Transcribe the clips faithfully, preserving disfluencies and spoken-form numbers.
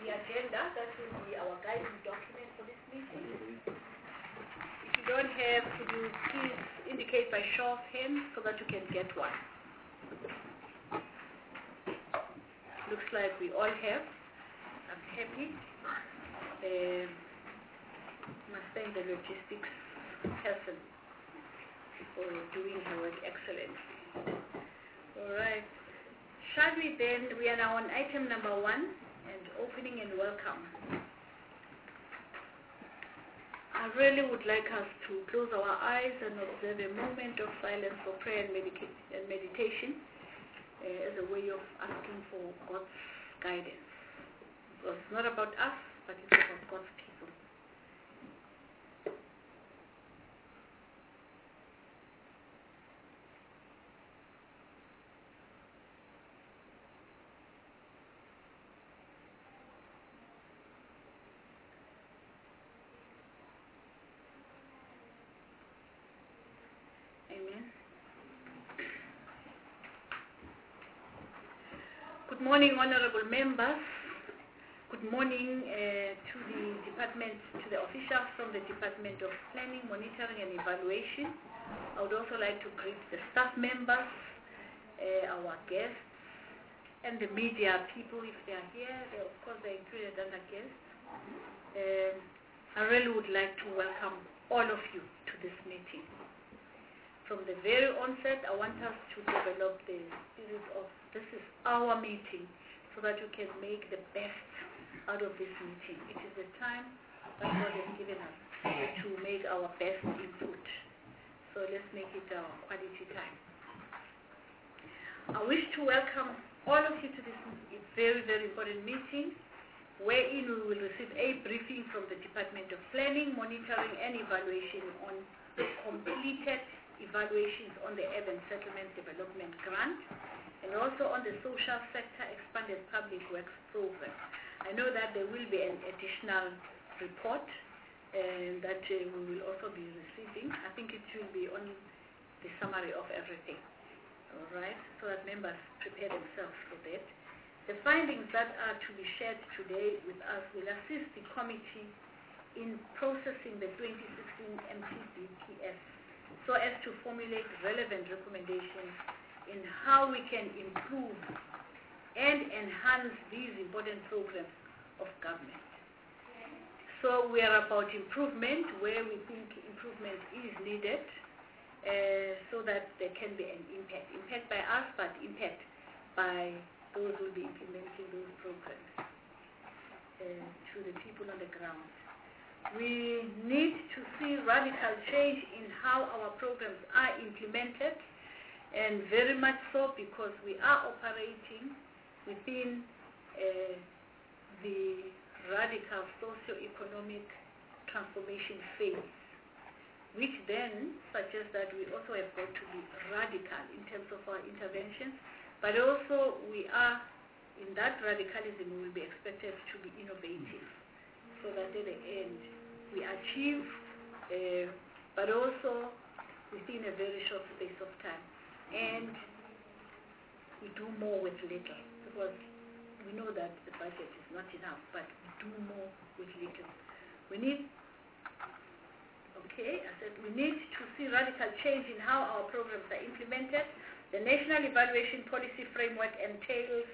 the agenda. That will be our guiding document for this meeting. If you don't have, could you please indicate by show of hands so that you can get one? Looks like we all have. I'm happy. Uh, must thank the logistics person for doing her work excellently. All right. Shall we then, we are now on item number one, and opening and welcome. I really would like us to close our eyes and observe a moment of silence for prayer and, medica and meditation uh, as a way of asking for God's guidance. Because it's not about us, but it's about God's people. Amen. Good morning, honorable members. Good morning uh, to the department, to the officials from the Department of Planning, Monitoring and Evaluation. I would also like to greet the staff members, uh, our guests, and the media people if they are here. They, of course, they're included under guests. Uh, I really would like to welcome all of you to this meeting. From the very onset, I want us to develop the spirit of this is our meeting so that you can make the best out of this meeting. It is the time that God has given us to make our best input. So let's make it our quality time. I wish to welcome all of you to this very, very important meeting, wherein we will receive a briefing from the Department of Planning, Monitoring and Evaluation on completed evaluations on the Urban Settlement Development Grant and also on the Social Sector Expanded Public Works Program. I know that there will be an additional report uh, that uh, we will also be receiving. I think it will be on the summary of everything, all right, so that members prepare themselves for that. The findings that are to be shared today with us will assist the committee in processing the twenty sixteen M T B P S so as to formulate relevant recommendations in how we can improve and enhance these important programs of government. So we are about improvement where we think improvement is needed uh, so that there can be an impact. Impact by us, but impact by those who will be implementing those programs uh, to the people on the ground. We need to see radical change in how our programs are implemented, and very much so because we are operating within uh, the radical socio-economic transformation phase, which then suggests that we also have got to be radical in terms of our interventions, but also we are, in that radicalism, we will be expected to be innovative, so that at the end we achieve, uh, but also within a very short space of time. And we do more with little, because we know that the budget is not enough, but we do more with little. We need, okay, I said we need to see radical change in how our programs are implemented. The National Evaluation Policy Framework entails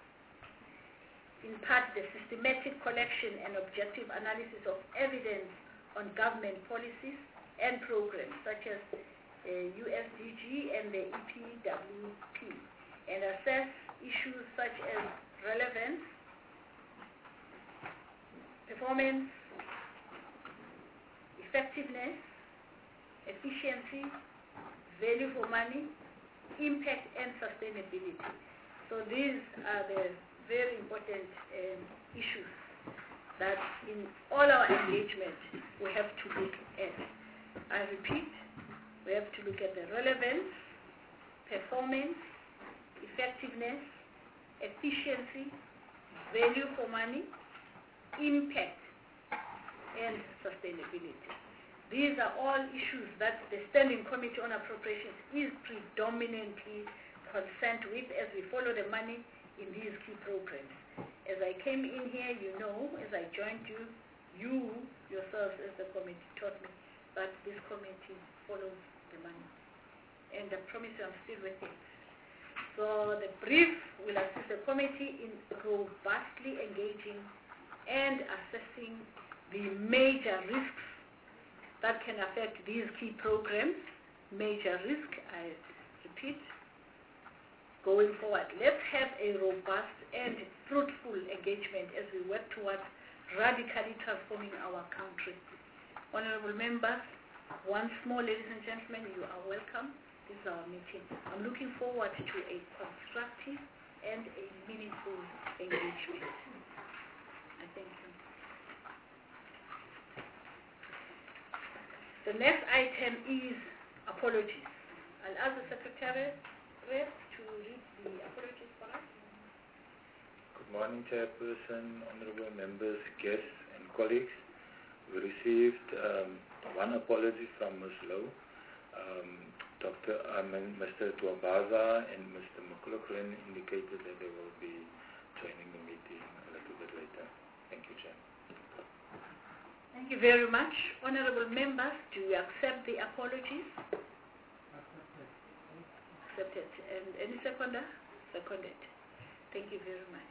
in part the systematic collection and objective analysis of evidence on government policies and programs such as uh, U S D G and the E P W P, and assess issues such as relevance, performance, effectiveness, efficiency, value for money, impact and sustainability. So these are the very important um, issues that in all our engagement we have to look at. I repeat, we have to look at the relevance, performance, effectiveness, efficiency, value for money, impact, and sustainability. These are all issues that the Standing Committee on Appropriations is predominantly concerned with as we follow the money in these key programs. As I came in here, you know, as I joined you, you yourselves as the committee taught me that this committee follows the money. And I promise you I'm still with it. So the brief will assist the committee in robustly engaging and assessing the major risks that can affect these key programs. Major risk, I repeat, going forward. Let's have a robust and fruitful engagement as we work towards radically transforming our country. Honorable members, once more, ladies and gentlemen, you are welcome. This is our meeting. I'm looking forward to a constructive and a meaningful engagement. I thank you. The next item is apologies. I'll ask the Secretary to read the apologies for us. Good morning, Chairperson, honorable members, guests, and colleagues. We received um, one apology from Miz Lowe. Um, Doctor I mean, Mister Tuabaza and Mister McLaughlin indicated that they will be joining the meeting a little bit later. Thank you, Chair. Thank you very much. Honorable members, do you accept the apologies? Accepted. Accepted. And any seconder? Seconded. Thank you very much.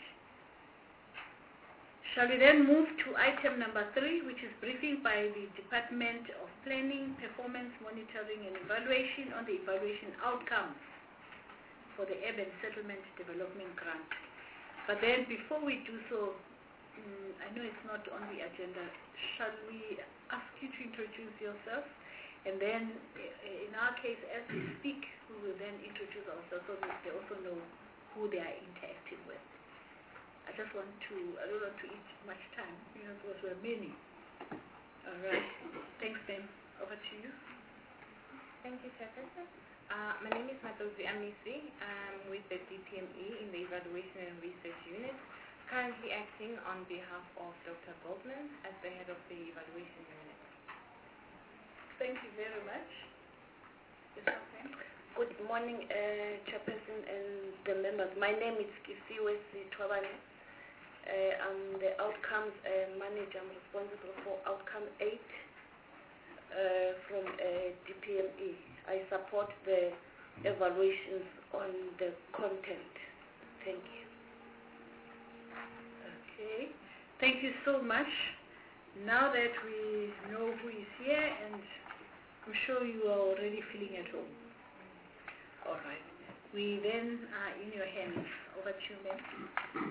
Shall we then move to item number three, which is briefing by the Department of Planning, Performance Monitoring and Evaluation on the evaluation outcomes for the Urban Settlement Development Grant. But then before we do so, um, I know it's not on the agenda, shall we ask you to introduce yourself? And then in our case, as we speak, we will then introduce ourselves so that they also know who they are interacting with. I just want to, I don't want to eat much time, you know, because we're many. All right. Thanks, ma'am. Over to you. Thank you, Chairperson. Uh, my name is Matozi Amisi. I'm with the D P M E in the Evaluation and Research Unit, currently acting on behalf of Doctor Goldman as the head of the Evaluation Unit. Thank you very much. Yes, okay. Good morning, uh, Chairperson and the members. My name is Kisiwe Twabane. Uh, I'm the Outcomes uh, Manager. I'm responsible for Outcome eight uh, from uh, D P M E. I support the evaluations on the content. Thank you. Okay. Thank you so much. Now that we know who is here, and I'm sure you are already feeling at home. All right. We then are in your hands. Over to you, ma'am.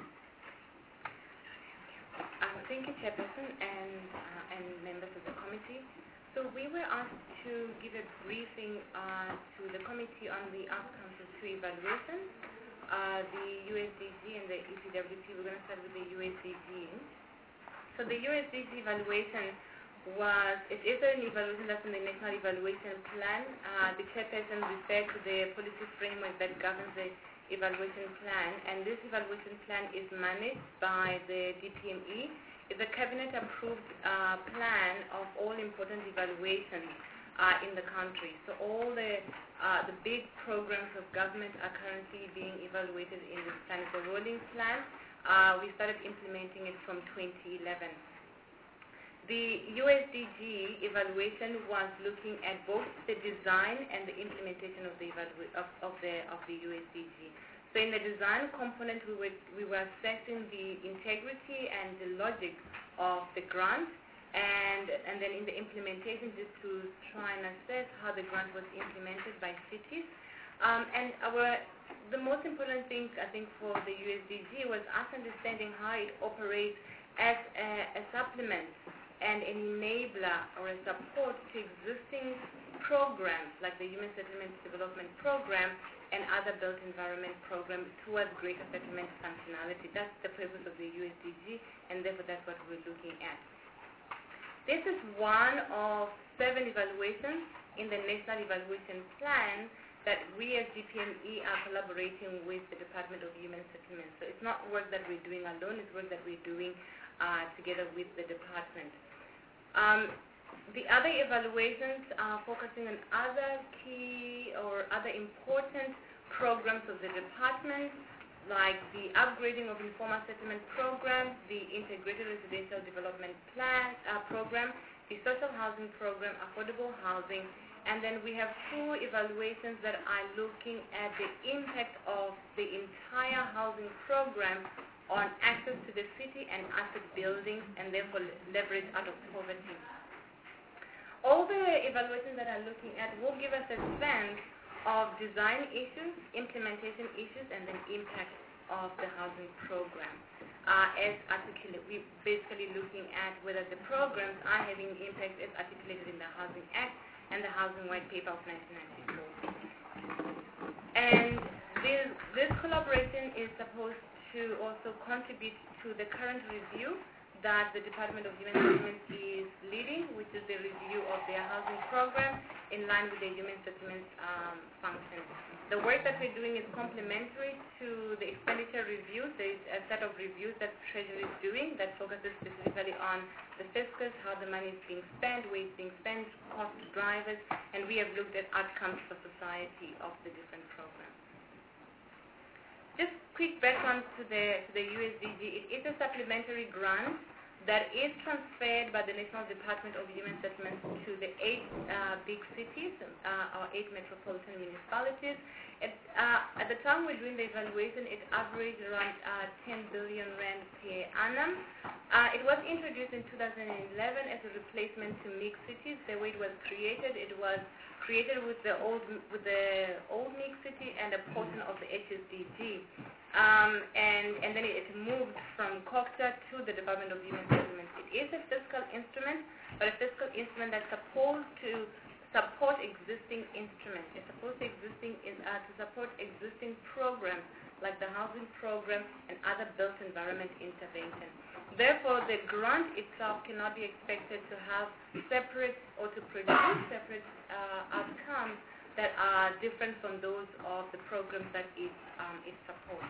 Uh, thank you, Chairperson and, uh, and members of the committee. So we were asked to give a briefing uh, to the committee on the outcomes of two evaluations, uh, the U S D G and the E P W P. We're going to start with the U S D G. So the U S D G evaluation was, it is an evaluation that's in the National Evaluation Plan. Uh, the chairperson referred to the policy framework that governs the evaluation plan, and this evaluation plan is managed by the D P M E. It's a cabinet-approved uh, plan of all important evaluations uh, in the country. So all the uh, the big programs of government are currently being evaluated in this plan. It's a rolling plan. Uh, we started implementing it from twenty eleven. The U S D G evaluation was looking at both the design and the implementation of the evalu- of, of the of the U S D G. So in the design component, we were we were assessing the integrity and the logic of the grant, and and then in the implementation, just to try and assess how the grant was implemented by cities. Um, and our the most important thing I think for the U S D G was us understanding how it operates as a, a supplement and an enabler or a support to existing programs like the Human Settlement Development Program and other built environment programs towards greater settlement functionality. That's the purpose of the U S D G, and therefore that's what we're looking at. This is one of seven evaluations in the National Evaluation Plan that we as D P M E are collaborating with the Department of Human Settlement. So it's not work that we're doing alone, it's work that we're doing uh, together with the department. Um, the other evaluations are focusing on other key or other important programs of the department like the upgrading of informal settlement program, the integrated residential development plan uh, program, the social housing program, affordable housing, and then we have two evaluations that are looking at the impact of the entire housing program on access to the city and asset buildings, and therefore leverage out of poverty. All the evaluations that are looking at will give us a sense of design issues, implementation issues, and then impact of the housing program. Uh, as articulated, we're basically looking at whether the programs are having impact as articulated in the Housing Act and the Housing White Paper of nineteen ninety-four. And this, this collaboration is supposed to also contribute to the current review that the Department of Human Settlements is leading, which is the review of their housing program in line with the human settlements um, function. The work that we're doing is complementary to the expenditure reviews. There is a set of reviews that Treasury is doing that focuses specifically on the fiscus, how the money is being spent, where it's being spent, cost drivers, and we have looked at outcomes for society of the different programs. Just quick background to the, to the U S D G. It is a supplementary grant that is transferred by the National Department of Human Settlements to the eight uh, big cities, uh, or eight metropolitan municipalities. It, uh, at the time we're doing the evaluation, it averaged around uh, ten billion rand per annum. Uh, it was introduced in two thousand eleven as a replacement to mixed cities. The way it was created, it was created with the old with the old mixed city and a portion of the H S D G. Um, and, and then it moved from COGTA to the Department of Human Settlements. It is a fiscal instrument, but a fiscal instrument that's supposed to support existing instruments. It's supposed to, existing in, uh, to support existing programs like the housing program and other built environment intervention. Therefore, the grant itself cannot be expected to have separate or to produce separate uh, outcomes that are different from those of the programs that it, um, it supports.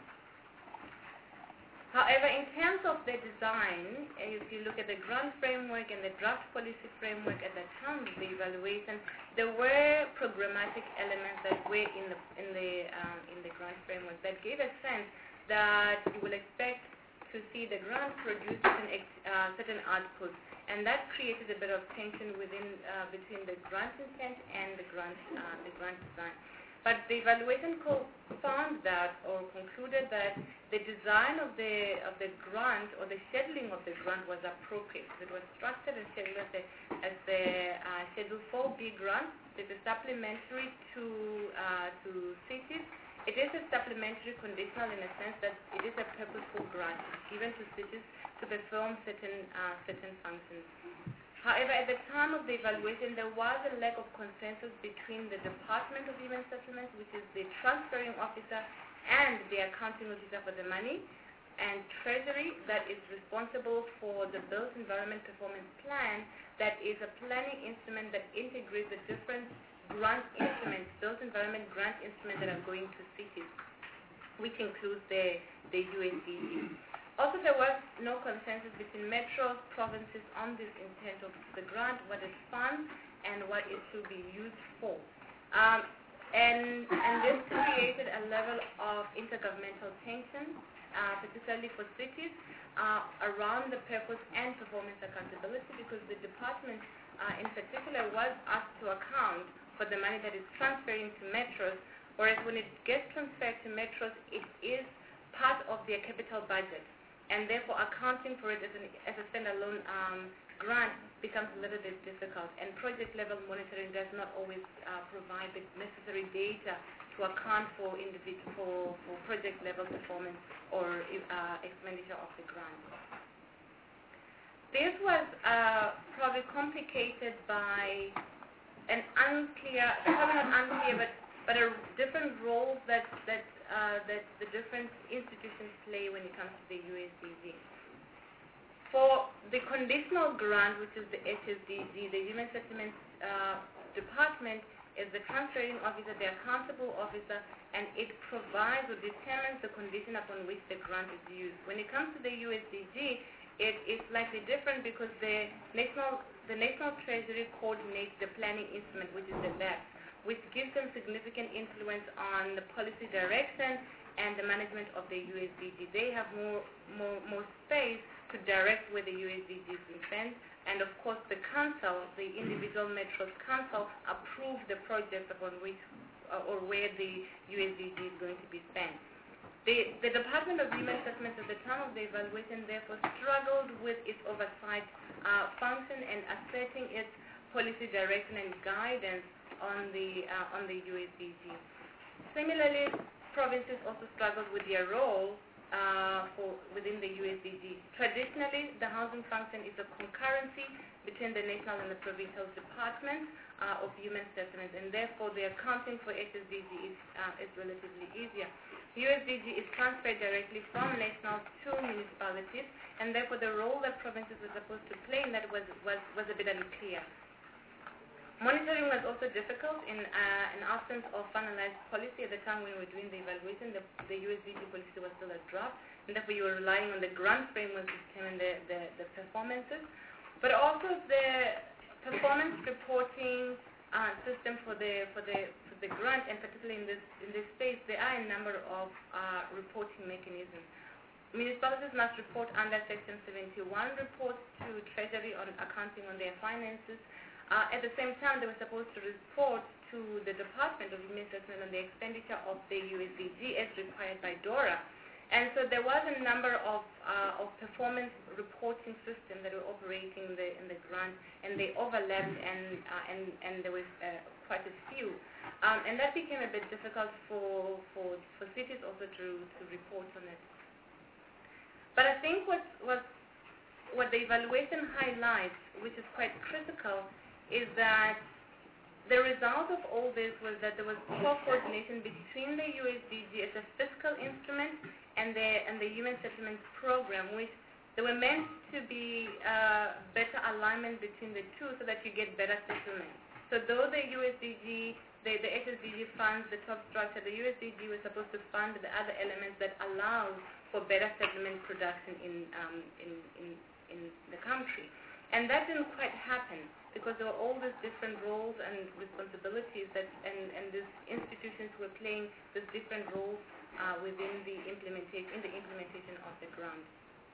However, in terms of the design, if you look at the grant framework and the draft policy framework at the time of the evaluation, there were programmatic elements that were in the in the um, in the grant framework that gave a sense that you will expect to see the grant produce certain uh, certain outputs, and that created a bit of tension within uh, between the grant intent and the grant uh, the grant design. But the evaluation co found that or concluded that the design of the of the grant or the scheduling of the grant was appropriate. It was structured and scheduled as the, as the uh, Schedule four B grant. It is supplementary to uh, to cities. It is a supplementary conditional in a sense that it is a purposeful grant given to cities to perform certain uh, certain functions. However, at the time of the evaluation, there was a lack of consensus between the Department of Human Settlements, which is the transferring officer, and the accounting officer for the money, and Treasury, that is responsible for the Built Environment Performance Plan, that is a planning instrument that integrates the different grant instruments, Built Environment grant instruments that are going to cities, which includes the, the U S D G. Also, there was no consensus between metros, provinces on this intent of the grant, what is fund, and what it should be used for. Um, and, and this created a level of intergovernmental tension, uh, particularly for cities, uh, around the purpose and performance accountability, because the department uh, in particular was asked to account for the money that is transferring to metros, whereas when it gets transferred to metros, it is part of their capital budget. And therefore, accounting for it as, an, as a standalone um, grant becomes a little bit difficult. And project-level monitoring does not always uh, provide the necessary data to account for individual for, for project-level performance or uh, expenditure of the grant. This was uh, probably complicated by an unclear, probably not unclear, but but a different roles that that uh, that the different institutions play when it comes to the U S D G. For the conditional grant, which is the H S D G, the Human Settlements uh, Department is the transferring officer, the accountable officer, and it provides or determines the condition upon which the grant is used. When it comes to the U S D G, it is slightly different because the national the National Treasury coordinates the planning instrument, which is the L A P, which gives them significant influence on the policy direction and the management of the U S D G. They have more, more, more space to direct where the U S D G is spent, and of course the council, the individual metros council, approve the projects upon which uh, or where the U S D G is going to be spent. The, the Department of Human Settlements at the time of the evaluation therefore struggled with its oversight uh, function and asserting its policy direction and guidance on the, uh, on the U S D G. Similarly, provinces also struggled with their role uh, for within the U S D G. Traditionally, the housing function is a concurrency between the national and the provincial departments uh, of human settlements, and therefore the accounting for H S D G is, uh, is relatively easier. U S D G is transferred directly from national to municipalities, and therefore the role that provinces were supposed to play in that was, was, was a bit unclear. Monitoring was also difficult in uh, an absence of finalized policy. At the time when we were doing the evaluation, the, the U S D G policy was still a draft, and therefore you were relying on the grant framework to determine the, the, the performances. But also the performance reporting uh, system for the, for, the, for the grant, and particularly in this, in this space, there are a number of uh, reporting mechanisms. Municipalities must report under Section seventy-one reports to Treasury on accounting on their finances. Uh, at the same time, they were supposed to report to the Department of Human Settlement on the expenditure of the U S D G as required by DORA. And so there was a number of, uh, of performance reporting systems that were operating in the, in the grant, and they overlapped, and, uh, and, and there was uh, quite a few. Um, and that became a bit difficult for, for, for cities also to, to report on it. But I think what, what, what the evaluation highlights, which is quite critical, is that the result of all this was that there was poor coordination between the U S D G as a fiscal instrument and the, and the Human Settlements Program, which they were meant to be uh, better alignment between the two so that you get better settlement. So though the U S D G, the, the H S D G funds the top structure, the U S D G was supposed to fund the other elements that allow for better settlement production in, um, in, in, in the country. And that didn't quite happen, because there were all these different roles and responsibilities that, and, and these institutions were playing these different roles uh, within the implementation, in the implementation of the grant.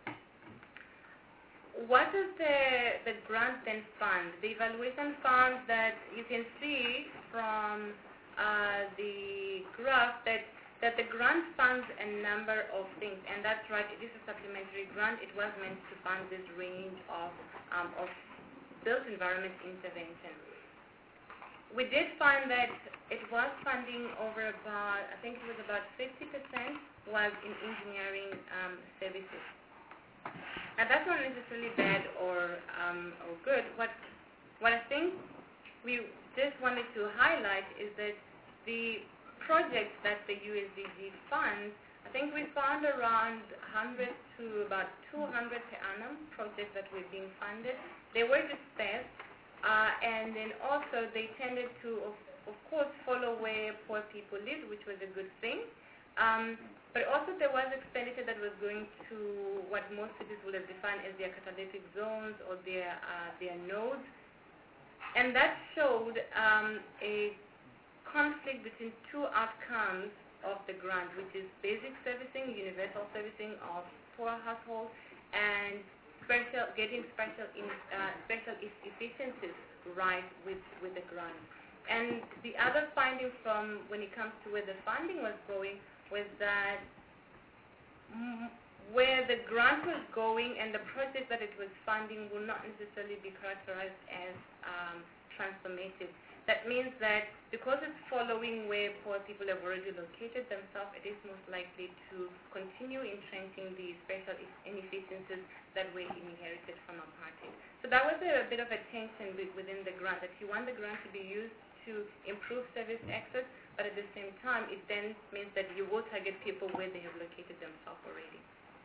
What does the, the grant then fund? The evaluation found that you can see from uh, the graph that, that the grant funds a number of things, and that's right, it is a supplementary grant. It was meant to fund this range of, um, of built environment intervention. We did find that it was funding over about, I think it was about fifty percent was in engineering um, services. Now that's not necessarily bad or, um, or good. What, what I think we just wanted to highlight is that the projects that the U S D G funds, I think we found around one hundred to about two hundred per annum projects that were being funded. They were dispersed, uh, and then also they tended to, of, of course, follow where poor people live, which was a good thing. Um, but also there was expenditure that was going to what most cities would have defined as their catalytic zones or their, uh, their nodes. And that showed um, a conflict between two outcomes of the grant, which is basic servicing, universal servicing of poor households, and special, getting special, in, uh, special efficiencies right with, with the grant. And the other finding from when it comes to where the funding was going was that m where the grant was going and the project that it was funding will not necessarily be characterized as um, transformative. That means that because it's following where poor people have already located themselves, it is most likely to continue entrenching the special inefficiencies that were inherited from apartheid. So that was a, a bit of a tension within the grant, that you want the grant to be used to improve service access, but at the same time, it then means that you will target people where they have located themselves already.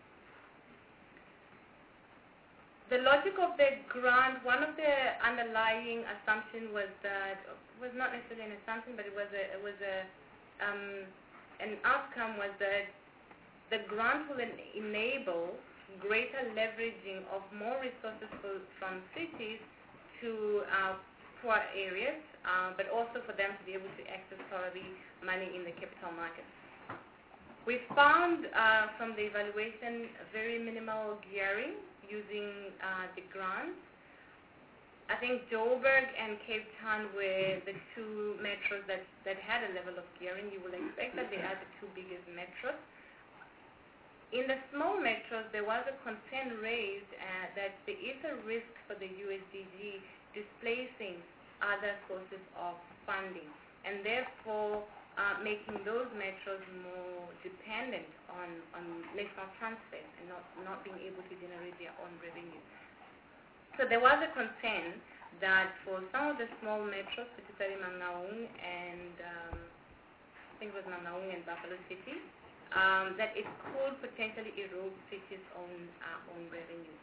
The logic of the grant, one of the underlying assumptions was that, was not necessarily an assumption, but it was a, it was a, um, an outcome was that the grant will en enable greater leveraging of more resources for, from cities to uh, poor areas, uh, but also for them to be able to access probably money in the capital markets. We found uh, from the evaluation very minimal gearing using uh, the grants. I think Joburg and Cape Town were the two metros that, that had a level of gearing. You will expect that they are the two biggest metros. In the small metros, there was a concern raised uh, that there is a risk for the U S D G displacing other sources of funding, and therefore uh, making those metros more dependent on, on national transfers and not, not being able to generate their own revenue. So there was a concern that for some of the small metros, particularly Mangaung and um, I think it was Mangaung and Buffalo City, um, that it could potentially erode cities' own uh, own revenue.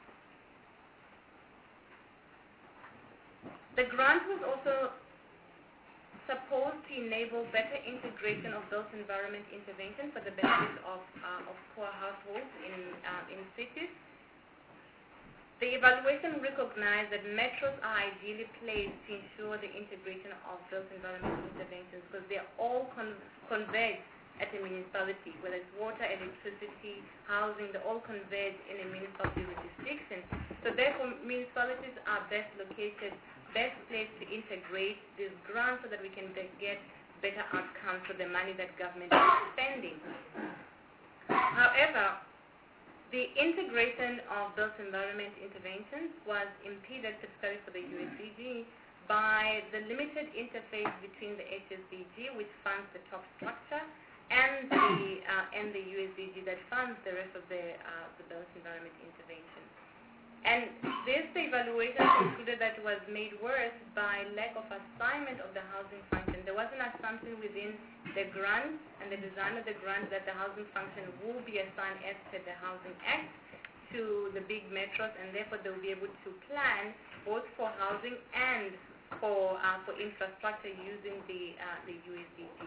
The grant was also supposed to enable better integration of those environment interventions for the benefit of, uh, of poor households in, uh, in cities. The evaluation recognized that metros are ideally placed to ensure the integration of those environmental interventions because they are all con converged at a municipality, whether it's water, electricity, housing, they all converge in a municipality jurisdiction. So therefore, municipalities are best located, best placed to integrate these grants so that we can get better outcomes for the money that government is spending. However, the integration of those environment interventions was impeded, particularly for the U S D G, by the limited interface between the H S D G, which funds the top structure, and the uh, and the U S D G that funds the rest of the, uh, the those environment interventions. And this evaluation concluded that it was made worse by lack of assignment of the housing function. There was an assumption within the grant and the design of the grant that the housing function will be assigned as per the Housing Act to the big metros, and therefore they will be able to plan both for housing and for uh, for infrastructure using the uh, the U S D G.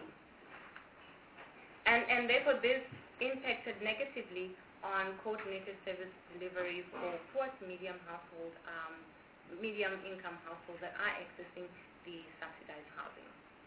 And and therefore this impacted negatively on coordinated service delivery for poor to medium household, um, medium income households that are accessing the subsidized housing.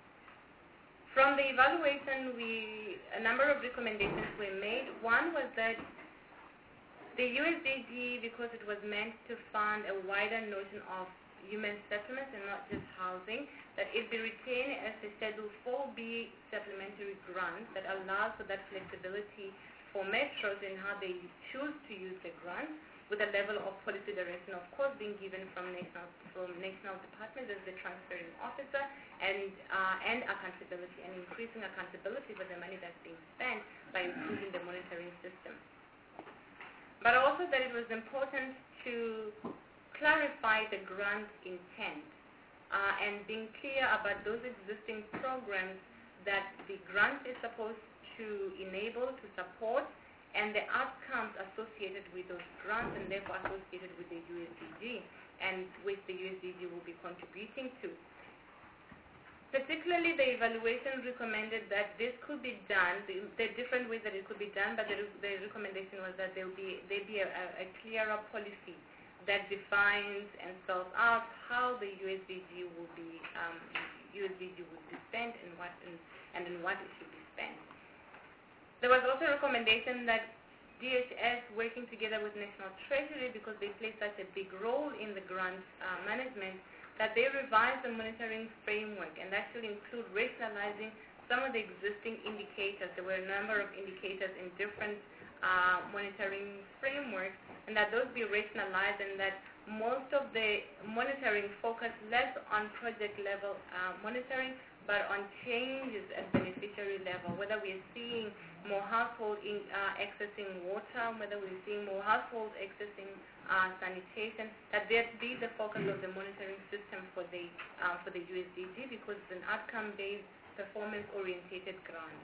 From the evaluation, we a number of recommendations were made. One was that the U S D G, because it was meant to fund a wider notion of human settlements and not just housing, that it be retained as a Schedule four B supplementary grant that allows for that flexibility for metros in how they choose to use the grant, with a level of policy direction, of course, being given from national from national departments as the transferring officer, and uh, and accountability, and increasing accountability for the money that's being spent by improving the monitoring system. But also that it was important to clarify the grant intent uh, and being clear about those existing programs that the grant is supposed to enable, to support, and the outcomes associated with those grants and therefore associated with the U S D G and which the U S D G will be contributing to. Particularly, the evaluation recommended that this could be done, the, the different ways that it could be done, but the, the recommendation was that there will be, there be a, a clearer policy that defines and spells out how the U S D G will be, um, U S D G will be spent and what and, and in what it should be spent. There was also a recommendation that D H S, working together with National Treasury, because they play such a big role in the grant uh, management, that they revise the monitoring framework and actually include rationalizing some of the existing indicators. There were a number of indicators in different uh, monitoring frameworks, and that those be rationalized, and that most of the monitoring focus less on project level uh, monitoring, but on changes at beneficiary level, whether we're seeing more households in, uh, accessing water, whether we're seeing more households accessing uh, sanitation, that that be the focus of the monitoring system for the, uh, for the U S D G, because it's an outcome-based, performance-orientated grant.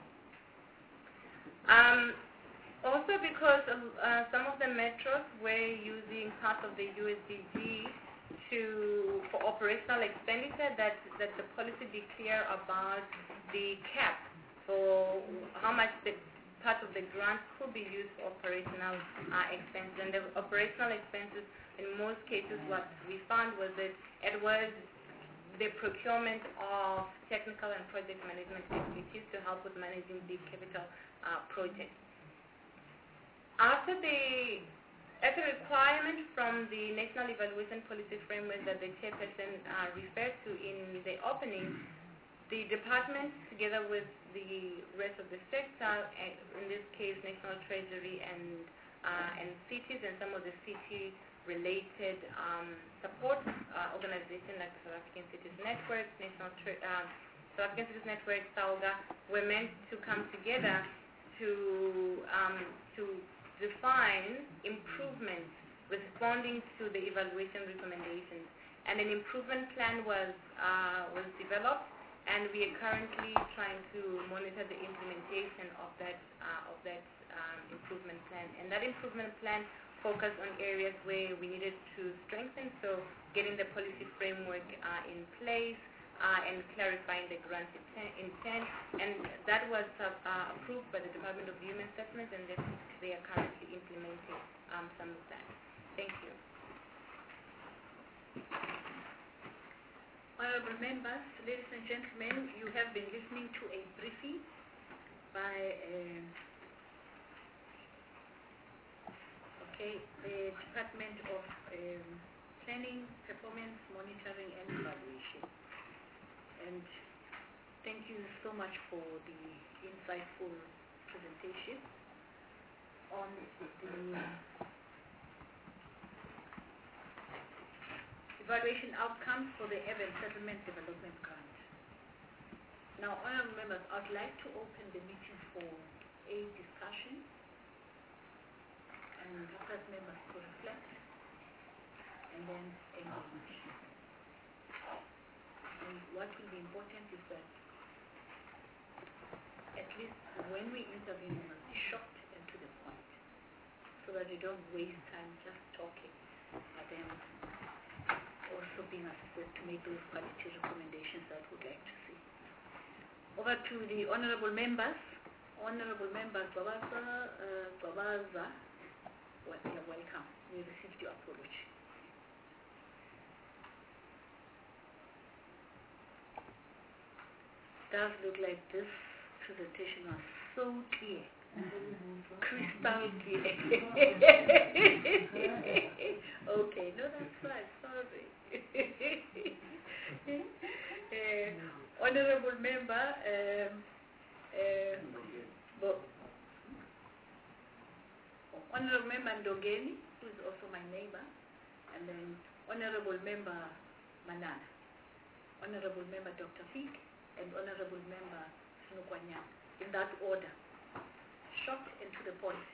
Um, also because uh, some of the metros were using part of the U S D G to, for operational expenditure, that, that the policy be clear about the cap for how much the part of the grant could be used for operational uh, expenses. And the operational expenses, in most cases, what we found was that it was the procurement of technical and project management activities to help with managing big capital uh, projects. After the, as a requirement from the National Evaluation Policy Framework that the chairperson uh, referred to in the opening, the department, together with the rest of the sector, in this case National Treasury and uh, and cities and some of the city-related um, support uh, organizations like South African Cities Network, National Tre uh, South African Cities Network, SAUGA, were meant to come together to um, to define improvements responding to the evaluation recommendations, and an improvement plan was uh, was developed. And we are currently trying to monitor the implementation of that uh, of that um, improvement plan. And that improvement plan focused on areas where we needed to strengthen, so getting the policy framework uh, in place uh, and clarifying the grant intent. And that was uh, uh, approved by the Department of Human Settlements, and they are currently implementing um, some of that. Thank you. Honorable members, ladies and gentlemen, you have been listening to a briefing by uh, okay, the Department of um, Planning, Performance, Monitoring and Evaluation. And thank you so much for the insightful presentation on the evaluation outcomes for the Urban Settlement Development Grant. Now, honorable members, I'd like to open the meeting for a discussion and request members to reflect and then engage. And what will be important is that at least when we interview members, be short and to the point, so that they don't waste time just talking, but then also being assisted to make those quality recommendations that we would like to see. Over to the honorable members. Honorable members, Babaza, uh, Babaza, well, you're welcome. We received your apology. Does look like this presentation was so clear. Crystal clear. Okay, no, that's fine. Sorry. uh, honorable member, um, uh, Bo Honorable Member Ndongeni, who is also my neighbor, and then Honorable Member Manana, Honorable Member Doctor Fik, and Honorable Member Sinukwanyana, in that order. Short and to the point.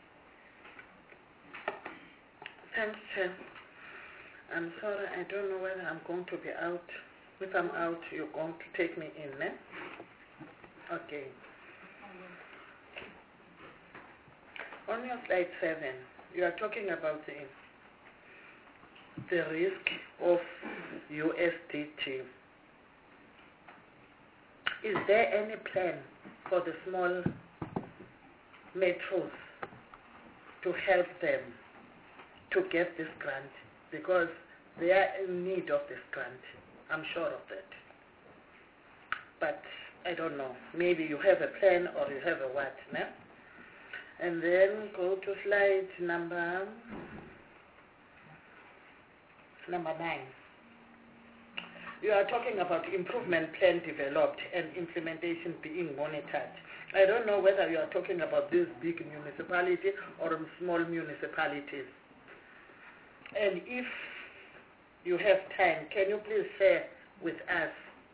Thanks, Chair. I'm sorry, I don't know whether I'm going to be out. If I'm out, you're going to take me in, eh? Okay. On your slide seven, you are talking about the, the risk of U S D T. Is there any plan for the small metros to help them to get this grant? Because they are in need of this grant. I'm sure of that. But I don't know. Maybe you have a plan or you have a what, no? And then go to slide number number nine. You are talking about improvement plan developed and implementation being monitored. I don't know whether you are talking about this big municipality or small municipalities. And if you have time, can you please share with us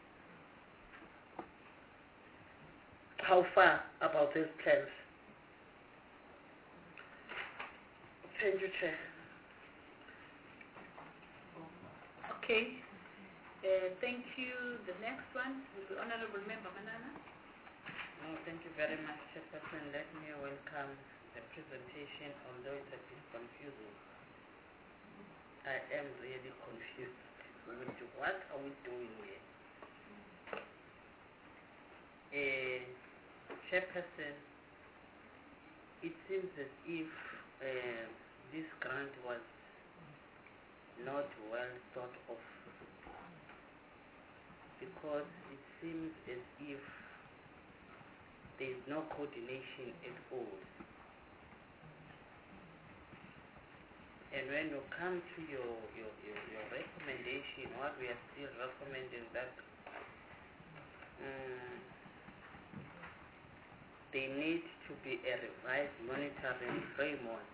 how far about these plans? Thank you, Chair. Okay. Uh, thank you. The next one will be Honorable Member Manana. No, thank you very much, Chairperson. Let me welcome the presentation, although it's a bit confusing. I am really confused. What are we doing here? Uh, Chairperson, it seems as if uh, this grant was not well thought of. because it seems as if there is no coordination at all. And when you come to your, your, your, your recommendation, what we are still recommending that um, there needs to be a revised monitoring framework.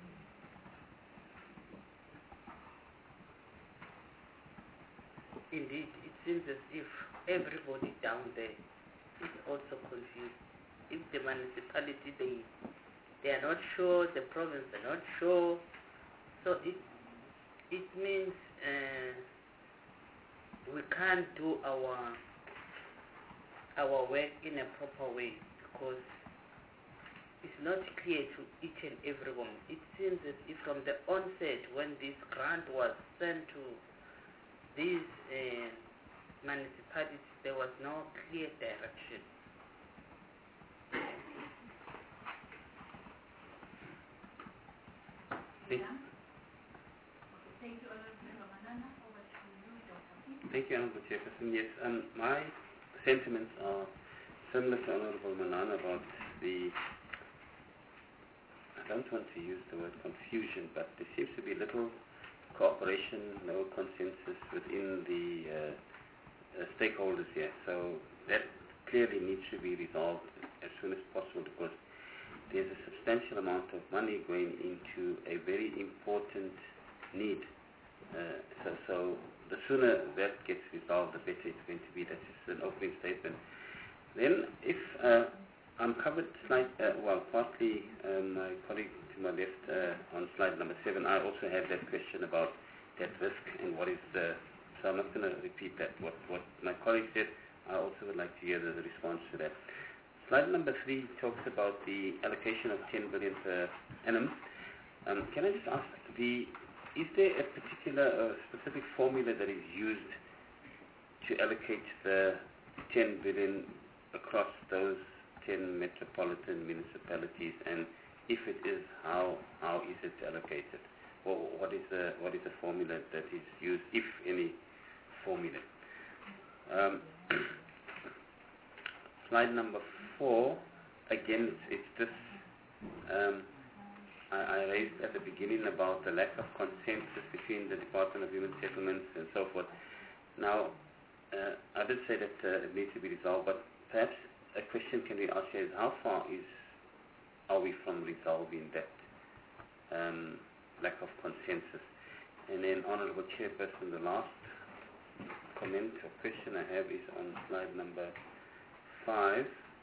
Indeed, it seems as if everybody down there is also confused. If the municipality, they, they are not sure, the province, they are not sure. So it, it means uh, we can't do our, our work in a proper way because it's not clear to each and everyone. It seems as if from the onset when this grant was sent to these uh, municipalities, there was no clear direction. Thank you. Thank you, Honourable Chairperson. Yes, um, my sentiments are similar to Honourable Manana about the, I don't want to use the word confusion, but there seems to be little cooperation, no consensus within the uh, uh, stakeholders here. So that clearly needs to be resolved as soon as possible because there's a substantial amount of money going into a very important need. Uh, so, so the sooner that gets resolved, the better it's going to be. That's just an opening statement. Then, if uh, I'm covered slide, uh, well, partly um, my colleague to my left uh, on slide number seven, I also have that question about that risk and what is the, so I'm not going to repeat that. What, what my colleague said, I also would like to hear the, the response to that. Slide number three talks about the allocation of ten billion per annum. Um, can I just ask, the, is there a particular uh, specific formula that is used to allocate the ten billion across those ten metropolitan municipalities, and if it is, how how is it allocated? Or what is the what is the formula that is used, if any formula? Um, slide number four, again, it's, it's this, um, I, I raised at the beginning about the lack of consensus between the Department of Human Settlements and so forth. Now, uh, I did say that uh, it needs to be resolved, but perhaps a question can be asked here is how far is, are we from resolving that um, lack of consensus? And then, Honourable Chairperson, the last comment or question I have is on slide number five.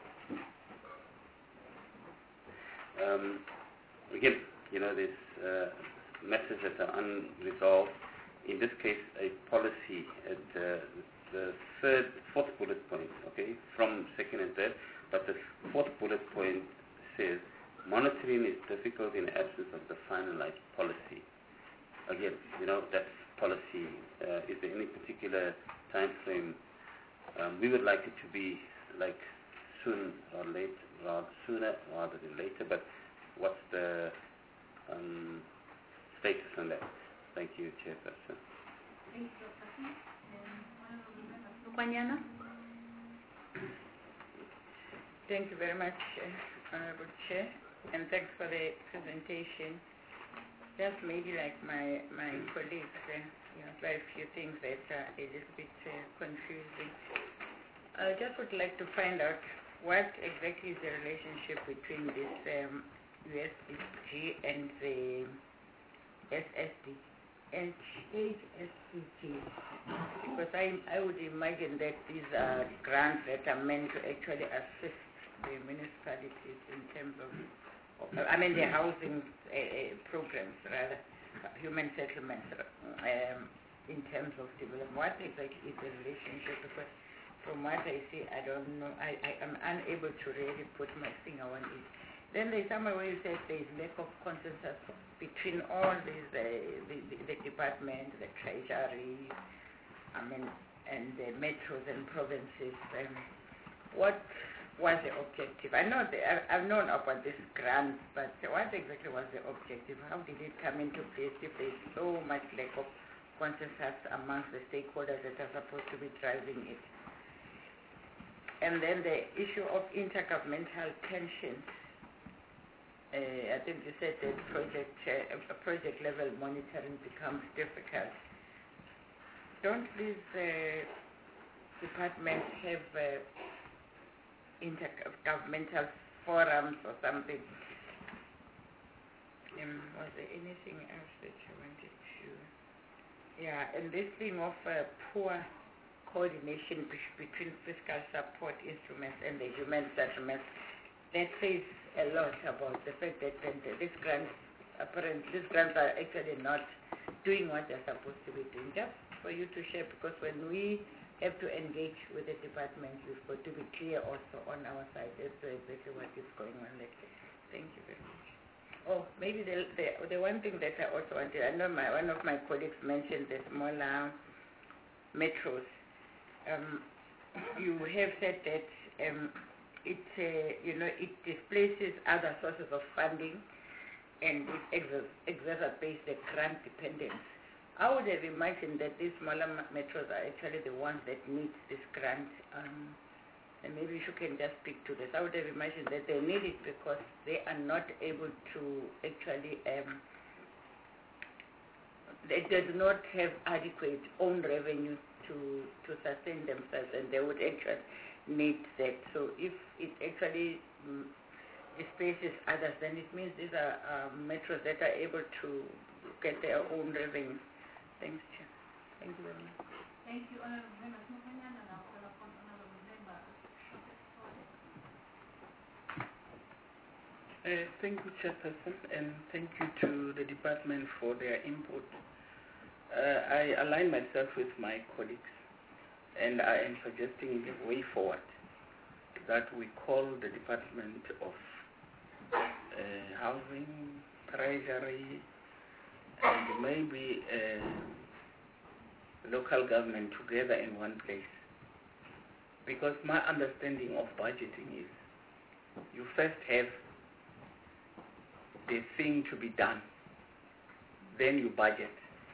Um, again, you know, there's uh, matters that are unresolved. In this case, a policy at uh, the third, fourth bullet point, okay, from second and third, but the fourth bullet point says, monitoring is difficult in the absence of the finalized policy. Again, you know, that policy, uh, is there any particular time frame? Um, we would like it to be like soon or late, rather sooner rather than later, but what's the um, status on that? Thank you, Chairperson. Thank you, Doctor Honourable Thank you very much, uh, Honourable Chair, and thanks for the presentation. Just maybe like my, my colleagues, uh, you know, very few things that are a little bit uh, confusing. I just would like to find out what exactly is the relationship between this um, U S D G and the S S D and H S D G, because I, I would imagine that these are grants that are meant to actually assist the municipalities in terms of, of I mean the housing uh, uh, programs, rather, human settlements, um, in terms of development. What exactly is the relationship? Because from what I see, I don't know, I, I am unable to really put my finger on it. Then there's somewhere where you said there's lack of consensus between all these, uh, the, the, the department, the treasury, I mean, and the metros and provinces. Um, what was the objective? I know the, I, I've known about this grant, but what exactly was the objective? How did it come into place if there's so much lack of consensus amongst the stakeholders that are supposed to be driving it. And then the issue of intergovernmental tensions. Uh, I think you said that project uh, project level monitoring becomes difficult. Don't these uh, departments have uh, intergovernmental forums or something? Um, was there anything else that you wanted to? Yeah, and this thing of uh, poor coordination be- between fiscal support instruments and the human settlements, that says a lot about the fact that uh, these grants, apparently, these grants are actually not doing what they're supposed to be doing. Just for you to share, because when we have to engage with the department, we've got to be clear also on our side as to exactly what is going on there. Thank you very much. Oh, maybe the, the the one thing that I also wanted, I know my one of my colleagues mentioned the smaller metros. Um, you have said that um, it uh, you know it displaces other sources of funding and it exer- exacerbates the grant dependence. I would have imagined that these smaller metros are actually the ones that need this grant. Um, and maybe you can just speak to this. I would have imagined that they need it because they are not able to actually, um, they do not have adequate own revenue to, to sustain themselves, and they would actually need that. So if it actually um, displaces others, then it means these are uh, metros that are able to get their own revenue. Thanks, Chair. Thank you very much. Thank you, Honorable Member. Now, Honorable Member. Uh, thank you, Chairperson, and thank you to the department for their input. Uh, I align myself with my colleagues, and I am suggesting the way forward that we call the Department of uh, Housing, Treasury, and maybe uh, local government together in one place. Because my understanding of budgeting is you first have the thing to be done, then you budget.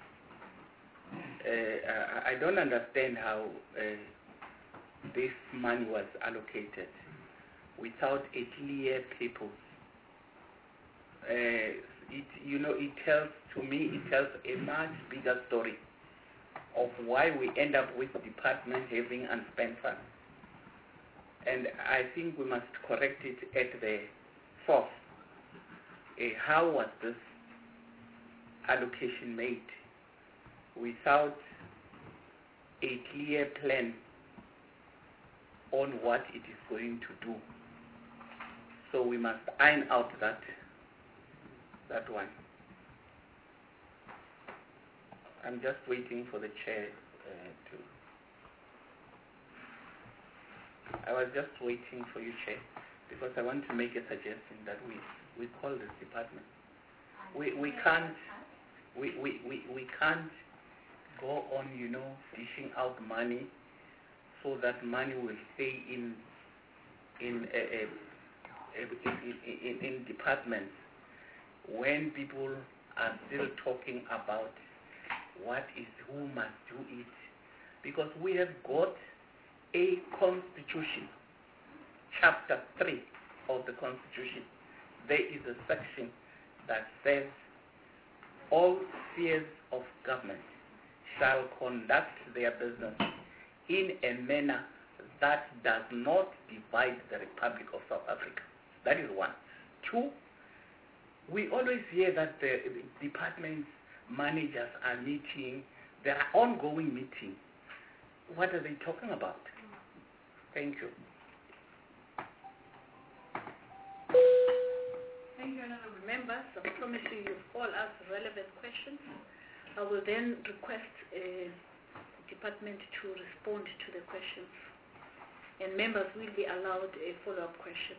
Uh, I don't understand how uh, this money was allocated without a clear purpose. Uh, it, you know, it tells, to me, it tells a much bigger story of why we end up with department having unspent funds. And I think we must correct it at the source. Uh, how was this allocation made without a clear plan on what it is going to do? So we must iron out that that one. I'm just waiting for the chair uh, to. I was just waiting for you, Chair, because I want to make a suggestion that we, we call this department. We we can't we, we, we, we can't go on, you know, dishing out money so that money will stay in in a, a, a, in, in, in departments when people are still talking about what is who must do it, because we have got a constitution, chapter three of the constitution. There is a section that says all spheres of government shall conduct their business in a manner that does not divide the Republic of South Africa. That is one. Two, we always hear that the department managers are meeting, there are ongoing meetings. What are they talking about? Thank you. Thank you, Honorable Members. I promise you you've all asked relevant questions. I will then request uh, the department to respond to the questions, and members will be allowed a follow-up question.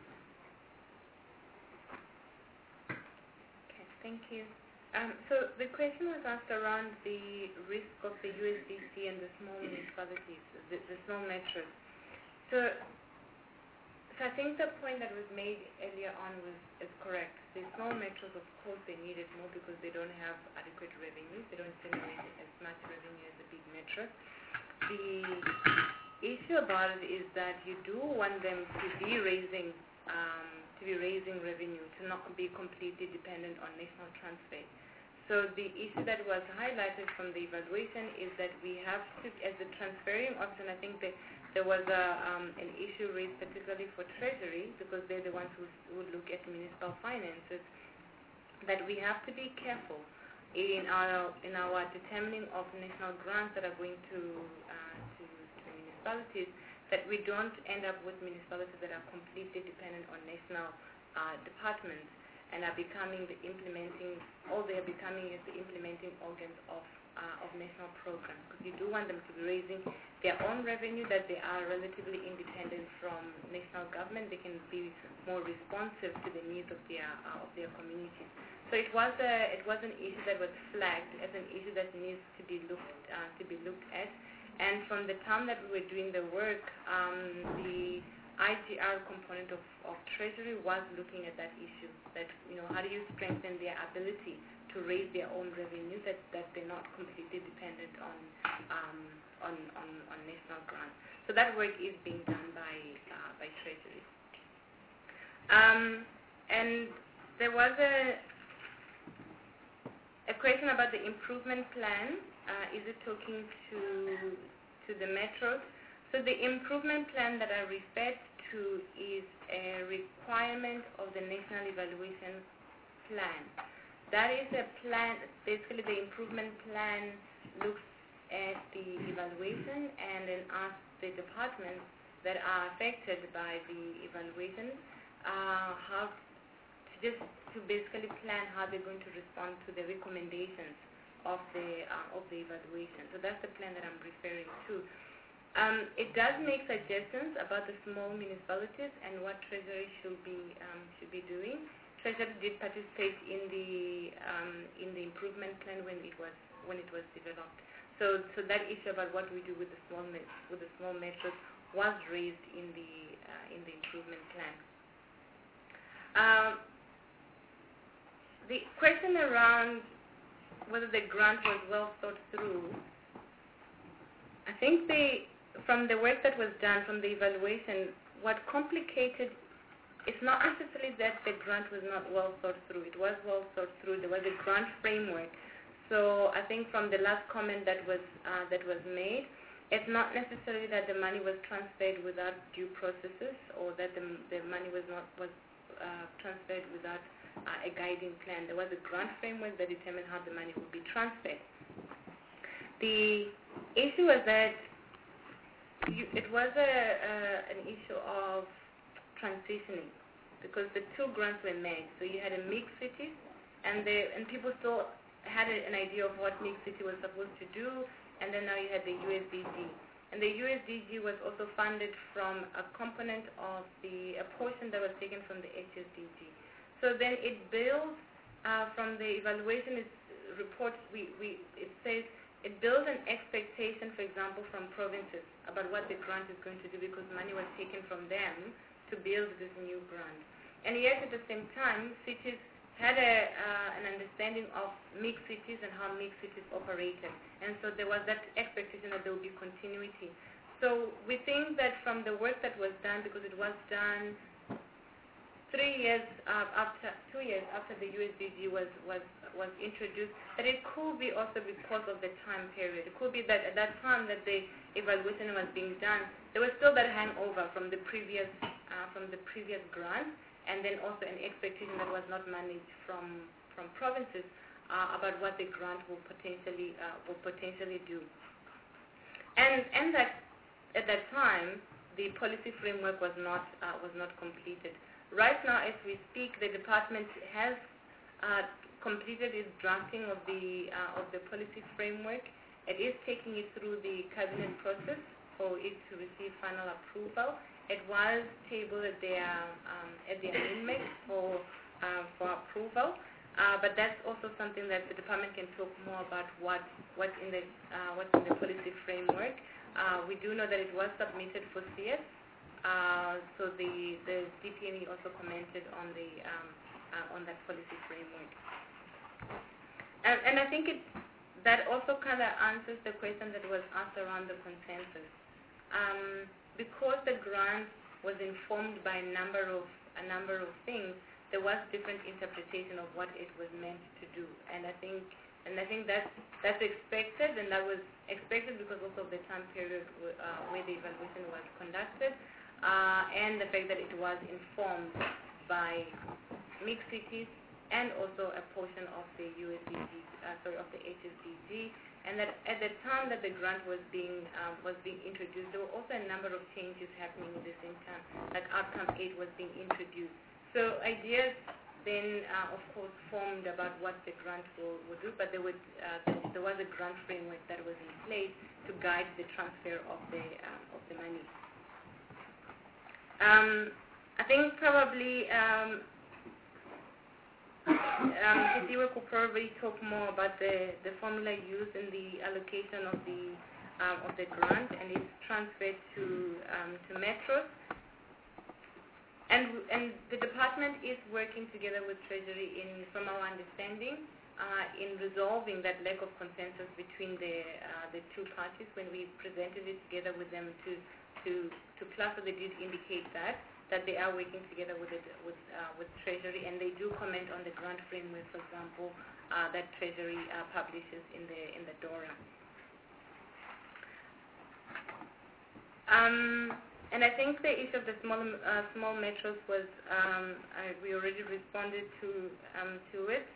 Okay, thank you. Um, so the question was asked around the risk of the U S D C and the small municipalities, the, the small metros. So So I think the point that was made earlier on was is correct. The small metros, of course, they need it more because they don't have adequate revenues. They don't generate as much revenue as the big metros. The issue about it is that you do want them to be raising um, to be raising revenue, to not be completely dependent on national transfer. So the issue that was highlighted from the evaluation is that we have to, as the transferring option, I think that there was a, um, an issue raised particularly for Treasury, because they're the ones who would look at municipal finances, that we have to be careful in our in our determining of national grants that are going to, uh, to, to municipalities, that we don't end up with municipalities that are completely dependent on national uh, departments and are becoming the implementing, all they are becoming is the implementing organs of uh, of national programs. Because you do want them to be raising their own revenue, that they are relatively independent from national government. They can be more responsive to the needs of their uh, of their communities. So it was a it was an issue that was flagged as an issue that needs to be looked uh, to be looked at. And from the time that we were doing the work, um, the I G R component of, of Treasury was looking at that issue, that, you know, how do you strengthen their ability to raise their own revenue, that, that they're not completely dependent on, um, on, on, on national grants. So that work is being done by, uh, by Treasury. Um, and there was a, a question about the improvement plan. Uh, is it talking to, to the metros? So the improvement plan that I referred to is a requirement of the National Evaluation Plan. That is a plan, basically the improvement plan looks at the evaluation and then asks the departments that are affected by the evaluation uh, how to just to basically plan how they're going to respond to the recommendations of the, uh, of the evaluation. So that's the plan that I'm referring to. Um, it does make suggestions about the small municipalities and what Treasury should be um, should be doing. Treasury did participate in the um, in the improvement plan when it was when it was developed. So so that issue about what we do with the small with the small metros was raised in the uh, in the improvement plan. Um, the question around whether the grant was well thought through, I think the from the work that was done, from the evaluation, what complicated, it's not necessarily that the grant was not well thought through. It was well thought through. There was a grant framework. So I think from the last comment that was uh, that was made, it's not necessarily that the money was transferred without due processes, or that the, the money was not was uh, transferred without uh, a guiding plan. There was a grant framework that determined how the money would be transferred. The issue was that You, it was a, uh, an issue of transitioning, because the two grants were made. So you had a mixed city, and the, and people still had a, an idea of what mixed city was supposed to do, and then now you had the U S D G. And the U S D G was also funded from a component of the, a portion that was taken from the H S D G. So then it builds, uh, from the evaluation report, we, we, it says, it builds an expectation, for example, from provinces about what the grant is going to do, because money was taken from them to build this new grant. And yet, at the same time, cities had a, uh, an understanding of mixed cities and how mixed cities operated. And so there was that expectation that there would be continuity. So we think that from the work that was done, because it was done three years uh, after, two years after the U S D G was, was, was introduced, that it could be also because of the time period. It could be that at that time that the evaluation was being done, there was still that hangover from the previous, uh, from the previous grant, and then also an expectation that was not managed from, from provinces uh, about what the grant will potentially, uh, will potentially do. And, and that at that time, the policy framework was not, uh, was not completed. Right now, as we speak, the department has uh, completed its drafting of the uh, of the policy framework. It is taking it through the cabinet process for it to receive final approval. It was tabled at their um, at their inmate for uh, for approval, uh, but that's also something that the department can talk more about what what's in the uh, what's in the policy framework. Uh, we do know that it was submitted for C S. Uh, so the, the D P M E also commented on the um, uh, on that policy framework. And, and I think it, that also kind of answers the question that was asked around the consensus. Um, because the grant was informed by a number of a number of things, there was different interpretation of what it was meant to do. And I think and I think that's that's expected, and that was expected because also of the time period w uh, where the evaluation was conducted, uh, and the fact that it was informed by mixed cities and also a portion of the U S D G, uh, sorry, of the H S D G, and that at the time that the grant was being um, was being introduced, there were also a number of changes happening at the same time. Like Outcome eight was being introduced, so ideas then, uh, of course, formed about what the grant will, will do, but there was uh, there was a grant framework that was in place to guide the transfer of the um, of the money. Um, I think probably. Um, Um, Kisiwe could probably talk more about the, the formula used in the allocation of the um, of the grant and its transfer to um, to metros. And and the department is working together with Treasury in, from our understanding, uh, in resolving that lack of consensus between the uh, the two parties. When we presented it together with them to to to Plaza, they did indicate that. that they are working together with it, with uh, with Treasury, and they do comment on the grant framework, for example, uh, that Treasury uh, publishes in the in the DORA. Um, and I think the issue of the small uh, small metros was um, I, we already responded to um, to it.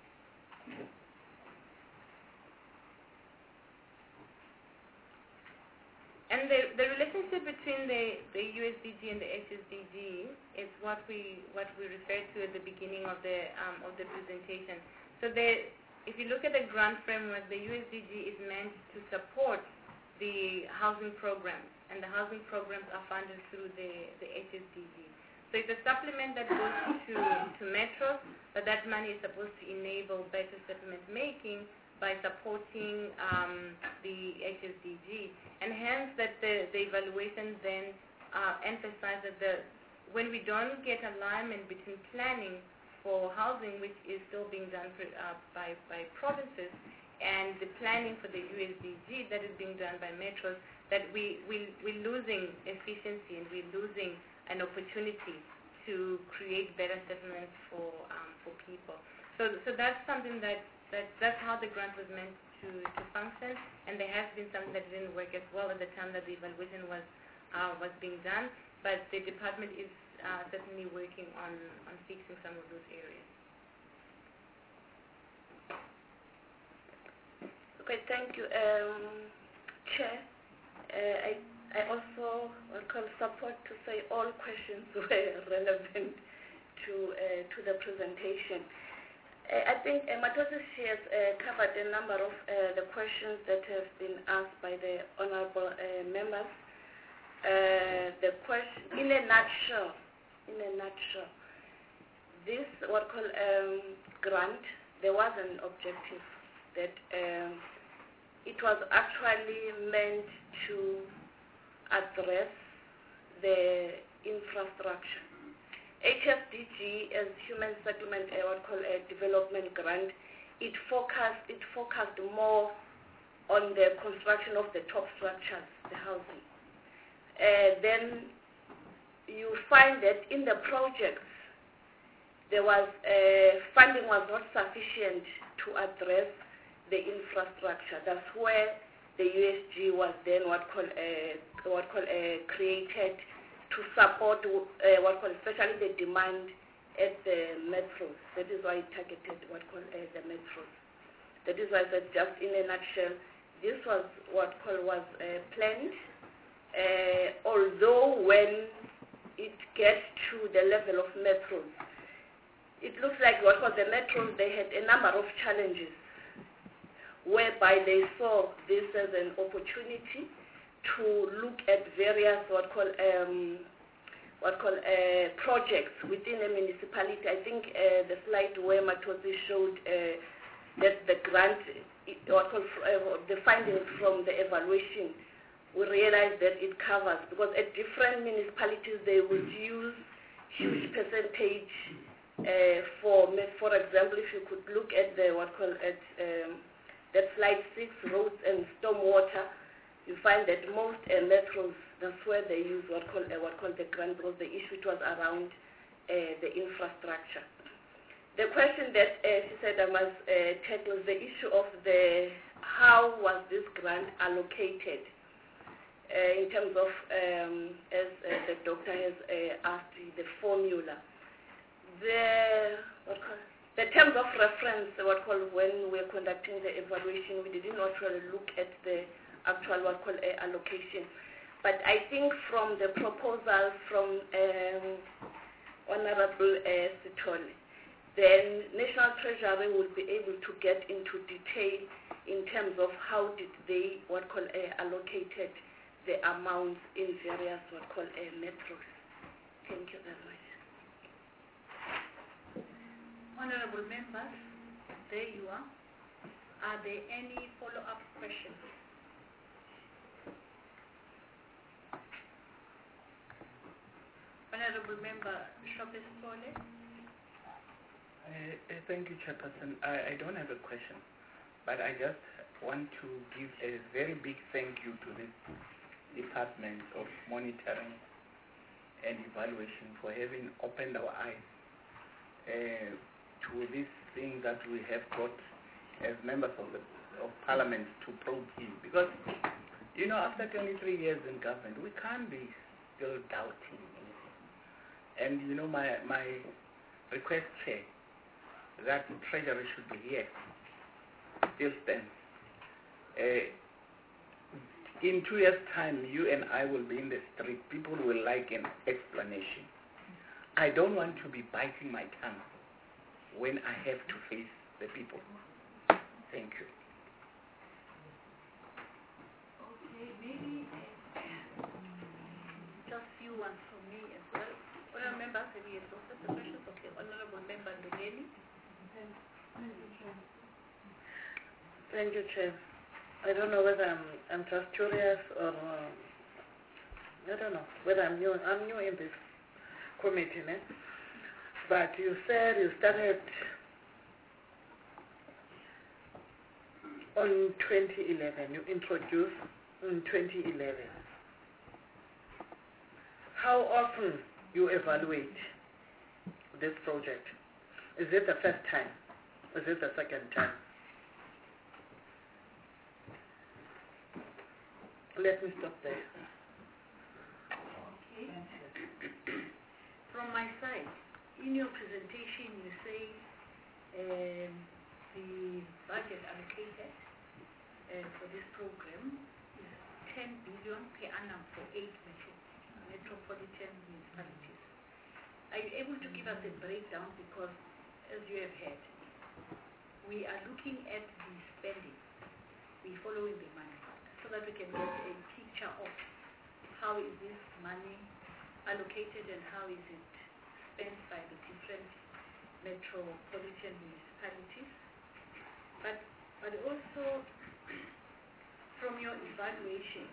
And the, the relationship between the, the U S D G and the H S D G is what we what we referred to at the beginning of the um, of the presentation. So the, if you look at the grant framework, the U S D G is meant to support the housing programs, and the housing programs are funded through the, the H S D G. So it's a supplement that goes to, to metros, but that money is supposed to enable better settlement making by supporting um, the H S D G, and hence that the, the evaluation then uh, emphasizes that when we don't get alignment between planning for housing, which is still being done for, uh, by, by provinces, and the planning for the U S D G that is being done by metros, that we, we, we're losing efficiency and we're losing an opportunity to create better settlements for, um, for people. So, so that's something that That, that's how the grant was meant to, to function, and there has been something that didn't work as well at the time that the evaluation was uh, was being done, but the department is uh, certainly working on, on fixing some of those areas. Okay, thank you, um, Chair. Uh, I, I also welcome support to say all questions were relevant to, uh, to the presentation. Uh, I think uh, Matosi has uh, covered a number of uh, the questions that have been asked by the honorable uh, members. Uh, the question, in a nutshell, in a nutshell, this what called um, grant, there was an objective that um, it was actually meant to address the infrastructure. H S D G, as Human Settlement, uh, what called a development grant, it focused it focused more on the construction of the top structures, the housing. Uh, then you find that in the projects there was uh, funding was not sufficient to address the infrastructure. That's where the U S G was then what called uh, what called uh, created to support uh, what called especially the demand at the metros. That is why it targeted what called uh, the metros. That is why I said, just in a nutshell, this was what called was uh, planned. Uh, although when it gets to the level of metros, it looks like what called the metros, they had a number of challenges, whereby they saw this as an opportunity to look at various what call um, what call uh, projects within a municipality. I think uh, the slide where Matosi showed uh, that the grant, what call uh, the findings from the evaluation we realized that it covers, because at different municipalities they would use huge percentage uh, for, for example, if you could look at the, what call at um, that slide six, roads and stormwater, you find that most uh, metros, that's where they use what called uh, what called the grant, because the issue it was around uh, the infrastructure. The question that uh, she said I must uh, tackle is the issue of the how was this grant allocated uh, in terms of um, as uh, the doctor has uh, asked the formula. The what call, the terms of reference, what called when we were conducting the evaluation, we did not really look at the actual what called uh, allocation. But I think from the proposal from um, Honorable uh, Sithole, then National Treasury will be able to get into detail in terms of how did they what called uh, allocated the amounts in various what called uh, metros. Thank you very much. Honorable members, there you are. Are there any follow-up questions? Honorable Member Shopesole. Uh, uh, thank you, Chairperson. I, I don't have a question, but I just want to give a very big thank you to the Department of Monitoring and Evaluation for having opened our eyes uh, to this thing that we have got as members of the of Parliament to probe in. Because, you know, after twenty-three years in government, we can't be still doubting anything. And, you know, my, my request, Chair, that the Treasury should be here, still stands. Uh, in two years' time, you and I will be in the street. People will like an explanation. I don't want to be biting my tongue when I have to face the people. Thank you. Okay, maybe uh, just few ones from me as well. Honourable members, have you exhausted the questions? Okay, Honourable Member Ndungeli. Thank you, Chair. I don't know whether I'm, I'm just curious or uh, I don't know whether I'm new. I'm new in this committee, né? But you said you started on twenty eleven. You introduced in twenty eleven. How often you evaluate this project? Is it the first time? Is it the second time? Let me stop there. Okay. From my side, in your presentation you say um, the budget allocated uh, for this program is ten billion per annum for eight metro, metropolitan municipalities. Are you able to give us a breakdown? Because as you have heard, we are looking at the spending, we following the money, so that we can get a picture of how is this money allocated and how is it spent by the different metropolitan municipalities. But, but also from your evaluation,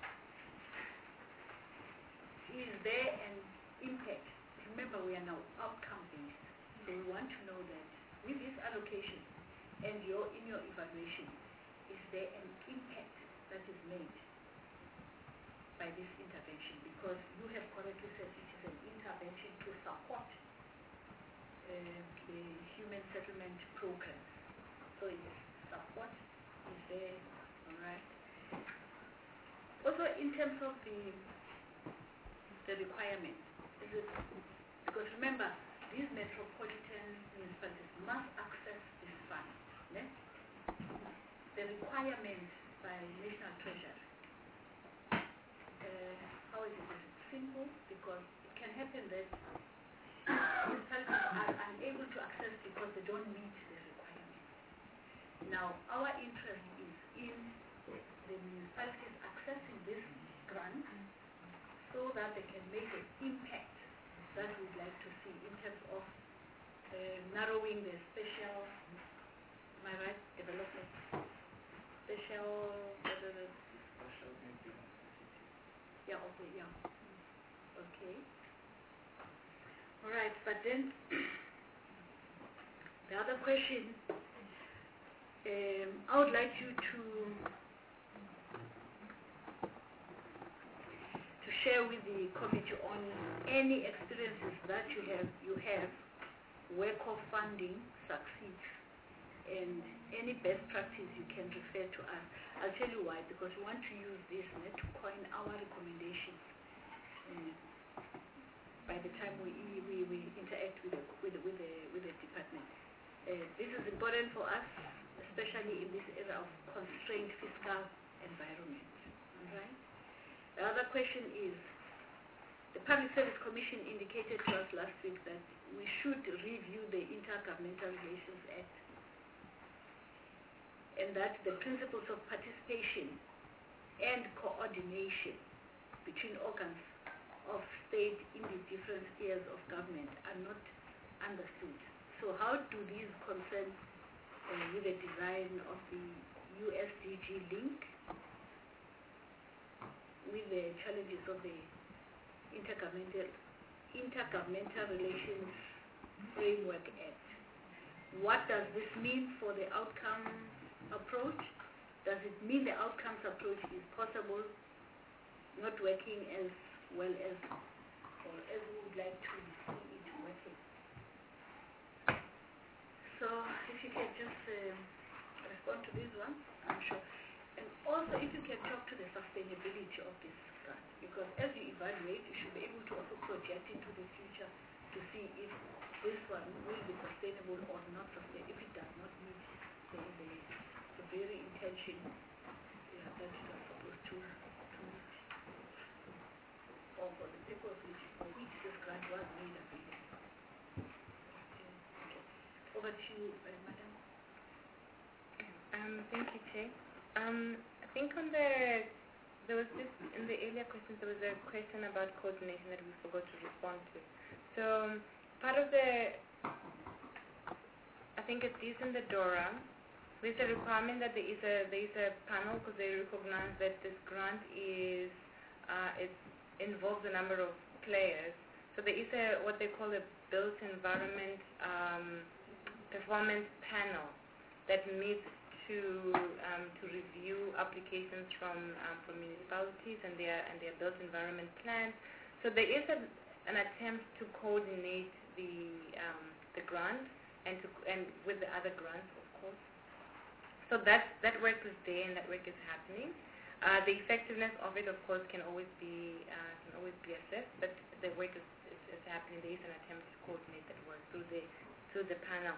is there an impact? Remember, we are now outcome based, so we want to know that with this allocation and your in your evaluation, is there an impact that is made by this intervention? Because you have correctly said it is an intervention to support uh, the human settlement program. So yes, support is there, all right. Also, in terms of the the requirements, is it, because remember, these metropolitan municipalities must access this fund. Yeah? The requirements by National Treasury. Uh, how is it? Is it simple? Because it can happen that municipalities are unable to access because they don't meet the requirements. Now, our interest is in the municipalities accessing this grant so that they can make an impact that we'd like to see in terms of uh, narrowing the special, am I right, development, special, uh, chair of the, yeah. Okay. All right, but then the other question, um, I would like you to to share with the committee on any experiences that you have you have where co-funding succeeds, and any best practice you can refer to us. I'll tell you why, because we want to use this net to coin our recommendations uh, by the time we, we, we interact with the, with the, with the, with the department. Uh, this is important for us, especially in this era of constrained fiscal environment. All right? The other question is, the Public Service Commission indicated to us last week that we should review the Intergovernmental Relations Act, and that the principles of participation and coordination between organs of state in the different spheres of government are not understood. So how do these concern uh, with the design of the U S D G link with the challenges of the Intergovernmental, Intergovernmental Relations Framework Act? What does this mean for the outcomes approach? Does it mean the outcomes approach is possible, not working as well as or as we would like to see it working? So if you can just uh, respond to this one, I'm sure. And also if you can talk to the sustainability of this grant, because as you evaluate, you should be able to also project into the future to see if this one will be sustainable or not sustainable, if it does not meet the, the, the very intention yeah, that it was supposed to, to meet, or for the purpose which, for which this grant was made available. Okay. Over to you, uh, Madam. Um, thank you, Chair. Um, I think on the, there was this, in the earlier questions, there was a question about coordination that we forgot to respond to. So, part of the, I think it is in the DORA, there's a requirement that there is a, there is a panel, because they recognize that this grant is, uh, it involves a number of players. So there is a, what they call a built environment um, performance panel that meets to um, to review applications from um, from municipalities and their and their built environment plans. So there is a, an attempt to coordinate the um, the grant and to and with the other grants, of course. So that that work is there and that work is happening. Uh, the effectiveness of it, of course, can always be uh, can always be assessed, but the work is, is, is happening. There is an attempt to coordinate that work through the through the panel.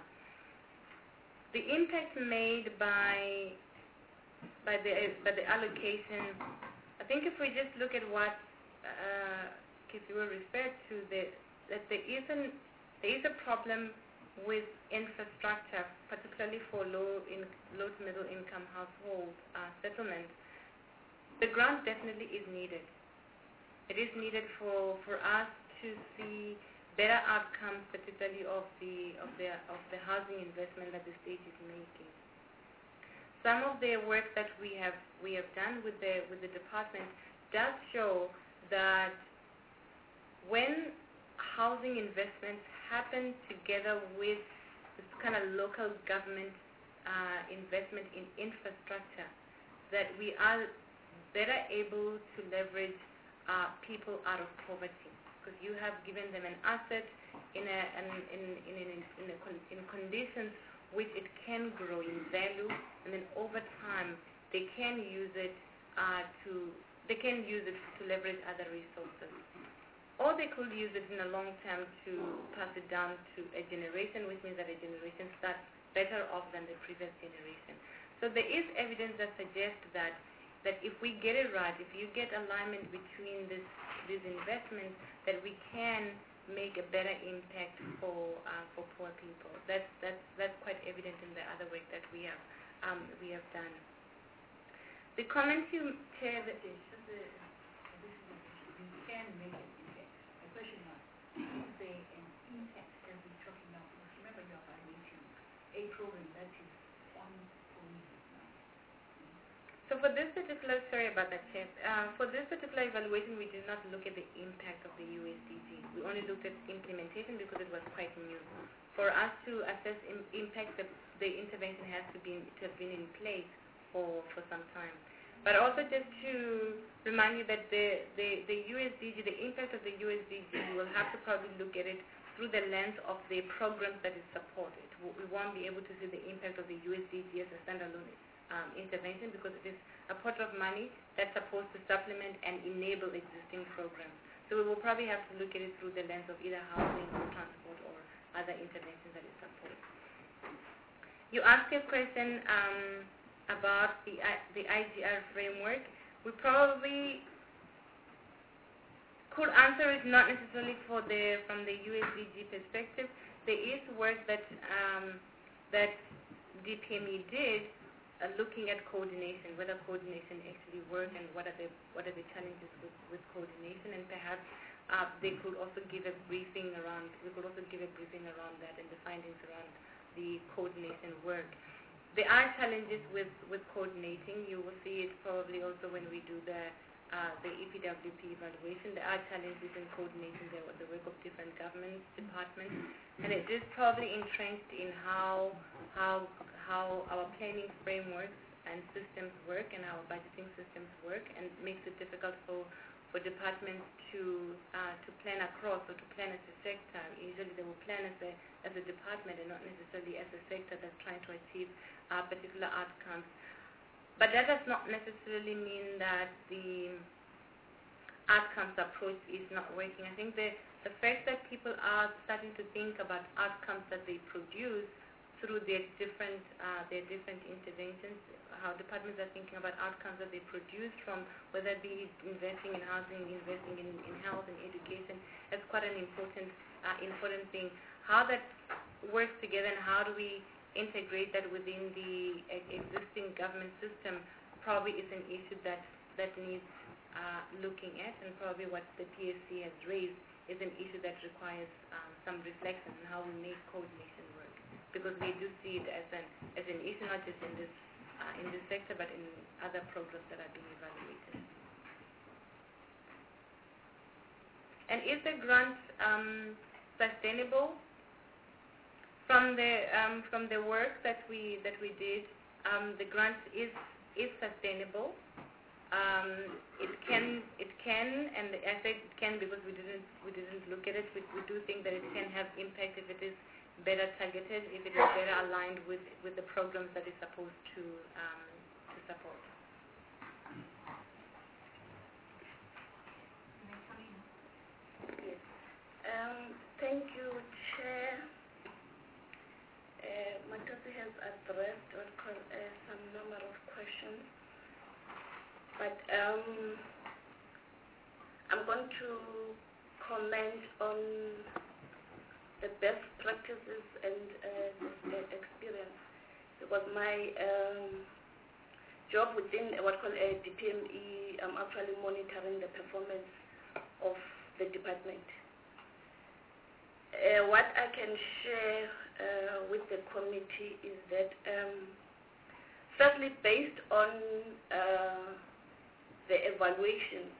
The impact made by by the by the allocation, I think if we just look at what uh, Kisiwe referred to, the, that there is an there is a problem with infrastructure, particularly for low in low to middle income household uh, settlements. The grant definitely is needed. It is needed for for us to see better outcomes, particularly of the of the of the housing investment that the state is making. Some of the work that we have we have done with the with the department does show that when housing investments happen together with this kind of local government uh, investment in infrastructure, that we are better able to leverage uh, people out of poverty. Because you have given them an asset in a in in in in, in, a con in conditions which it can grow in value, and then over time they can use it uh, to they can use it to leverage other resources, or they could use it in the long term to pass it down to a generation, which means that a generation starts better off than the previous generation. So there is evidence that suggests that that if we get it right, if you get alignment between this these investments, that we can make a better impact for uh, for poor people. That's that's that's quite evident in the other work that we have um, we have done. The comments you chair that we can make an impact. The question was, is there an impact as we're talking now? Because remember, you're evaluating a program that is ongoing now. So for this particular, sorry about that, Chair. Uh, for this particular evaluation, we did not look at the impact of the U S D G. We only looked at implementation because it was quite new. For us to assess im impact, the, the intervention has to be to have been in place for for some time. But also just to remind you that the the, the U S D G, the impact of the U S D G, we will have to probably look at it through the lens of the programs that is supported. We won't be able to see the impact of the U S D G as a standalone Um, intervention because it is a pot of money that's supposed to supplement and enable existing programs. So we will probably have to look at it through the lens of either housing or transport or other interventions that it supports. You asked a question um, about the, I, the I G R framework. We probably could answer it not necessarily for the, from the U S D G perspective. There is work that, um, that D P M E did Uh, looking at coordination, whether coordination actually works and what are the what are the challenges with, with coordination, and perhaps uh, they could also give a briefing around. We could also give a briefing around that and the findings around the coordination work. There are challenges with, with coordinating. You will see it probably also when we do the uh, the E P W P evaluation. There are challenges in coordinating the, the work of different government departments, and it is probably entrenched in how how how our planning frameworks and systems work and our budgeting systems work, and makes it difficult for, for departments to uh, to plan across or to plan as a sector. Usually they will plan as a, as a department and not necessarily as a sector that's trying to achieve uh, particular outcomes. But that does not necessarily mean that the outcomes approach is not working. I think the, the fact that people are starting to think about outcomes that they produce through their different uh, their different interventions, how departments are thinking about outcomes that they produce from whether it be investing in housing, investing in, in health and education, that's quite an important uh, important thing. How that works together and how do we integrate that within the uh, existing government system probably is an issue that, that needs uh, looking at, and probably what the P S C has raised is an issue that requires um, some reflection on how we make coordination work. Because we do see it as an as an issue not just in this uh, in this sector but in other programs that are being evaluated. And is the grant um, sustainable? From the um, from the work that we that we did, um, the grant is is sustainable. Um, it can it can and I say it can because we didn't we didn't look at it. We, we do think that it can have impact if it is better targeted, if it is better aligned with, with the programs that it's supposed to um, to support. Yes. Um, thank you, Chair. Uh, Matasi has addressed what call, uh, some number of questions, but um, I'm going to comment on the best practices and uh, experience, because my um, job within what called a D P M E, I'm actually monitoring the performance of the department. Uh, what I can share uh, with the committee is that, um, firstly, based on uh, the evaluations,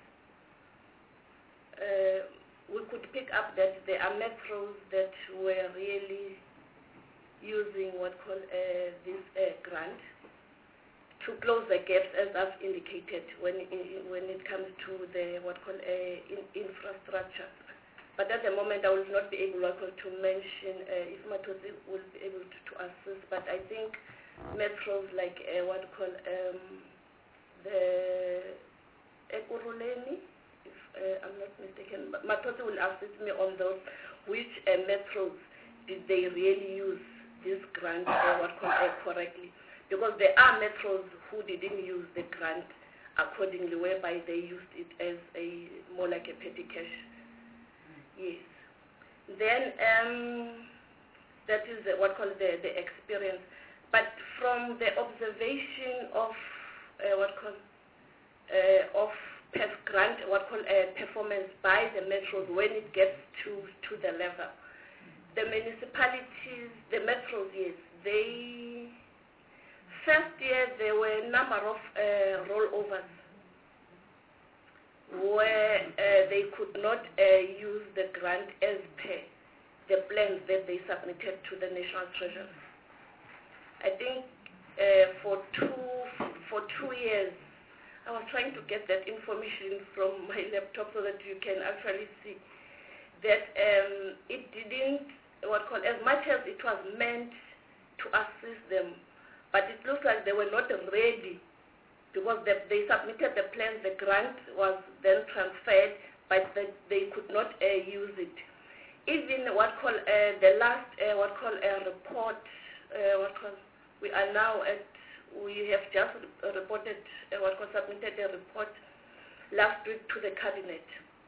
uh, we could pick up that there are metros that were really using what called uh, this uh, grant to close the gaps, as I've indicated, when it, when it comes to the what called uh, in, infrastructure. But at the moment, I will not be able to mention uh, if Matosi will be able to, to assist. But I think metros like uh, what called um, the Ekurhuleni, Uh, I'm not mistaken, but Matosi will assist me on those. Which uh, metros did they really use this grant uh, what called, uh, correctly? Because there are metros who didn't use the grant accordingly, whereby they used it as a more like a petty cash. Yes. Then um, that is the, what called the the experience. But from the observation of uh, what called uh, of P E F grant, what called uh, performance by the metros when it gets to, to the level. The municipalities, the metros, yes, they first year there were a number of uh, rollovers where uh, they could not uh, use the grant as per the plans that they submitted to the National Treasury. I think uh, for two for two years, I was trying to get that information from my laptop so that you can actually see that um, it didn't, what called, as much as it was meant to assist them, but it looks like they were not ready because they, they submitted the plans, the grant was then transferred, but they, they could not uh, use it. Even what call uh, the last uh, what call a uh, report, uh, what call we are now at, we have just reported uh, what call submitted a report last week to the cabinet.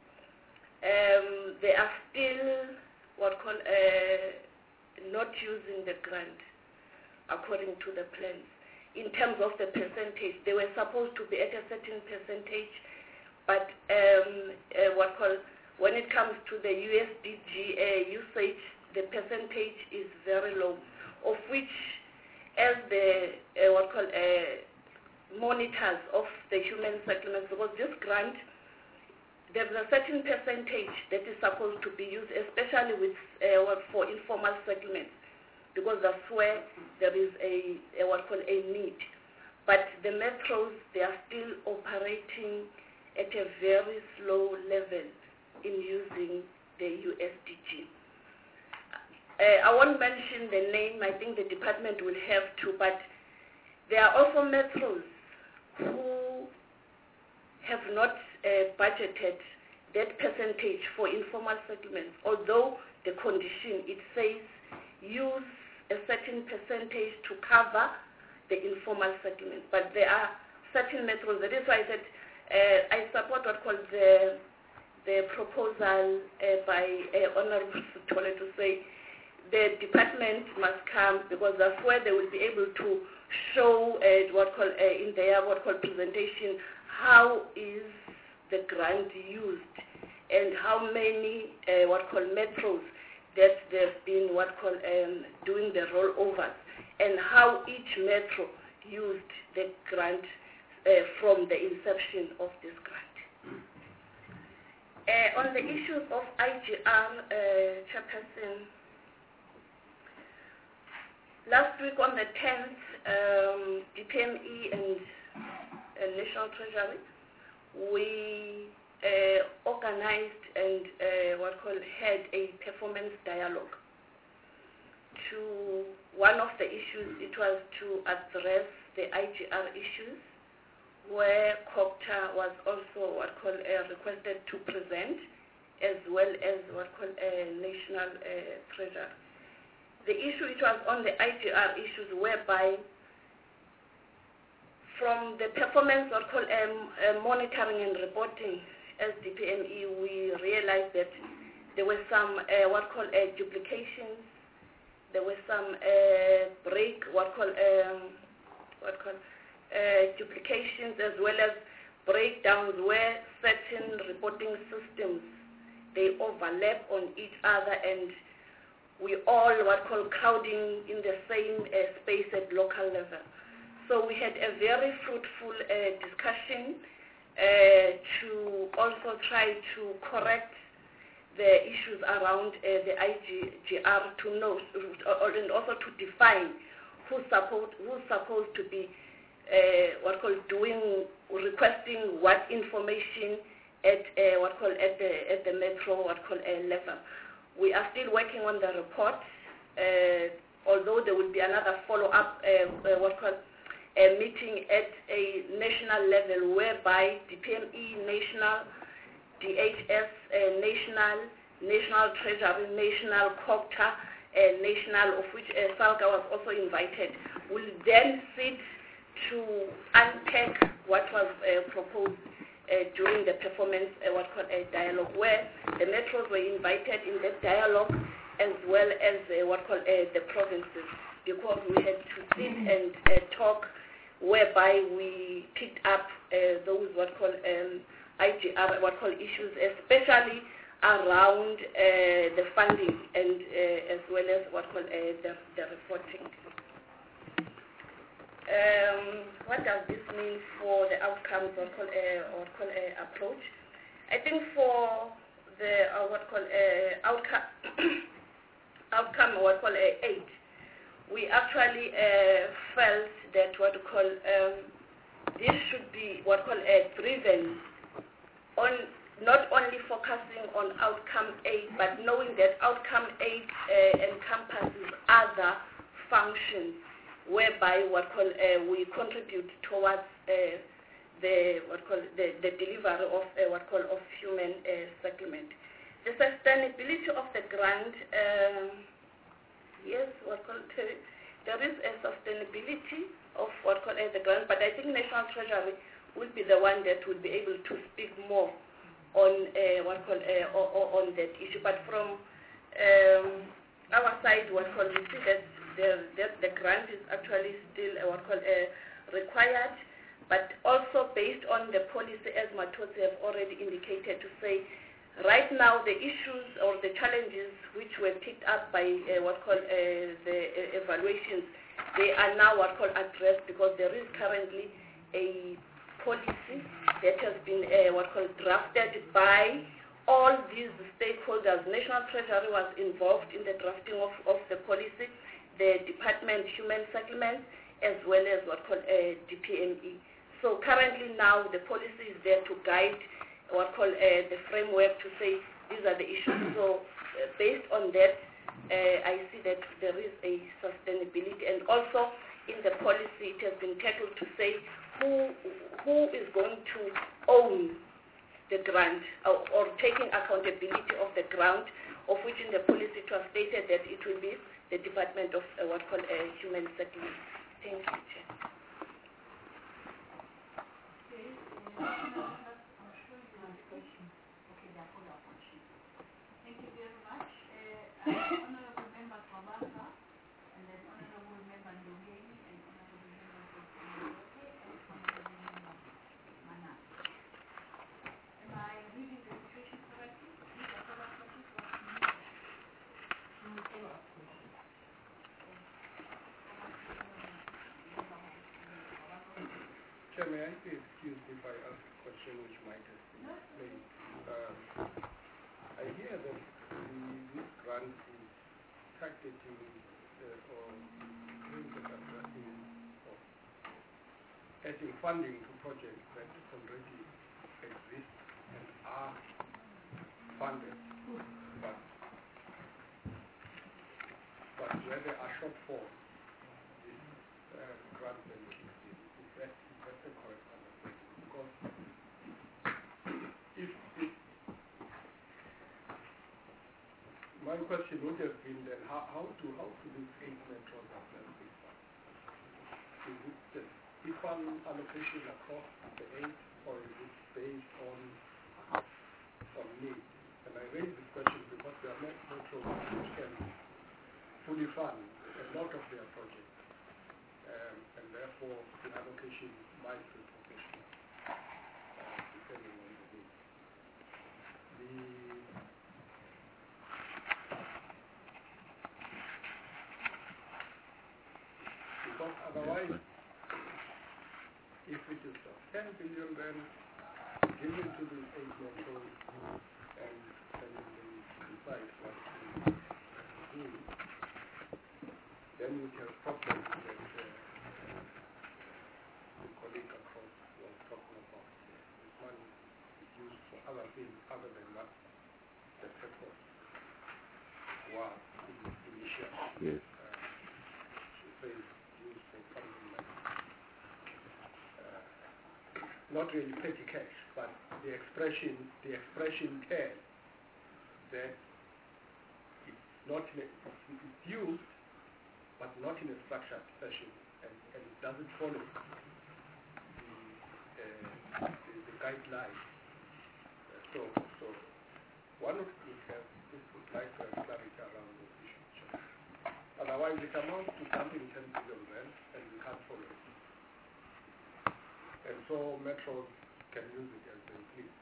Um, they are still what call uh, not using the grant according to the plans. In terms of the percentage, they were supposed to be at a certain percentage, but um, uh, what call when it comes to the U S D G uh, usage, the percentage is very low, of which, as the uh, what call uh, monitors of the human settlements, because this grant, there's a certain percentage that is supposed to be used, especially with uh, what for informal settlements, because that's where there is a, a what called a need. But the metros, they are still operating at a very slow level in using the U S D G. Uh, I won't mention the name, I think the department will have to, but there are also metros who have not uh, budgeted that percentage for informal settlements, although the condition, it says use a certain percentage to cover the informal settlement. But there are certain methods. That is why I said uh, I support what called the the proposal uh, by uh, Honorable Sithole to say the department must come, because that's where they will be able to show uh, what called uh, in their what called presentation how is the grant used and how many uh, what called metros that they've been what called um, doing the rollovers, and how each metro used the grant uh, from the inception of this grant. Uh, on the issues of I G R, uh, Chairperson, last week on the tenth, um, D P M E and uh, National Treasury, we uh, organized and uh, what called had a performance dialogue. To one of the issues, it was to address the I G R issues, where COGTA was also what called uh, requested to present, as well as what called a uh, national uh, treasury. The issue it was on the I G R issues, whereby from the performance what called um, uh, monitoring and reporting as D P M E, we realized that there were some uh, what called uh, duplications. There were some uh, break what called um, what called Uh, duplications, as well as breakdowns where certain reporting systems, they overlap on each other, and we all what called crowding in the same uh, space at local level. So we had a very fruitful uh, discussion uh, to also try to correct the issues around uh, the I G R to know, uh, and also to define who's supposed, who's supposed to be Uh, what called doing, requesting what information at uh, what called at the at the metro what called uh, level. We are still working on the report, uh, although there will be another follow-up uh, uh, what called a meeting at a national level, whereby D P M E national, D H S uh, national, National Treasury national, COGTA uh, national, of which uh, SALGA was also invited, will then sit to unpack what was uh, proposed uh, during the performance uh, what called a dialogue, where the metros were invited in that dialogue, as well as uh, what called uh, the provinces, because we had to sit and uh, talk, whereby we picked up uh, those what called um, I G R what called issues, especially around uh, the funding and uh, as well as what called uh, the, the reporting. um, what does this mean for the outcomes or call, uh, or call uh, approach? I think for the uh, what call uh, outcome outcome or what call uh, aid, we actually uh, felt that what we call um, this should be what call uh, driven on not only focusing on outcome aid, but knowing that outcome aid uh, encompasses other functions whereby what call uh, we contribute towards uh, the what call the, the delivery of uh, what call of human uh, settlement. The sustainability of the grant, um, yes, what call uh, there is a sustainability of what call uh, the grant, but I think National Treasury will be the one that will be able to speak more on uh, what call uh, or, on that issue. But from um, our side, what call we see that the, that the grant is actually still uh, what call uh, required. But also based on the policy, as Matotsi have already indicated, to say right now the issues or the challenges which were picked up by uh, what called uh, the uh, evaluations, they are now what called addressed, because there is currently a policy that has been uh, what called drafted by all these stakeholders. National Treasury was involved in the drafting of, of the policy, the Department Human Settlements, as well as what called uh, D P M E. So currently now the policy is there to guide what called uh, the framework to say these are the issues. So uh, based on that, uh, I see that there is a sustainability, and also in the policy it has been tackled to say who who is going to own the grant or, or taking accountability of the grant, of which in the policy it was stated that it will be the Department of uh, what called uh, Human Settlement. Thank you, Chair. Thank you very much. Uh, Honorable Member Kwabasa, and then Honorable Member Ndongeni, and Honorable Member Ndongeni, and Honorable Member Mana. Am I reading the situation correctly? These are all our questions for Chair, may I be excused if I ask a question which might have been made? Um, I hear that the, this grant is targeting uh, or addressing or adding funding to projects that already exist and are funded, but, but where there are shortfalls, this uh, grant then kicks in. Is that, is that the correct understanding? Because if, if my question would have been then how, how to how to these eight metros access this fund? Is it just equal allocation across the eight, or is it based on on need? And I raise this question because there are metros which can fully fund a lot of their projects, um, and therefore the allocation might be proportional uh, depending on the need. The Because otherwise, if it is of ten billion, then given to the eight metros, and then they decide what to do, then we have problems that uh, the colleague across was talking about. This money is used for other things other than what the purpose was initially. Yes. Uh, used for something like uh, not really petty cash, but the expression the expression there that it's not in a, it's used, but not in a structured fashion, and, and it doesn't follow the uh, the, the guidelines. Uh, so so one would have this would like to have clarity around those issues. Otherwise, it amounts to something ten billion rand, and we can't follow it. And so metros can use it as they please.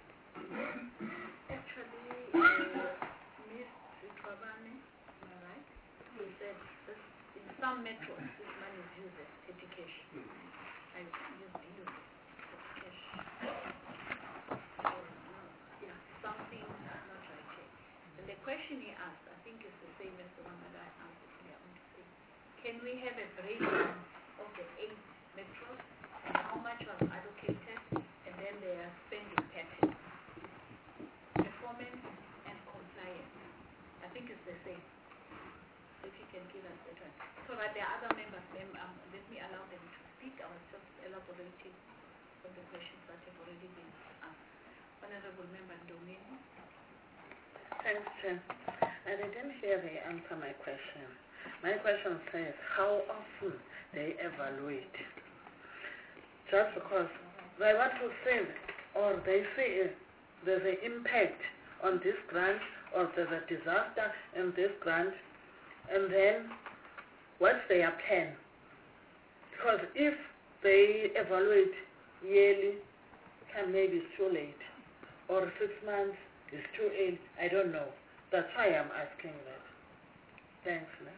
Actually, uh, Miz Twabane, am I right? is that this, in some metros, this money is used as petty cash. I use the use as cash. So, yeah, something not right here. And the question he asked, I think is the same as the one that I asked earlier on to say, can we have a breakdown of the eight metros and how much was allocated and then their spending pattern, performance and compliance. I think it's the same. If you can give us that one. So that the other members, mem um, let me allow them to speak. I was just elaborating on the questions that have already been asked. Honorable Member Domini. Thanks, Chair. I didn't hear the answer my question. My question says how often they evaluate. Just because they want to say or they say there's an impact on this grant or there's a disaster in this grant, and then what's their plan? Because if they evaluate yearly, can maybe it's too late, or six months is too late, I don't know. That's why I'm asking that. Thanks, ma'am.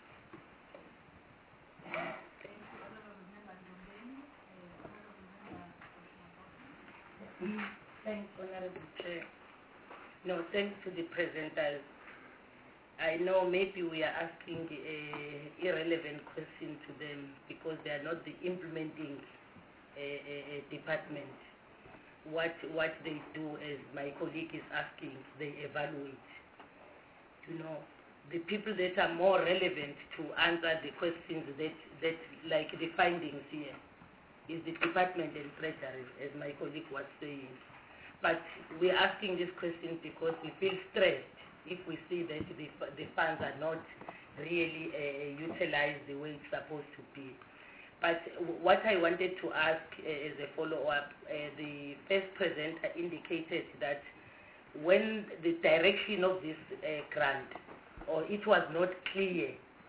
Thanks, Honorable Chair. No, thanks to the presenters. I know maybe we are asking a irrelevant question to them because they are not the implementing uh, uh, department. What what they do, as my colleague is asking, they evaluate. You know, the people that are more relevant to answer the questions that that like the findings here is the department and treasury, as my colleague was saying. But we're asking this question because we feel stressed if we see that the, the funds are not really uh, utilized the way it's supposed to be. But what I wanted to ask uh, as a follow-up, uh, the first presenter indicated that when the direction of this uh, grant, or it was not clear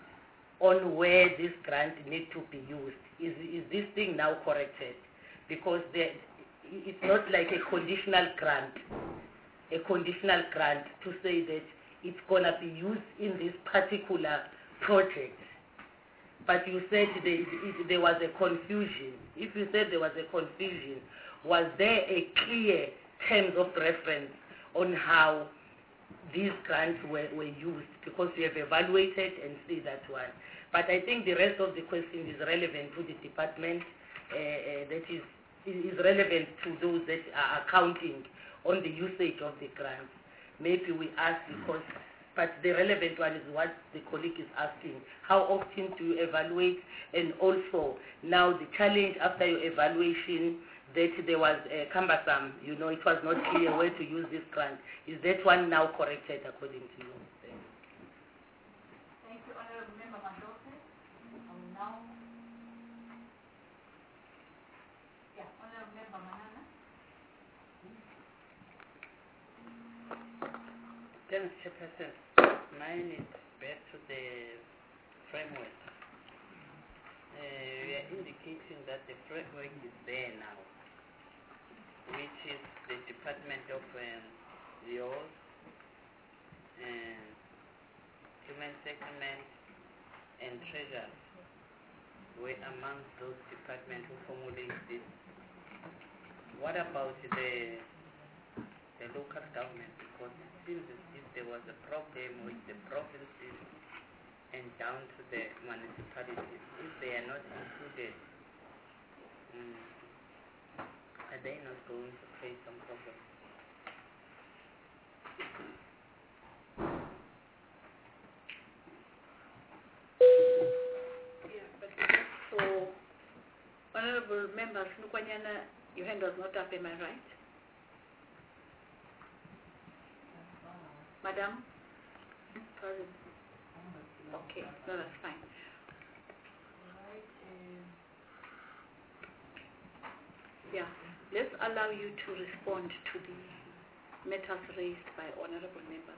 on where this grant need to be used, is, is this thing now corrected? Because there, it's not like a conditional grant, a conditional grant to say that it's going to be used in this particular project. But you said there, it, there was a confusion. If you said there was a confusion, was there a clear terms of reference on how these grants were, were used? Because we have evaluated and see that one. But I think the rest of the question is relevant to the department, uh, uh, that is is relevant to those that are accounting on the usage of the grants. Maybe we ask because, but the relevant one is what the colleague is asking. How often do you evaluate? And also, now the challenge after your evaluation that there was a cumbersome, you know, it was not clear where to use this grant. Is that one now corrected according to you? Thank you. Thank you, Honorable Member Mandose. I will now... Yeah, Honorable Member Manana. Thanks, Chairperson. Mine is back to the framework. Uh, we are indicating that the framework is there now, which is the Department of um, Laws and Human Settlement and Treasury were among those departments who formulate this. What about the the local government? Because it seems as if there was a problem with the provinces and down to the municipalities. If they are not included, um, are they not going to face some problems? Yeah, but so, Honorable Members, Nukwanyana, your hand was not up, am I right? Madam? Sorry. Okay, no, that's fine. Yeah, let's allow you to respond to the matters raised by honorable members.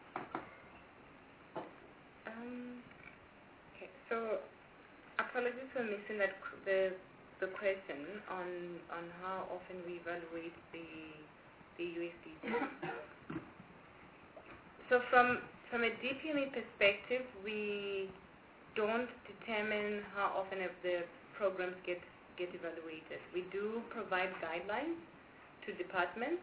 Um, okay, so apologies for missing that qu- the the question on on how often we evaluate the the U S D. So from from a D P M E perspective, we don't determine how often if the programs get, get evaluated. We do provide guidelines to departments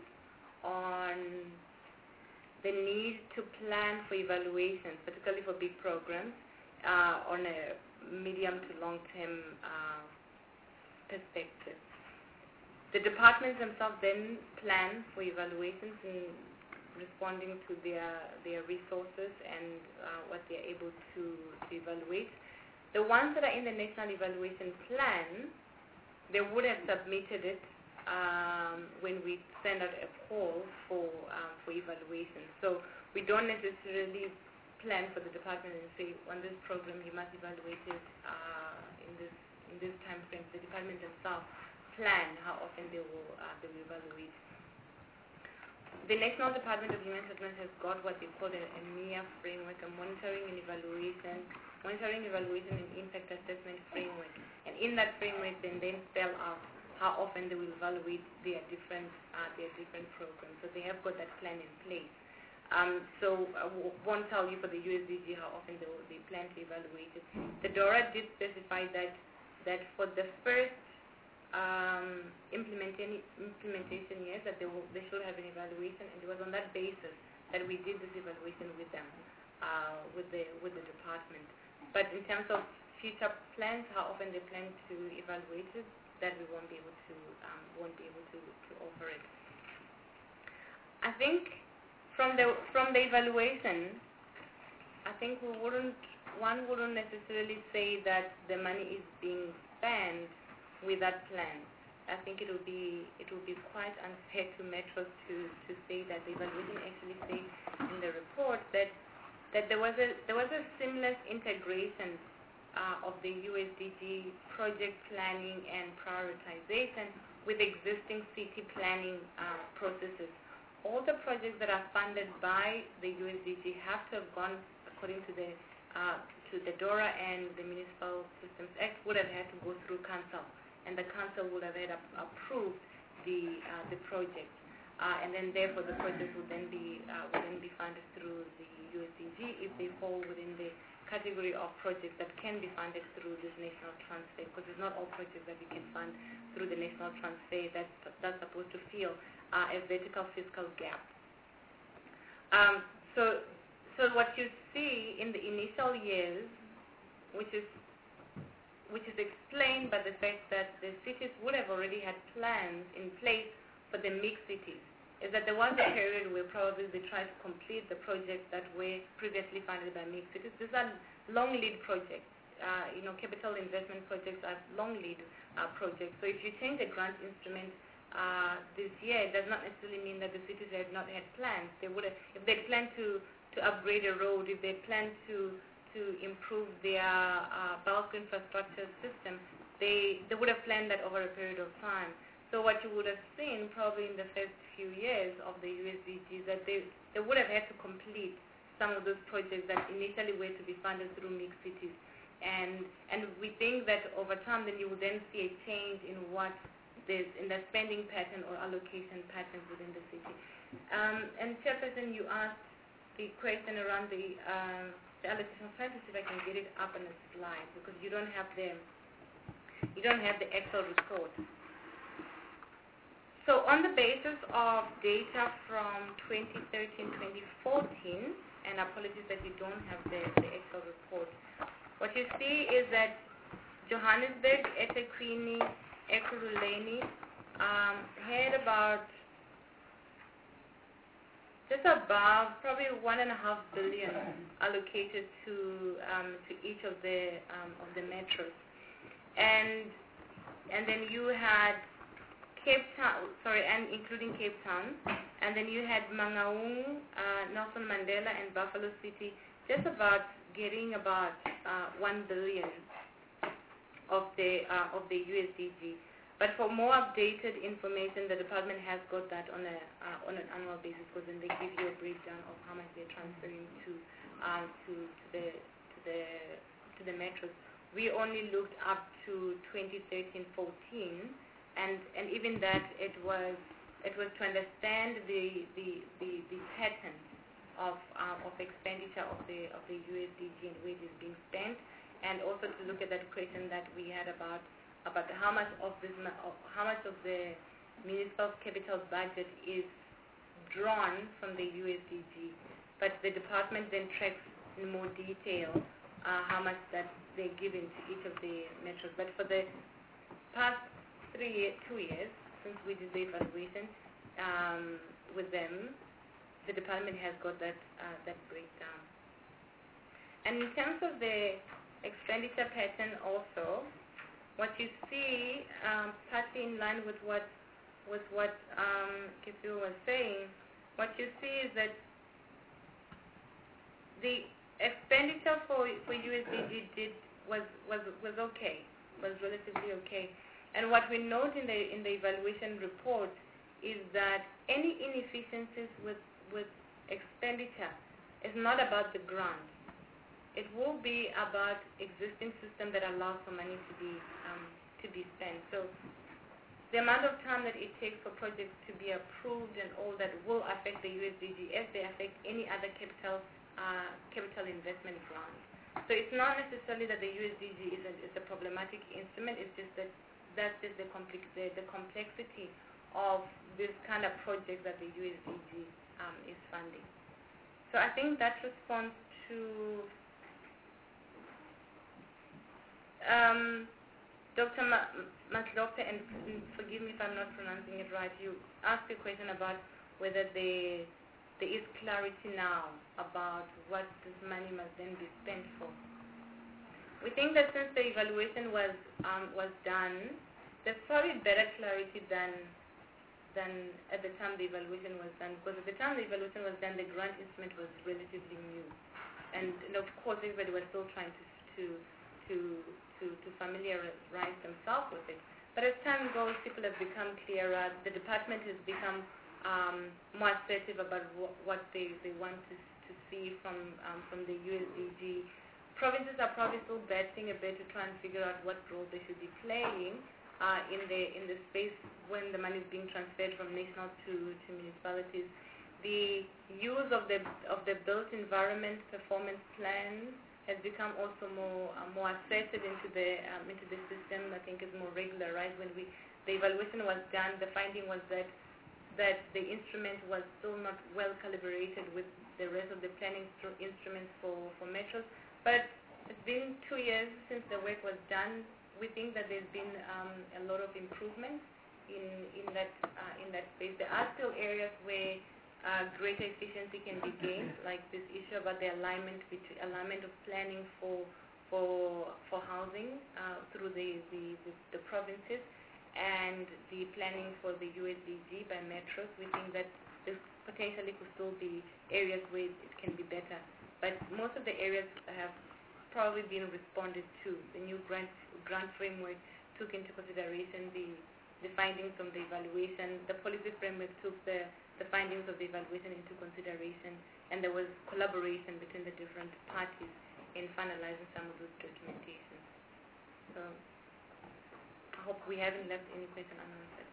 on the need to plan for evaluations, particularly for big programs, uh, on a medium to long-term uh, perspective. The departments themselves then plan for evaluations in responding to their their resources and uh, what they're able to, to evaluate. The ones that are in the National Evaluation Plan, they would have submitted it um, when we send out a call for um, for evaluation. So we don't necessarily plan for the department and say, on this program you must evaluate it uh, in this in this time frame. The department themselves plan how often they will uh, they will evaluate. The National Department of Human Settlement has got what they call a, a M I A framework, a monitoring and evaluation, monitoring, evaluation, and impact assessment framework. And in that framework, then then spell out how often they will evaluate their different uh, their different programs. So they have got that plan in place. Um, so I w- won't tell you for the U S D G how often they will, they plan to evaluate it. The DORA did specify that that for the first Um, implementation implementation years that they will they should have an evaluation, and it was on that basis that we did this evaluation with them, uh, with the with the department. But in terms of future plans, how often they plan to evaluate it, that we won't be able to um, won't be able to, to offer it. I think from the from the evaluation, I think we wouldn't one wouldn't necessarily say that the money is being spent with that plan. I think it would be it would be quite unfair to Metros to, to say that the evaluation actually says in the report that that there was a there was a seamless integration uh, of the U S D G project planning and prioritization with existing city planning uh, processes. All the projects that are funded by the U S D G have to have gone according to the uh, to the DORA and the Municipal Systems Act would have had to go through council. And the council would have had approved the uh, the project, uh, and then therefore the project would then be uh, would then be funded through the U S D G if they fall within the category of projects that can be funded through this national transfer. Because it's not all projects that we can fund through the national transfer. That's that's supposed to fill uh, a vertical fiscal gap. Um, so so what you see in the initial years, which is which is explained by the fact that the cities would have already had plans in place for the mixed cities, is that there was a period where probably they tried to complete the projects that were previously funded by mixed cities. These are long lead projects. Uh, you know, capital investment projects are long lead uh, projects. So if you change the grant instrument uh, this year, it does not necessarily mean that the cities have not had plans. They would have, if they planned to, to upgrade a road, if they planned to to improve their uh, bulk infrastructure system, they they would have planned that over a period of time. So what you would have seen probably in the first few years of the U S D G is that they, they would have had to complete some of those projects that initially were to be funded through mixed cities. And and we think that over time then you will then see a change in what there's in the spending pattern or allocation patterns within the city. Um, and Chairperson, you asked the question around the uh, the allocation. I'm trying to see if I can get it up on a slide because you don't have the you don't have the Excel report. So on the basis of data from twenty thirteen twenty fourteen, and apologies that you don't have the, the Excel report, what you see is that Johannesburg, eThekwini, Ekurhuleni um, had about just above probably one and a half billion allocated to um, to each of the um, of the metros, and and then you had Cape Town, sorry, and including Cape Town, and then you had Mangaung, uh, Nelson Mandela, and Buffalo City, just about getting about uh, one billion of the uh, of the U S D G. But for more updated information, the department has got that on a uh, on an annual basis, because then they give you a breakdown of how much they're transferring to uh, to, to the to the to the metros. We only looked up to twenty thirteen fourteen, and and even that it was it was to understand the the the, the pattern of uh, of expenditure of the of the U S D G and where it is being spent, and also to look at that question that we had about about how much of this of how much of the municipal capital budget is drawn from the U S D G, but the department then tracks in more detail uh, how much that they're given to each of the metros. But for the past three years, two years since we did the evaluation um, with them, the department has got that uh, that breakdown. And in terms of the expenditure pattern also, what you see, um, partly in line with what with what um, Kisiwe was saying, what you see is that the expenditure for for U S D G did was was was okay, was relatively okay. And what we note in the in the evaluation report is that any inefficiencies with with expenditure is not about the grant. It will be about existing system that allows for money to be um, to be spent. So the amount of time that it takes for projects to be approved and all that will affect the U S D G as they affect any other capital uh, capital investment grant. So it's not necessarily that the U S D G is a, is a problematic instrument. It's just that that's just the, complex, the, the complexity of this kind of project that the U S D G um, is funding. So I think that responds to um, Doctor Ma Matlope, and forgive me if I'm not pronouncing it right, you asked a question about whether there, there is clarity now about what this money must then be spent for. We think that since the evaluation was um, was done, there's probably better clarity than than at the time the evaluation was done, because at the time the evaluation was done, the grant instrument was relatively new, and, and of course everybody was still trying to to to to, to familiarize themselves with it. But as time goes, people have become clearer. The department has become um, more assertive about wh what they, they want to, to see from um, from the U S D G. Provinces are probably still betting a bit to try and figure out what role they should be playing uh, in the in the space when the money is being transferred from national to, to municipalities. The use of the of the built environment performance plans has become also more uh, more asserted into the um, into the system. I think is more regularized. When we the evaluation was done, the finding was that that the instrument was still not well calibrated with the rest of the planning instruments for for metros. But it's been two years since the work was done. We think that there's been um, a lot of improvement in in that uh, in that space. There are still areas where Uh, greater efficiency can be gained, like this issue about the alignment between alignment of planning for for for housing uh, through the, the, the, the provinces and the planning for the U S D G by metros. We think that this potentially could still be areas where it can be better. But most of the areas have probably been responded to. The new grant grant framework took into consideration the the findings from the evaluation. The policy framework took the the findings of the evaluation into consideration, and there was collaboration between the different parties in finalizing some of those documentations. So I hope we haven't left any question unanswered.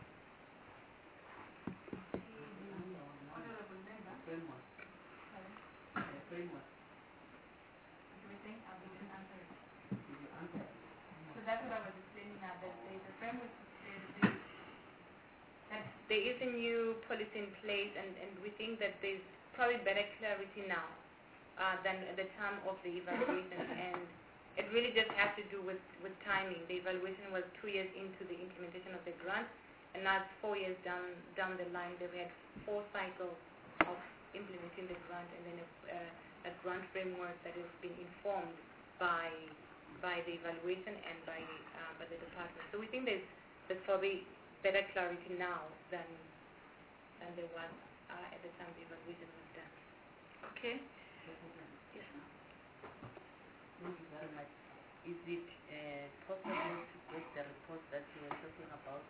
Honorable member. Framework. The framework. Everything, I didn't answer it. You answered. So that's what I was explaining now, that the, the framework is the there is a new policy in place, and, and we think that there's probably better clarity now uh, than at the time of the evaluation, and it really just has to do with, with timing. The evaluation was two years into the implementation of the grant, and now it's four years down down the line. They've had four cycles of implementing the grant, and then a, uh, a grant framework that has been informed by by the evaluation and by uh, by the department. So we think there's there's probably better clarity now than than there was uh, at the time the evaluation was done. Okay? Yes, ma'am. Thank you very much. Is it uh, possible to get the report that you were talking about?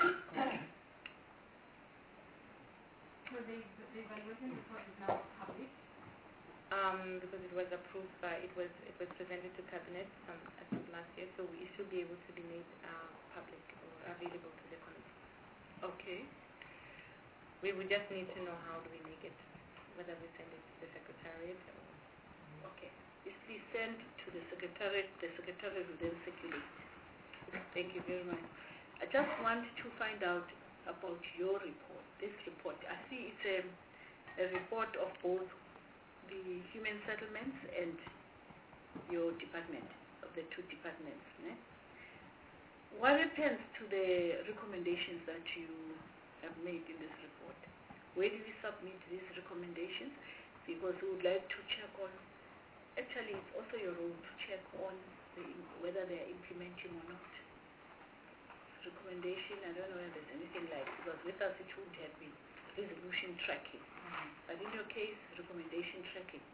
So the, the evaluation report is now published? Um, because it was approved by, it was it was presented to Cabinet um, I think last year, so it should be able to be made uh, public or available to the committee. Okay. We would just need to know how do we make it whether we send it to the Secretariat or... Okay. If we send to the Secretariat, the Secretariat will then circulate. Thank you very much. I just want to find out about your report, this report. I see it's a, a report of both the human settlements and your department, of the two departments. Ne? What happens to the recommendations that you have made in this report? Where do we submit these recommendations? Because we would like to check on, actually it's also your role to check on the, whether they are implementing or not. Recommendation, I don't know whether there's anything like, because with us it would have been resolution tracking. Mm-hmm. But in your case, recommendation tracking.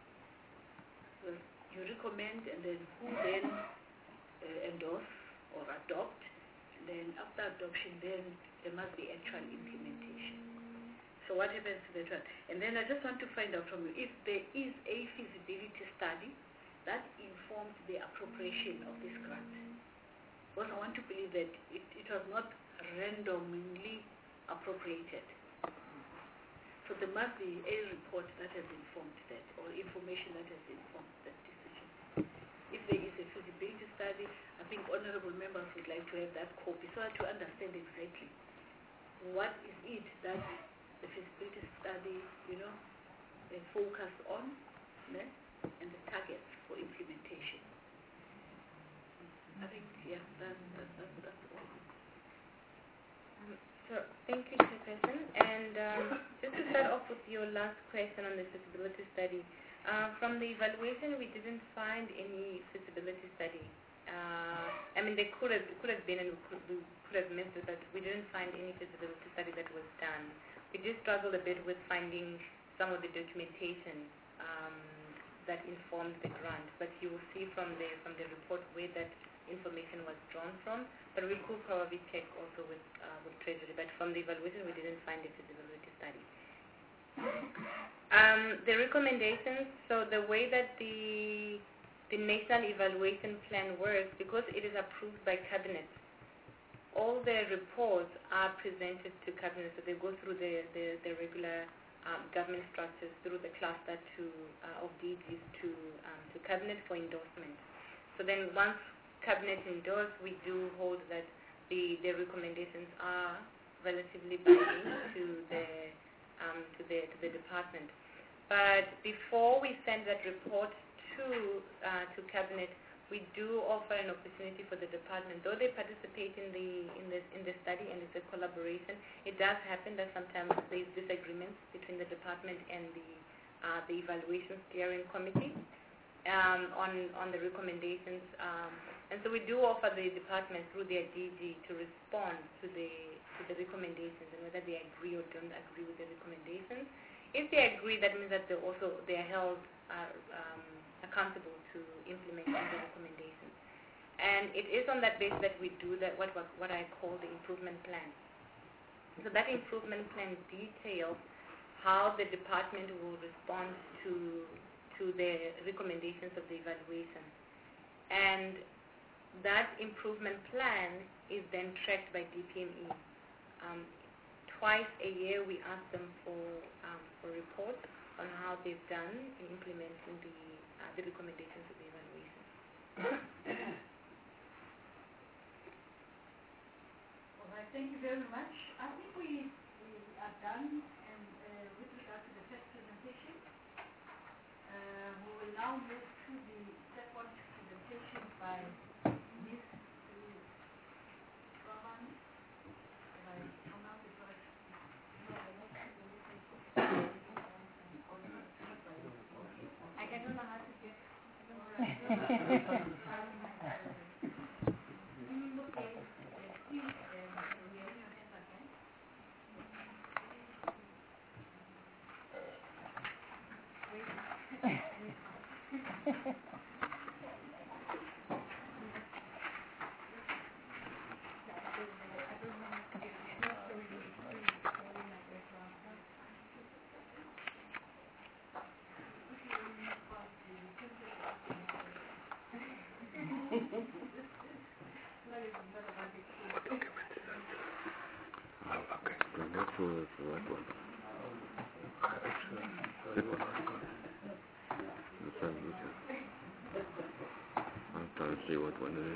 So you recommend and then who then uh, endorse or adopt, and then after adoption then there must be actual implementation. So what happens to that one? And then I just want to find out from you if there is a feasibility study that informs the appropriation of this grant. Because I want to believe that it, it was not randomly appropriated. So there must be a report that has informed that, or information that has informed that decision. If there is a feasibility study, I think honorable members would like to have that copy so that to understand exactly what is it that the feasibility study, you know, they focus on, né, and the targets for implementation. I think, yeah, that, that, that, that's all. Um, so, thank you, Chairperson. And um, just to start off with your last question on the feasibility study, uh, from the evaluation, we didn't find any feasibility study. Uh, I mean, there could have, could have been and we could, we could have missed it, but we didn't find any feasibility study that was done. We did struggle a bit with finding some of the documentation um, that informed the grant, but you will see from the from the report where that information was drawn from. But we could probably check also with uh, with Treasury. But from the evaluation, we didn't find a feasibility study. Um, the recommendations. So the way that the the National Evaluation Plan works, because it is approved by Cabinet, all the reports are presented to Cabinet, so they go through the, the, the regular um, government structures, through the cluster to, uh, of D Gs to, um, to Cabinet for endorsement. So then once Cabinet endorse, we do hold that the, the recommendations are relatively binding to the, um, to, the, to the department. But before we send that report to, uh, to Cabinet, we do offer an opportunity for the department, though they participate in the in the in the study and it's a collaboration. It does happen that sometimes there is disagreements between the department and the uh, the evaluation steering committee um, on on the recommendations, um, and so we do offer the department through their D G to respond to the to the recommendations and whether they agree or don't agree with the recommendations. If they agree, that means that they also they are held uh, um, accountable to implement the recommendations. And it is on that basis that we do that what, what, what I call the improvement plan. So that improvement plan details how the department will respond to, to the recommendations of the evaluation. And that improvement plan is then tracked by D P M E. Um, twice a year we ask them for, um, for reports on how they've done in implementing the uh, the recommendations of the evaluation. All right, thank you very much. I think we, we are done and, uh, with regard to the first presentation. Uh, we will now move to the second presentation by Miz Raman. I don't know how to do it.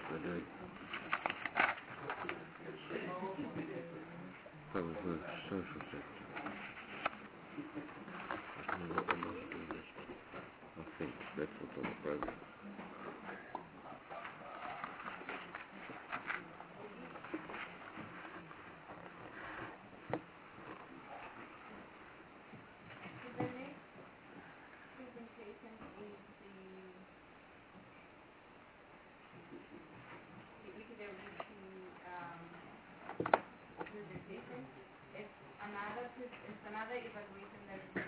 doing. Public works, social sector. I think that's what's on the program. It's another evaluation that we,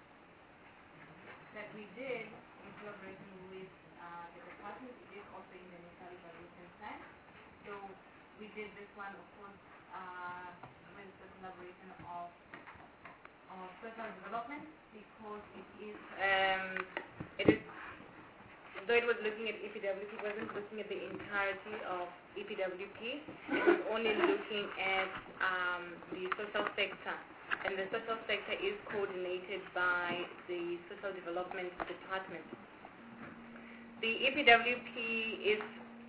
that we did in collaboration with uh, the department. We did also in the national evaluation plan. So we did this one, of course, uh, with the collaboration of, of social development, because it is, um, it is, though it was looking at E P W P, it wasn't looking at the entirety of E P W P. It was only looking at um, the social sector. And the social sector is coordinated by the Social Development Department. The E P W P is,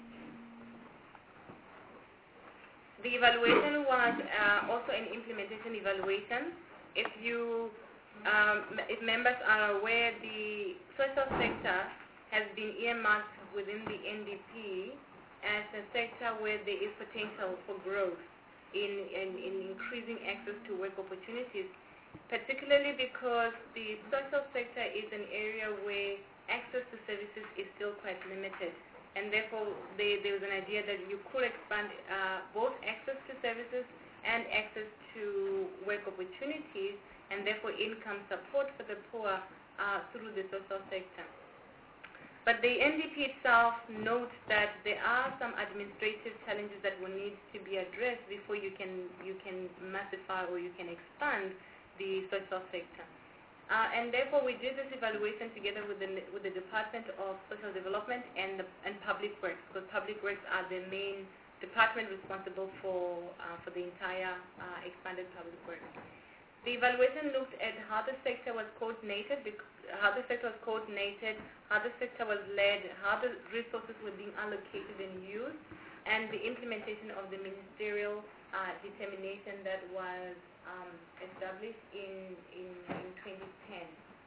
the evaluation was uh, also an implementation evaluation. If you, um, if members are aware, the social sector has been earmarked within the N D P as a sector where there is potential for growth. In, in, in increasing access to work opportunities, particularly because the social sector is an area where access to services is still quite limited. And therefore, they, there was an idea that you could expand uh, both access to services and access to work opportunities, and therefore income support for the poor uh, through the social sector. But the N D P itself notes that there are some administrative challenges that will need to be addressed before you can you can massify or you can expand the social sector. Uh, and therefore, we did this evaluation together with the with the Department of Social Development and the, and Public Works, because Public Works are the main department responsible for uh, for the entire uh, expanded public works. The evaluation looked at how the sector was coordinated, how the sector was coordinated, how the sector was led, how the resources were being allocated and used, and the implementation of the ministerial uh, determination that was um, established in, in, in twenty ten.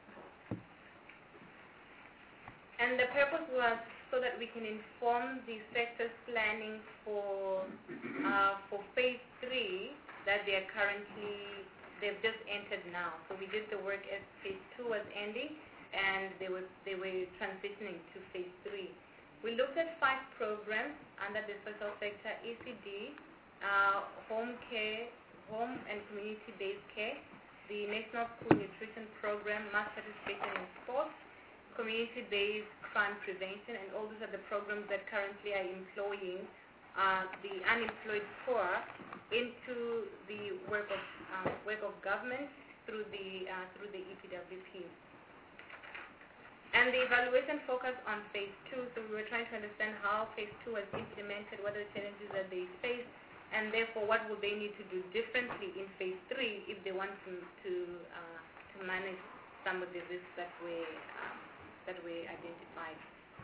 And the purpose was so that we can inform the sector's planning for, uh, for phase three that they are currently they've just entered now. So we did the work as phase two was ending, and they were they were transitioning to phase three. We looked at five programs under the social sector: E C D, uh, home care, home and community-based care, the National School Nutrition Program, mass participation in sports, community-based crime prevention, and all these are the programs that currently are employing uh, the unemployed poor into the work of uh, work of government through the uh, through the E P W P. And the evaluation focused on phase two, so we were trying to understand how phase two was implemented, what are the challenges that they faced, and therefore what would they need to do differently in phase three if they want to to, uh, to manage some of the risks that were um, that were identified.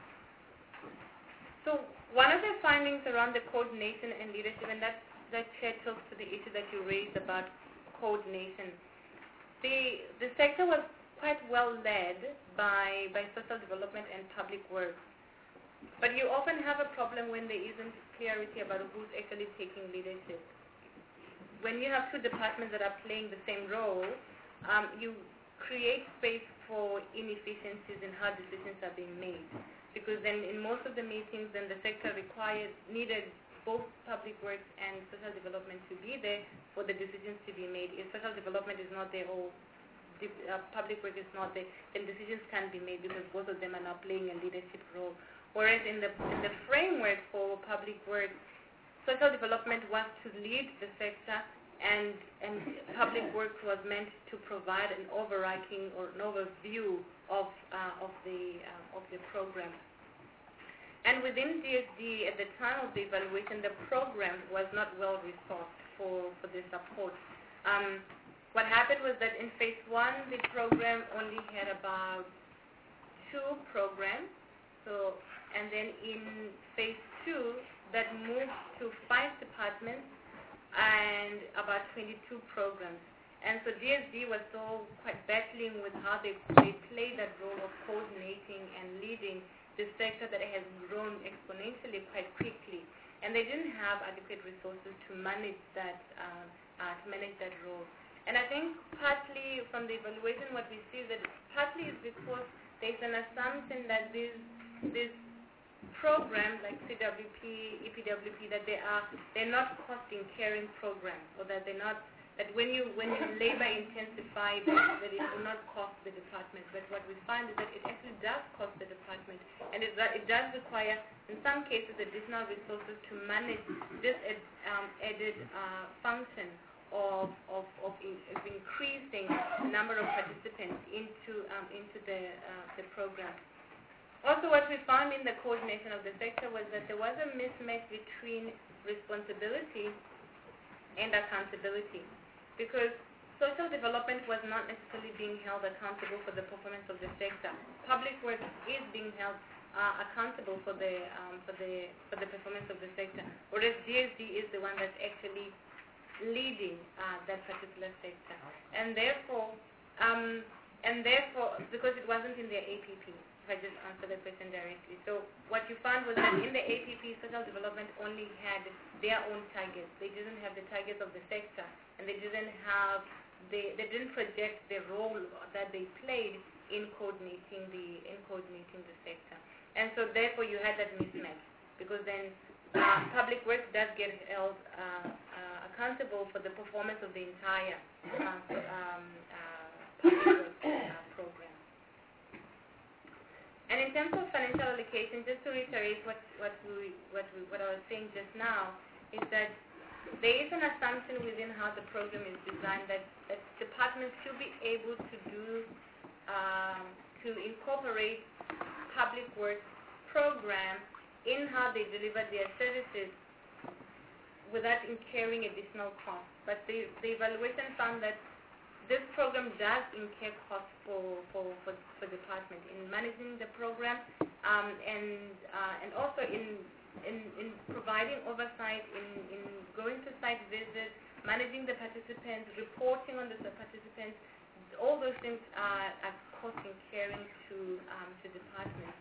So one of the findings around the coordination and leadership, and that that chair talks to the issue that you raised about coordination. The the sector was quite well led by by social development and public works, but you often have a problem when there isn't clarity about who's actually taking leadership. When you have two departments that are playing the same role, um, you create space for inefficiencies in how decisions are being made. Because then in most of the meetings, then the sector required needed both public works and social development to be there for the decisions to be made. If social development is not there or uh, public work is not there, then decisions can be made because both of them are now playing a leadership role. Whereas in the in the framework for public work, social development was to lead the sector, and and public work was meant to provide an overarching or an overview of uh, of the uh, of the program. And within D S D, at the time of the evaluation, the program was not well resourced for, for the support. Um, what happened was that in phase one, the program only had about two programs. So, and then in phase two, that moved to five departments and about twenty-two programs. And so D S D was still quite battling with how they, they play that role of coordinating and leading the sector that has grown exponentially quite quickly. And they didn't have adequate resources to manage that, uh, uh, to manage that role. And I think partly from the evaluation what we see is that partly is because there's an assumption that these, these programs like C W P, E P W P, that they are, they're not cost-incurring programs, or that they're not, that when you, when you labor intensify, that, that it will not cost the department. But what we find is that it actually does cost the department, and it, it does require, in some cases, additional resources to manage this ad, um, added uh, function of, of, of, in, of increasing the number of participants into, um, into the, uh, the program. Also, what we found in the coordination of the sector was that there was a mismatch between responsibility and accountability, because social development was not necessarily being held accountable for the performance of the sector. Public works is being held uh, accountable for the, um, for, the, for the performance of the sector, whereas D S D is the one that's actually leading uh, that particular sector. And therefore, um, and therefore, because it wasn't in their A P P, if I just answer the question directly. So what you found was that in the A P P, social development only had their own targets. They didn't have the targets of the sector, and they didn't have, they, they didn't project the role that they played in coordinating the, in coordinating the sector. And so therefore you had that mismatch, because then uh, public works does get held uh, uh, accountable for the performance of the entire uh, um, uh, public works uh, program. And in terms of financial allocation, just to reiterate what, what, we, what, we, what I was saying just now, is that there is an assumption within how the program is designed that, that departments should be able to do, um, to incorporate public works program in how they deliver their services without incurring additional costs. But the, the evaluation found that this program does incur costs for, for, for, for department in managing the program, um, and, uh, and also in, in, in providing oversight, in, in going to site visits, managing the participants, reporting on the participants. All those things are, are cost incurring to, um, to departments.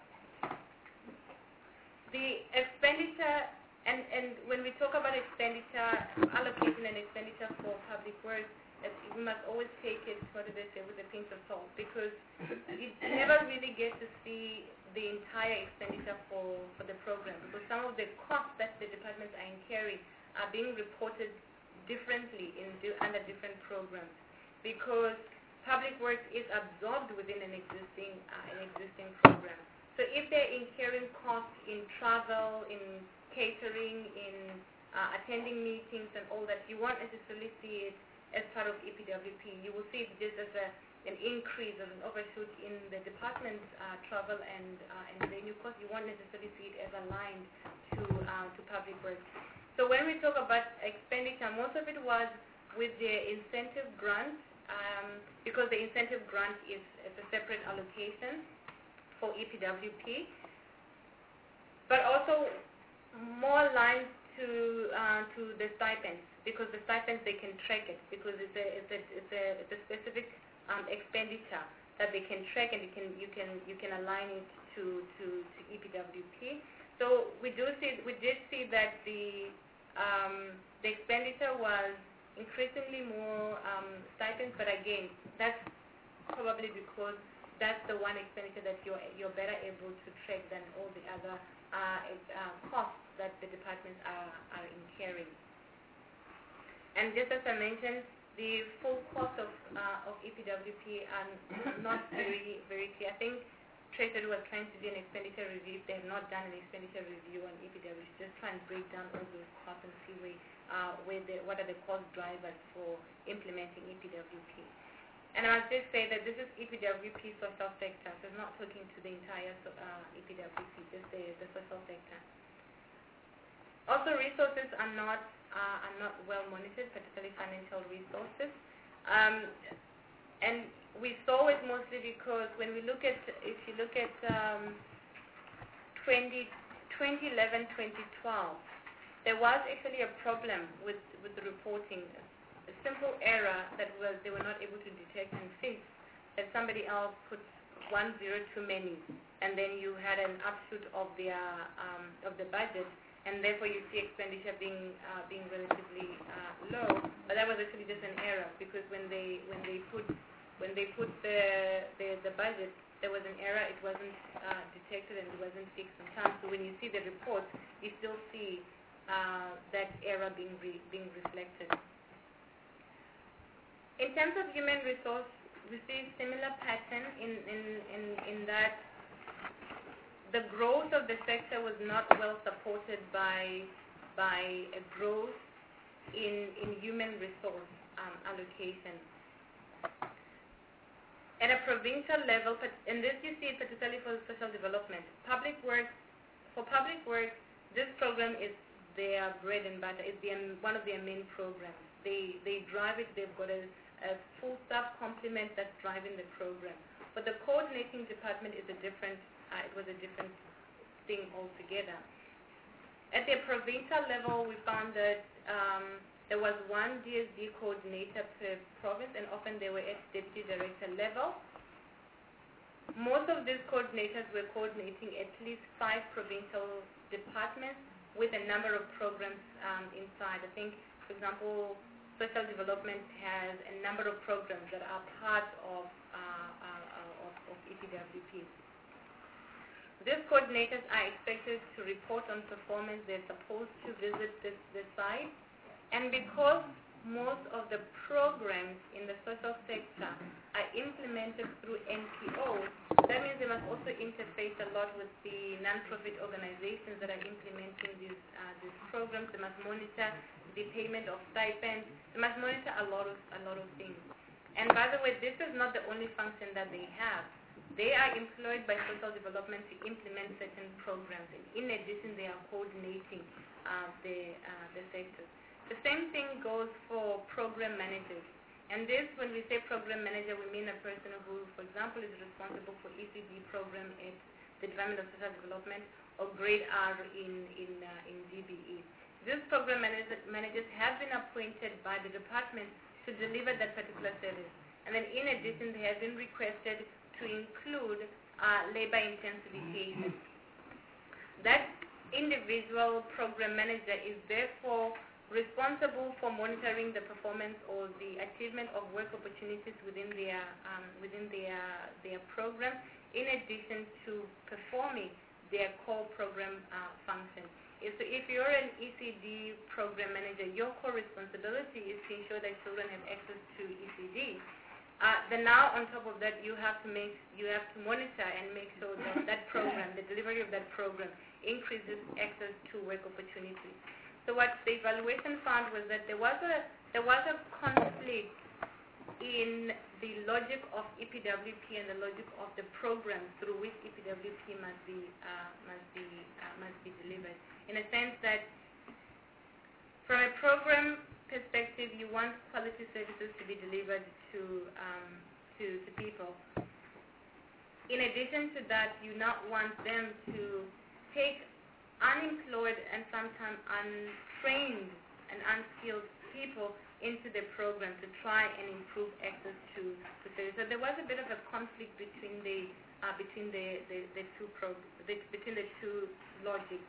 The expenditure, and, and when we talk about expenditure, allocation and expenditure for public works, we must always take it, what do they say, with a pinch of salt, because you never really get to see the entire expenditure for, for the program, because some of the costs that the departments are incurring are being reported differently in, under different programs, because public works is absorbed within an existing, uh, an existing program. So if they're incurring costs in travel, in catering, in uh, attending meetings and all that, you won't necessarily see it as part of E P W P. You will see it just as a, an increase or an overshoot in the department's uh, travel and, uh, and venue costs. You won't necessarily see it as aligned to, uh, to public works. So when we talk about expenditure, most of it was with the incentive grant, um, because the incentive grant is, is a separate allocation for E P W P, but also more aligned to, uh, to the stipends, because the stipends, they can track it, because it's a, it's a, it's a, it's a specific um, expenditure that they can track, and you can, you can, you can align it to, to, to E P W P. So we do see, we did see that the, um, the expenditure was increasingly more um, stipends, but again, that's probably because that's the one expenditure that you're, you're better able to track than all the other uh, uh, costs that the departments are, are incurring. And just as I mentioned, the full cost of, uh, of E P W P are not very, very clear. I think Treasury was trying to do an expenditure review. They have not done an expenditure review on E P W P. Just try and break down all those costs and see where, uh, where the, what are the cost drivers for implementing E P W P. And I must just say that this is E P W P social sector, so it's not talking to the entire uh, E P W P, just the, the social sector. Also, resources are not uh, are not well monitored, particularly financial resources. Um, and we saw it mostly because when we look at, if you look at um, twenty twenty eleven twenty twelve, there was actually a problem with, with the reporting. A simple error that was they were not able to detect and fix, that somebody else put one zero too many, and then you had an upshoot of their um, of the budget, and therefore you see expenditure being uh, being relatively uh, low. But that was actually just an error, because when they when they put when they put the the, the budget, there was an error. It wasn't uh, detected and it wasn't fixed on time. So when you see the report, you still see uh, that error being re being reflected. In terms of human resource, we see similar pattern in, in, in, in that the growth of the sector was not well supported by, by a growth in, in human resource um, allocation. At a provincial level, and this you see particularly for social development, public works, for public works, this program is their bread and butter, it's their, one of their main programs. They, they drive it, they've got a a full staff complement that's driving the program. But the coordinating department is a different, uh, it was a different thing altogether. At the provincial level, we found that um, there was one D S D coordinator per province, and often they were at deputy director level. Most of these coordinators were coordinating at least five provincial departments with a number of programs um, inside. I think, for example, social development has a number of programs that are part of, uh, uh, of, of E P W P. These coordinators are expected to report on performance. They're supposed to visit this, this site. And because most of the programs in the social sector are implemented through N P Os, that means they must also interface a lot with the non-profit organizations that are implementing these, uh, these programs. They must monitor the payment of stipends. They must monitor a lot of a lot of things. And by the way, this is not the only function that they have. They are employed by social development to implement certain programs, and in addition, they are coordinating uh, the uh, the sectors. The same thing goes for program managers. And this, when we say program manager, we mean a person who, for example, is responsible for E C D program at the Department of Social Development or grade R in in uh, in D B E. These program managers, managers have been appointed by the department to deliver that particular service. And then in addition, they have been requested to include uh, labor intensification. That individual program manager is therefore responsible for monitoring the performance or the achievement of work opportunities within their, um, within their, their program, in addition to performing their core program uh, function. So if you're an E C D program manager, your core responsibility is to ensure that children have access to E C D. Uh, then now, on top of that, you have to make, you have to monitor and make sure that that program, the delivery of that program, increases access to work opportunities. So what the evaluation found was that there was a there was a conflict in the logic of E P W P and the logic of the program through which E P W P must be uh, must be uh, must be delivered. In a sense that, from a program perspective, you want quality services to be delivered to um, to, to people. In addition to that, you not want them to take unemployed and sometimes untrained and unskilled people into the program to try and improve access to, to service. So there was a bit of a conflict between the uh, between the, the, the two pro the, between the two logic.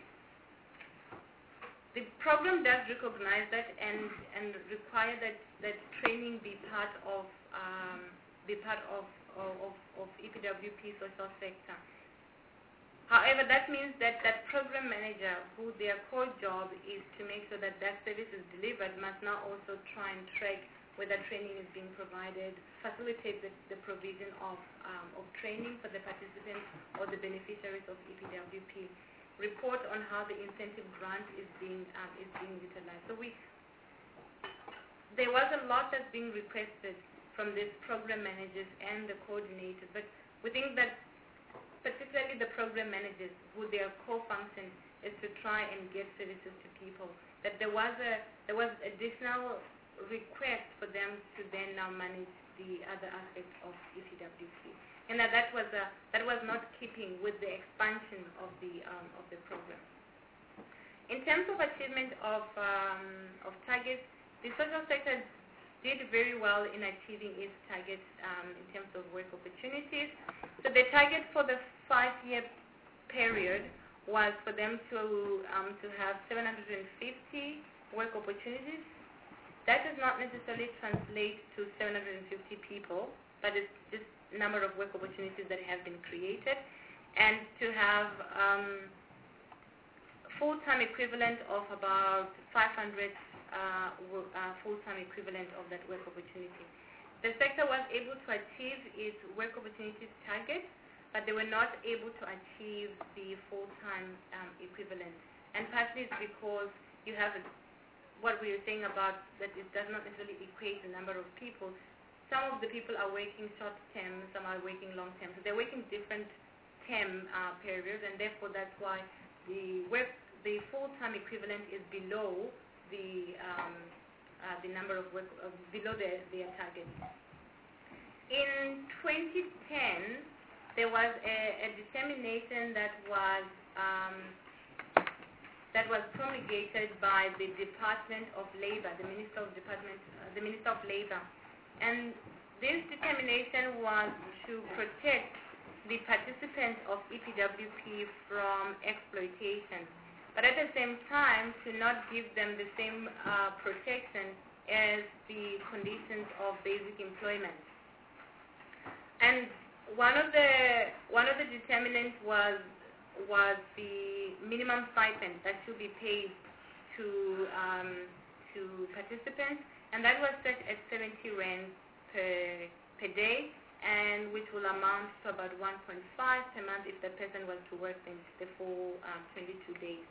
The program does recognize that and and require that, that training be part of um, be part of of, of E P W P social sector. However, that means that that program manager, who their core job is to make sure that that service is delivered, must now also try and track whether training is being provided, facilitate the, the provision of, um, of training for the participants or the beneficiaries of E P W P, report on how the incentive grant is being, um, is being utilized. So we, there was a lot that's being requested from these program managers and the coordinators, but we think that particularly the program managers, who their core function is to try and get services to people, that there was a there was additional request for them to then now manage the other aspects of E P W P, and that that was a that was not keeping with the expansion of the um, of the program. In terms of achievement of, um, of targets, the social sector did very well in achieving its targets um, in terms of work opportunities. So the target for the five-year period was for them to, um, to have seven hundred fifty work opportunities. That does not necessarily translate to seven hundred fifty people, but it's just number of work opportunities that have been created, and to have um, full-time equivalent of about five hundred uh, uh, full-time equivalent of that work opportunity. The sector was able to achieve its work opportunities target, but they were not able to achieve the full-time um, equivalent. And partly it's because you have what we were saying about that it does not necessarily equate the number of people. Some of the people are working short-term, some are working long-term. So they're working different term uh, periods, and therefore that's why the work, the full-time equivalent is below the um, uh, the number of work, uh, below their, their target. In twenty ten, there was a, a determination that was um, that was promulgated by the Department of Labor, the Minister of Department, uh, the Minister of Labor, and this determination was to protect the participants of E P W P from exploitation, but at the same time to not give them the same uh, protection as the conditions of basic employment. And one of the one of the determinants was was the minimum stipend that should be paid to um, to participants, and that was set at seventy rand per per day, and which will amount to about one point five per month if the person was to work in the full um, twenty-two days.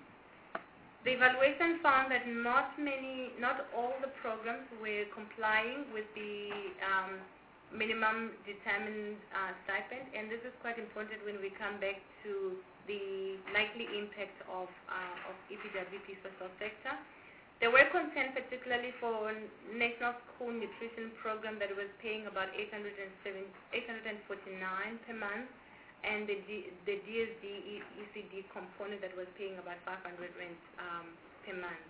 The evaluation found that not many, not all the programs were complying with the um, minimum determined uh, stipend, and this is quite important when we come back to the likely impact of, uh, of E P W P social sector. There were concerns particularly for National School Nutrition Program that was paying about eight hundred forty-nine per month, and the, D, the D S D E C D component that was paying about five hundred rand um, per month.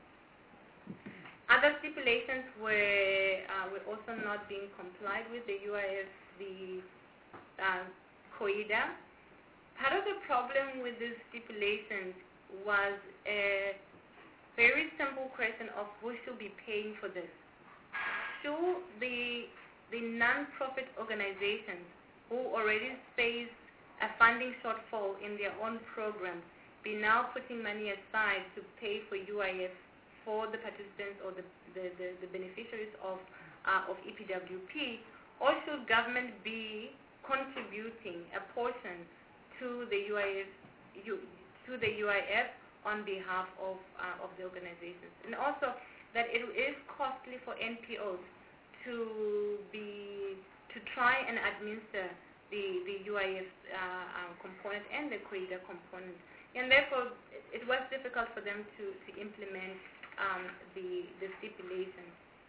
Other stipulations were uh, were also not being complied with. The U I F, the uh, COIDA. Part of the problem with these stipulations was a very simple question of who should be paying for this. Should the the non-profit organizations who already face a funding shortfall in their own programs be now putting money aside to pay for U I F for the participants or the, the, the, the beneficiaries of, uh, of E P W P, or should government be contributing a portion to the U I F, to the U I F on behalf of, uh, of the organizations? And also that it is costly for N P Os to be, to try and administer the, the U I F uh, um, component and the COIDA component. And therefore, it, it was difficult for them to, to implement um, the, the stipulations.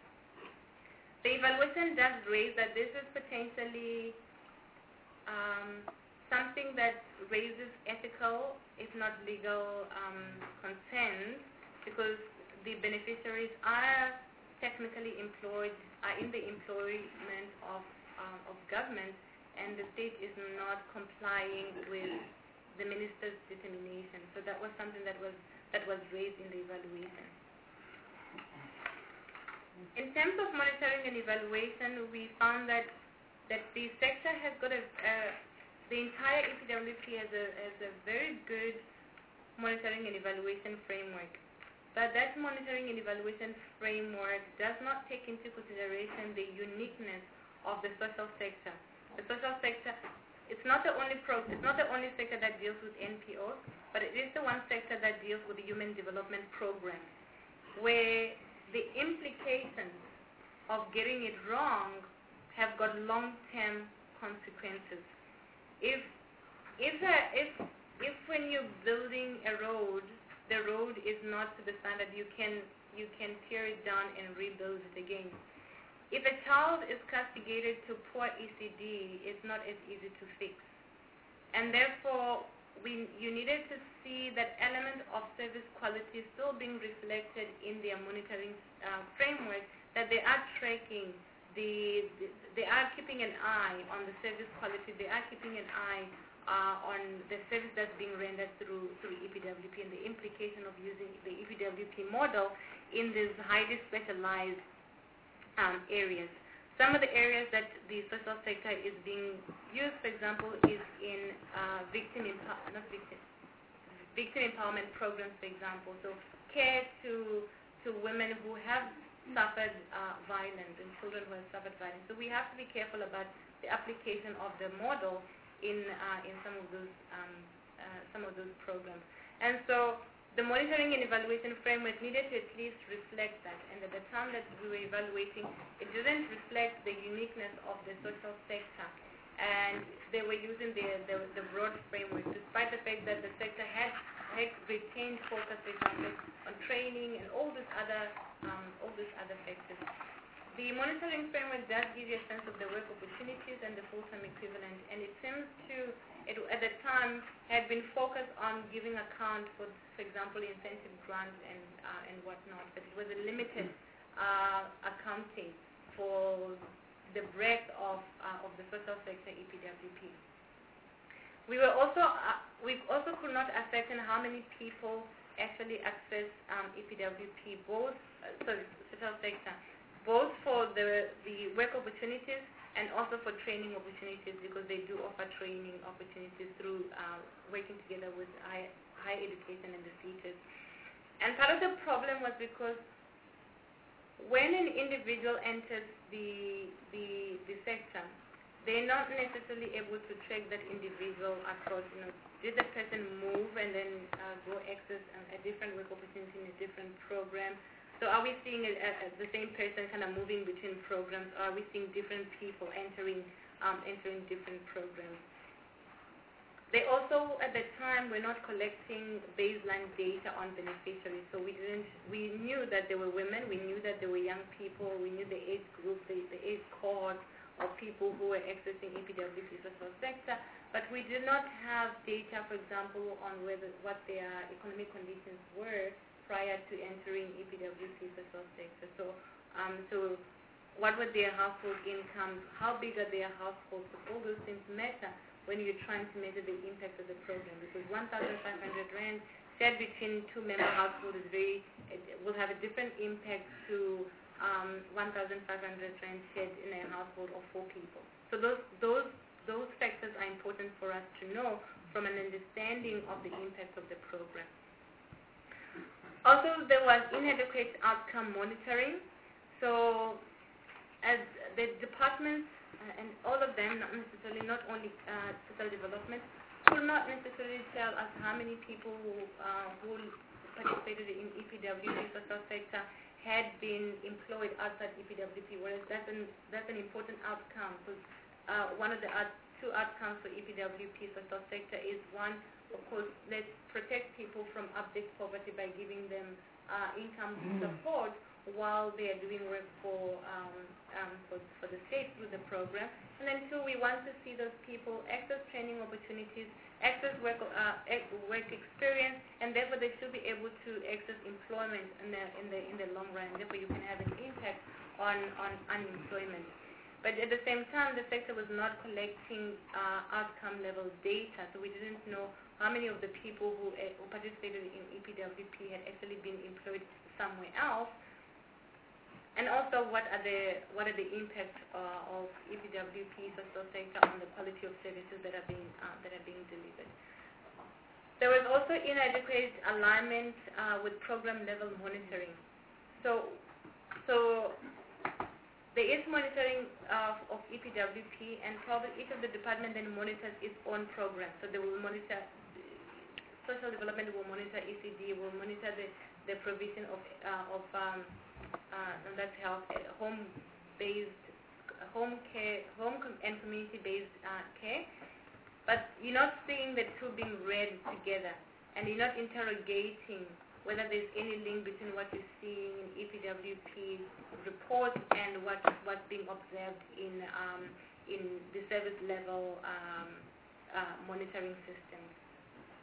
The evaluation does raise that this is potentially um, something that raises ethical, if not legal, um, concerns, because the beneficiaries are technically employed, are in the employment of, um, of government, and the state is not complying with the minister's determination. So that was something that was that was raised in the evaluation. In terms of monitoring and evaluation, we found that that the sector has got a uh, the entire E P W P has a has a very good monitoring and evaluation framework. But that monitoring and evaluation framework does not take into consideration the uniqueness of the social sector. The social sector, it's not the only pro, it's not the only sector that deals with N P Os, but it is the one sector that deals with the human development program, where the implications of getting it wrong have got long-term consequences. If if a, if if when you're building a road, the road is not to the standard, you can you can tear it down and rebuild it again. If a child is castigated to poor E C D, it's not as easy to fix. And therefore, we, you needed to see that element of service quality still being reflected in their monitoring uh, framework, that they are tracking, the, the, they are keeping an eye on the service quality, they are keeping an eye uh, on the service that's being rendered through, through E P W P and the implication of using the E P W P model in these highly specialized um, areas. Some of the areas that the social sector is being used, for example, is in uh, victim, empo- not victim, victim empowerment programs, for example. So care to to women who have suffered uh, violence and children who have suffered violence. So we have to be careful about the application of the model in uh, in some of those um, uh, some of those programs. And so the monitoring and evaluation framework needed to at least reflect that, and at the time that we were evaluating, it didn't reflect the uniqueness of the social sector, and they were using the, the, the broad framework, despite the fact that the sector had, had retained focus, for example, on training and all these other, um, all these other factors. The monitoring framework does give you a sense of the work opportunities and the full-time equivalent, and it seems to, it, at the time, had been focused on giving account for, for example, incentive grants and uh, and whatnot, but it was a limited uh, accounting for the breadth of uh, of the social sector E P W P. We were also uh, we also could not ascertain how many people actually access um, E P W P, both uh, sorry, social sector, both for the the work opportunities and also for training opportunities, because they do offer training opportunities through uh, working together with high, higher education and the theaters. And part of the problem was because when an individual enters the, the, the sector, they're not necessarily able to track that individual across, you know, did the person move and then uh, go access a, a different work opportunity in a different program? So are we seeing a, a, the same person kind of moving between programs, or are we seeing different people entering um, entering different programs? They also, at the time, were not collecting baseline data on beneficiaries. So we didn't, we knew that there were women, we knew that there were young people, we knew the age group, the, the age cohort of people who were accessing E P W P social sector, but we did not have data, for example, on whether what their economic conditions were prior to entering E P W P social sector. So, um, so what were their household incomes? How big are their households? So all those things matter when you're trying to measure the impact of the program, because one thousand five hundred rand shared between two member households is very, it will have a different impact to um, one thousand five hundred rand shared in a household of four people. So those those those factors are important for us to know from an understanding of the impact of the program. Also, there was inadequate outcome monitoring. So as the departments, uh, and all of them, not necessarily, not only uh, social development, could not necessarily tell us how many people who, uh, who participated in E P W P social sector had been employed outside E P W P, whereas that's an, that's an important outcome. Because uh, one of the out, two outcomes for E P W P social sector is, one, of course, let's protect people from abject poverty by giving them uh, income support while they are doing work for, um, um, for for the state through the program. And then two, we want to see those people access training opportunities, access work uh, work experience, and therefore they should be able to access employment in the in the in the long run. Therefore, you can have an impact on on unemployment. But at the same time, the sector was not collecting uh, outcome level data, so we didn't know how many of the people who, uh, who participated in E P W P had actually been employed somewhere else, and also what are the what are the impacts uh, of E P W P social sector on the quality of services that are being uh, that are being delivered. There was also inadequate alignment uh, with program level monitoring. So, so. There is monitoring uh, of E P W P, and probably each of the department then monitors its own program. So they will monitor, social development will monitor E C D, will monitor the, the provision of uh, of um, uh, and that's health, uh, home-based, uh, home care, home com- and community-based uh, care. But you're not seeing the two being read together, and you're not interrogating whether there's any link between what you're seeing in E P W P reports and what, what's being observed in um, in the service level um, uh, monitoring systems.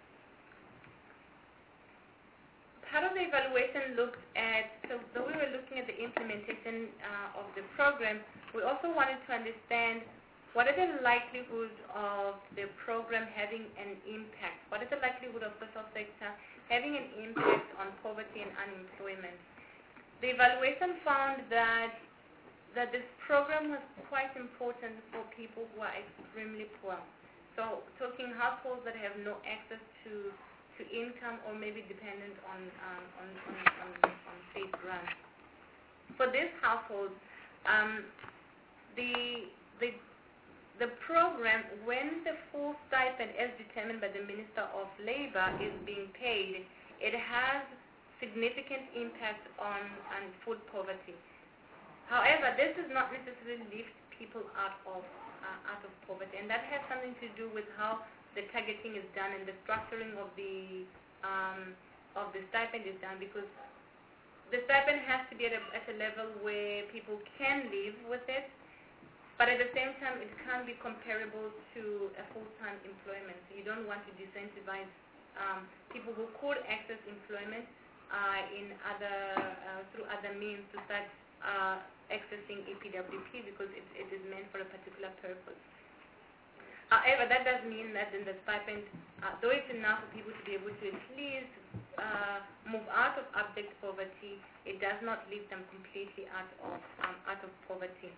part of the evaluation looked at, so though we were looking at the implementation uh, of the program, we also wanted to understand what are the likelihood of the program having an impact? What is the likelihood of social sector having an impact on poverty and unemployment? The evaluation found that that this program was quite important for people who are extremely poor. So talking households that have no access to to income or maybe dependent on um, on, on, on, on state grants. For this household, um, the the the program, when the full stipend as determined by the Minister of Labour is being paid, it has significant impact on, on food poverty. However, this does not necessarily lift people out of uh, out of poverty, and that has something to do with how the targeting is done and the structuring of the um, of the stipend is done. Because the stipend has to be at a, at a level where people can live with it, but at the same time, it can't be comparable to a full-time employment. So you don't want to disincentivize um, people who could access employment uh, in other uh, through other means to start uh, accessing E P W P because it, it is meant for a particular purpose. However, that does mean that in the stipend, uh, though it's enough for people to be able to at least uh, move out of abject poverty, it does not leave them completely out of um, out of poverty.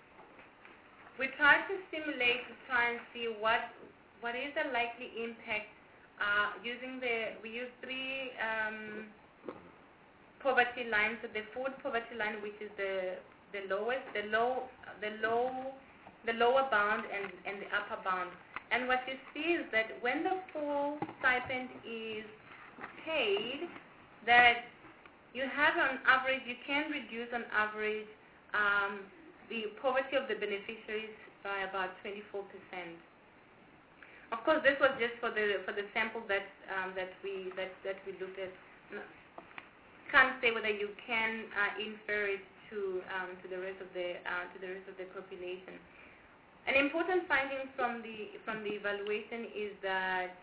We try to simulate to try and see what what is the likely impact uh, using the we use three um, poverty lines. So the food poverty line, which is the the lowest, the low, the low, the lower bound, and and the upper bound. And what you see is that when the full stipend is paid, that you have on average, you can reduce on average um, the poverty of the beneficiaries by about twenty-four percent. Of course, this was just for the for the sample that um, that we that that we looked at. No, can't say whether you can uh, infer it to um, to the rest of the uh, to the rest of the population. An important finding from the from the evaluation is that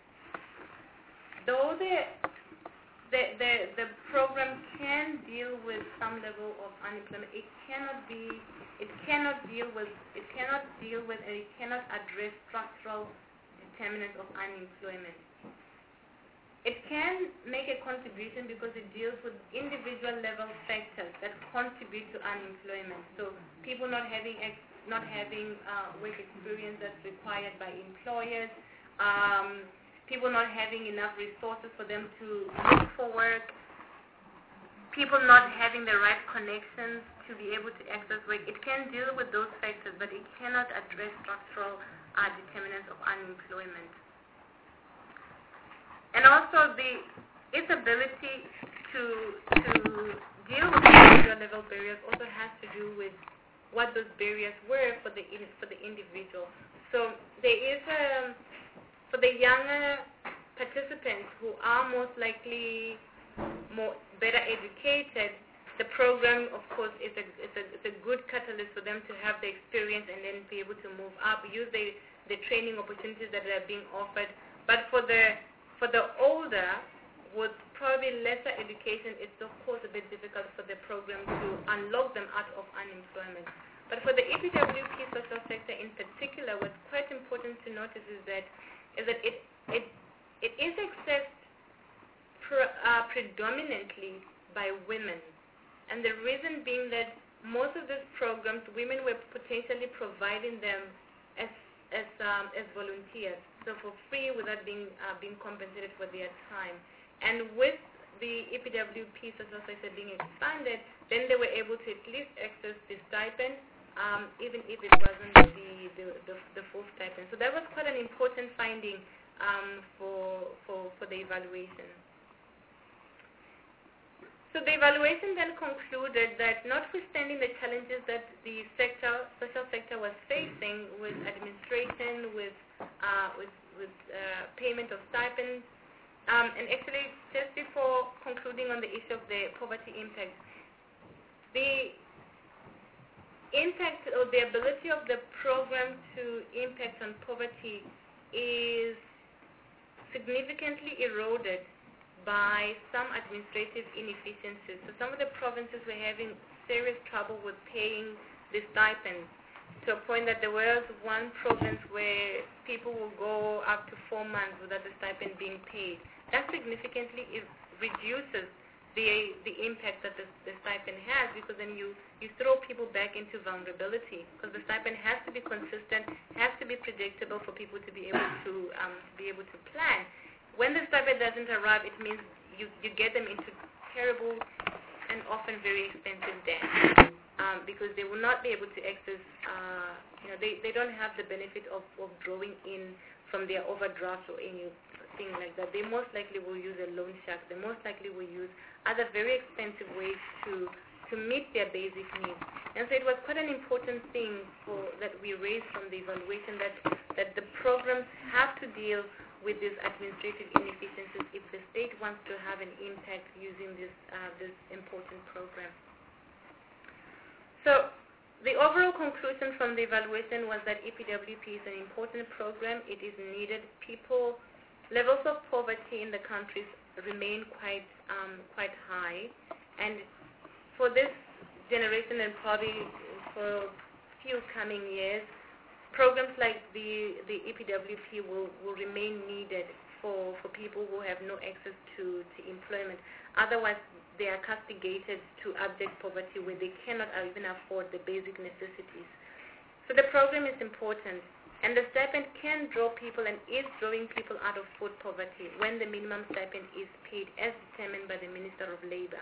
though the the the, the program can deal with some level of unemployment, it cannot be it cannot deal with it cannot deal with and it cannot address structural determinants of unemployment. It can make a contribution because it deals with individual level factors that contribute to unemployment. So people not having ex- not having uh, work experience that's required by employers, um, people not having enough resources for them to look for work, people not having the right connections to be able to access work. It can deal with those factors, but it cannot address structural uh, determinants of unemployment. And also the its ability to to deal with individual level barriers also has to do with what those barriers were for the in, for the individual. So there is a for the younger participants who are most likely more better educated, the program of course is a it's a it's a good catalyst for them to have the experience and then be able to move up, use the the training opportunities that are being offered. But for the For the older, with probably lesser education, it's of course a bit difficult for the program to unlock them out of unemployment. But for the E P W P social sector in particular, what's quite important to notice is that is that it it it is accessed pre, uh, predominantly by women, and the reason being that most of these programs, women were potentially providing them as as um, as volunteers. So for free without being uh, being compensated for their time. And with the E P W P social sector being expanded, then they were able to at least access the stipend, um, even if it wasn't the, the, the, the full stipend. So that was quite an important finding um, for, for, for the evaluation. So the evaluation then concluded that notwithstanding the challenges that the sector, social sector was facing with administration, with uh, with, with uh, payment of stipends, um, and actually just before concluding on the issue of the poverty impact, the impact or the ability of the program to impact on poverty is significantly eroded by some administrative inefficiencies. So some of the provinces were having serious trouble with paying the stipends, to a point that there was one province where people will go up to four months without the stipend being paid. That significantly is, reduces the the impact that the, the stipend has, because then you, you throw people back into vulnerability, because the stipend has to be consistent, has to be predictable for people to be able to um, be able to plan. When the stipend doesn't arrive, it means you, you get them into terrible and often very expensive debt, um, because they will not be able to access, uh, you know, they, they don't have the benefit of, of drawing in from their overdraft or anything like that. They most likely will use a loan shark. They most likely will use other very expensive ways to to meet their basic needs. And so it was quite an important thing for, that we raised from the evaluation, that, that the programs have to deal with these administrative inefficiencies if the state wants to have an impact using this, uh, this important program. So the overall conclusion from the evaluation was that E P W P is an important program. It is needed. People, levels of poverty in the countries remain quite um, quite high, and for this generation and probably for a few coming years, programs like the the E P W P will, will remain needed for, for people who have no access to, to employment. Otherwise, they are castigated to abject poverty where they cannot even afford the basic necessities. So the program is important, and the stipend can draw people and is drawing people out of food poverty when the minimum stipend is paid as determined by the Minister of Labour.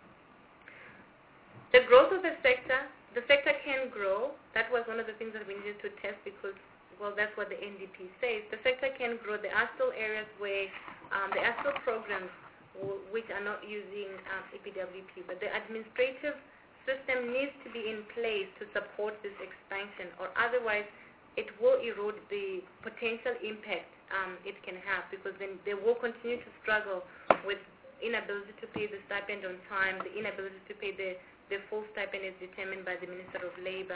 The growth of the sector, the sector can grow. That was one of the things that we needed to test because, well, that's what the N D P says. The sector can grow. There are still areas where um, there are still programs which are not using um, E P W P, but the administrative system needs to be in place to support this expansion, or otherwise it will erode the potential impact um, it can have, because then they will continue to struggle with inability to pay the stipend on time, the inability to pay the, the full stipend is determined by the Minister of Labour.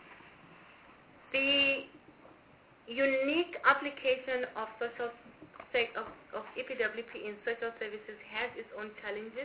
The unique application of social Of, of E P W P in social services has its own challenges.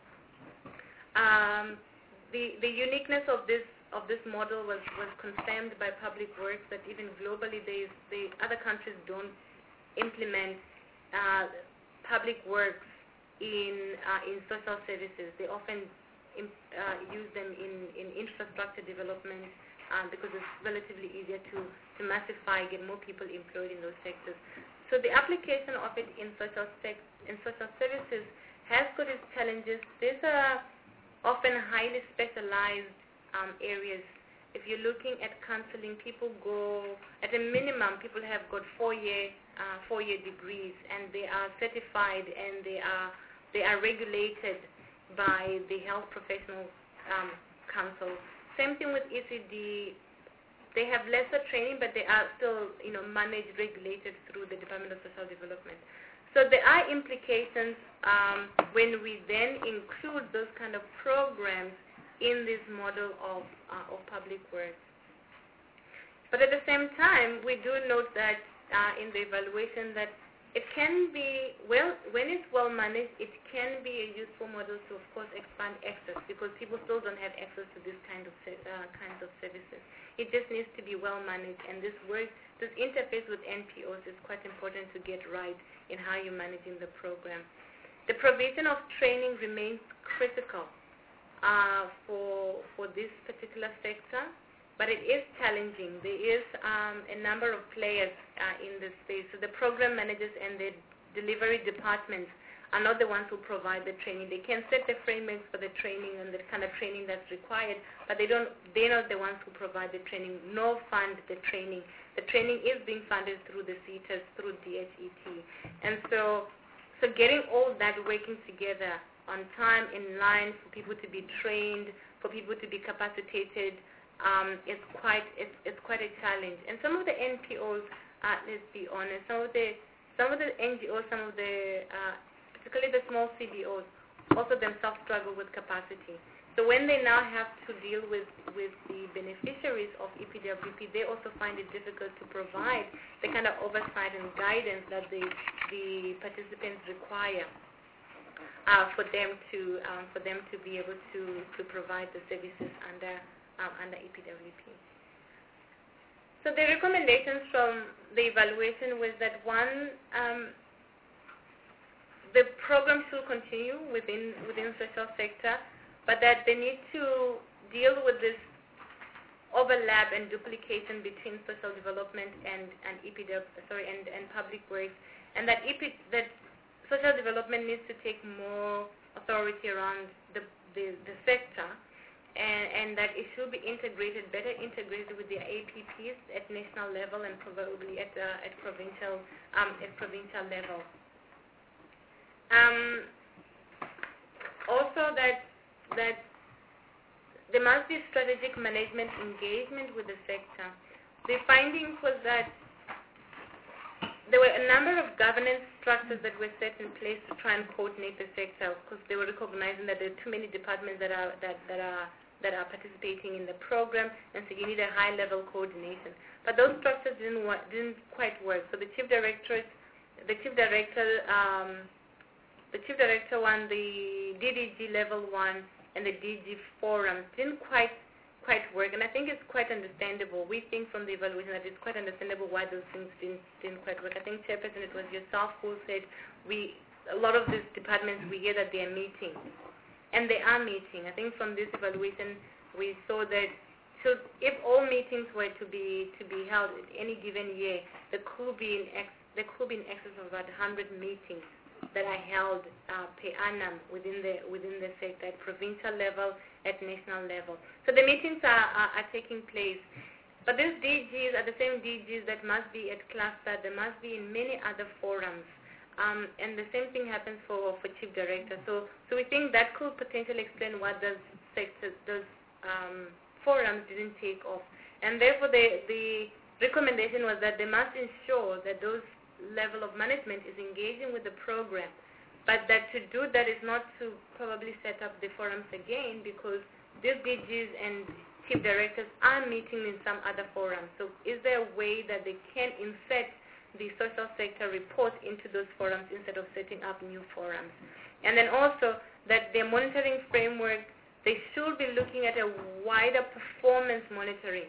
Um, the the uniqueness of this of this model was, was confirmed by Public Works, that even globally there is, the other countries don't implement uh, public works in uh, in social services. They often imp, uh, use them in, in infrastructure development um, because it's relatively easier to, to massify, get more people employed in those sectors. So the application of it in social sec- in social services has got its challenges. These are often highly specialized um, areas. If you're looking at counseling, people go, at a minimum, people have got four-year uh, four-year degrees, and they are certified, and they are they are regulated by the Health Professional um, Council. Same thing with E C D. They have lesser training, but they are still, you know, managed, regulated through the Department of Social Development. So there are implications um, when we then include those kind of programs in this model of, uh, of public works. But at the same time, we do note that uh, in the evaluation that it can be, well, when it's well managed, it can be a useful model to, of course, expand access, because people still don't have access to this kind of uh, kinds of services. It just needs to be well managed, and this work, this interface with N P Os is quite important to get right in how you're managing the program. The provision of training remains critical uh, for for this particular sector, but it is challenging. There is um, a number of players uh, in this space. So the program managers and the delivery departments are not the ones who provide the training. They can set the frameworks for the training and the kind of training that's required, but they don't, they're not the ones who provide the training, nor fund the training. The training is being funded through the C E T A S, through D H E T. And so, so getting all that working together on time, in line, for people to be trained, for people to be capacitated, um, is quite, it's, it's quite a challenge. And some of the N P Os, uh, let's be honest, some of the, some of the N G Os, some of the uh, particularly the small C B Os, also themselves struggle with capacity. So when they now have to deal with, with the beneficiaries of E P W P, they also find it difficult to provide the kind of oversight and guidance that the, the participants require. uh, for them to um, for them to be able to, to provide the services under um, under E P W P. So the recommendations from the evaluation was that one, um, the program should continue within within social sector, but that they need to deal with this overlap and duplication between social development and and E P W sorry and, and public works, and that E P that social development needs to take more authority around the the, the sector. And, and that it should be integrated, better integrated with the A P Ps at national level and probably at uh, at provincial um, at provincial level. Um, also, that that there must be strategic management engagement with the sector. The findings was that there were a number of governance structures that were set in place to try and coordinate the sector, because they were recognizing that there are too many departments that are that, that are that are participating in the program, and so you need a high-level coordination. But those structures didn't wa- didn't quite work. So the chief directorate, the chief director, um, the chief director one, the D D G level one, and the D G forum didn't quite quite work. And I think it's quite understandable. We think from the evaluation that it's quite understandable why those things didn't didn't quite work. I think, Chairperson, it was yourself who said we a lot of these departments we hear that they are meeting. And they are meeting. I think from this evaluation, we saw that so if all meetings were to be to be held at any given year, there could be in ex, there could be in excess of about one hundred meetings that are held uh, per annum within the within the sector at provincial level, at national level. So the meetings are, are, are taking place. But these D Gs are the same D Gs that must be at cluster. They must be in many other forums. Um, and the same thing happens for, for chief director. So, so we think that could potentially explain why those sectors, those um, forums didn't take off. And therefore, the, the recommendation was that they must ensure that those level of management is engaging with the program, but that to do that is not to probably set up the forums again, because these D Gs and chief directors are meeting in some other forums. So, is there a way that they can insert the social sector report into those forums instead of setting up new forums? And then also that their monitoring framework, they should be looking at a wider performance monitoring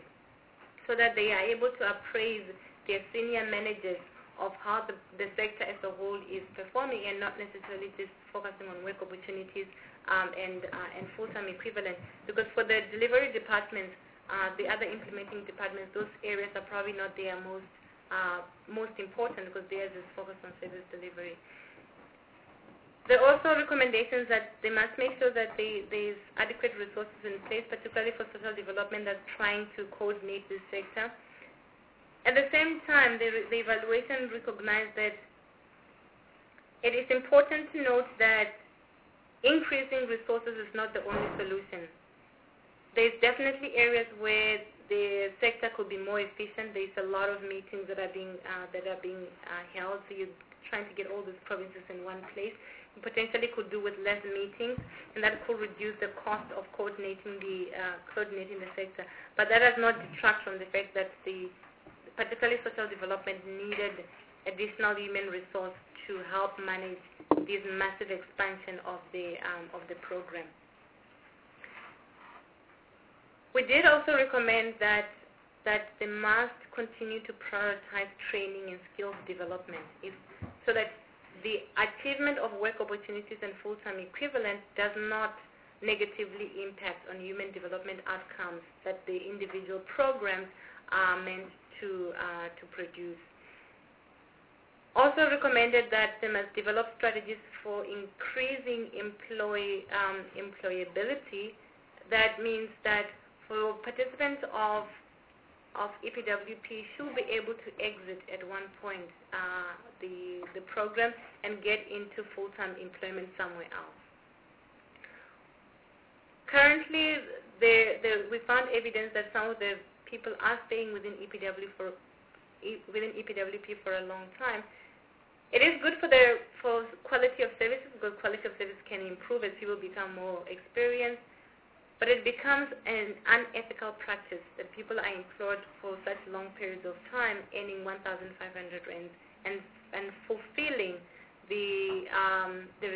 so that they are able to appraise their senior managers of how the, the sector as a whole is performing, and not necessarily just focusing on work opportunities um, and, uh, and full-time equivalent. Because for the delivery departments, uh, the other implementing departments, those areas are probably not their most Uh, most important, because theirs is focused on service delivery. There are also recommendations that they must make sure that they, there's adequate resources in place, particularly for social development that's trying to coordinate this sector. At the same time, the, the evaluation recognized that it is important to note that increasing resources is not the only solution. There's definitely areas where the sector could be more efficient. There's a lot of meetings that are being uh, that are being uh, held, so you're trying to get all these provinces in one place. You potentially could do with less meetings, and that could reduce the cost of coordinating the uh, coordinating the sector. But that does not detract from the fact that the particularly social development needed additional human resource to help manage this massive expansion of the um, of the program. We did also recommend that that they must continue to prioritize training and skills development, if, so that the achievement of work opportunities and full-time equivalent does not negatively impact on human development outcomes that the individual programs are meant to uh, to produce. Also recommended that they must develop strategies for increasing employee um, employability. That means that for participants of of E P W P should be able to exit at one point uh, the the program and get into full-time employment somewhere else. Currently, the, the, we found evidence that some of the people are staying within E P W for within E P W P for a long time. It is good for the for quality of services, because quality of service can improve as people become more experienced. But it becomes an unethical practice that people are employed for such long periods of time, earning one thousand five hundred rands and and fulfilling the um, the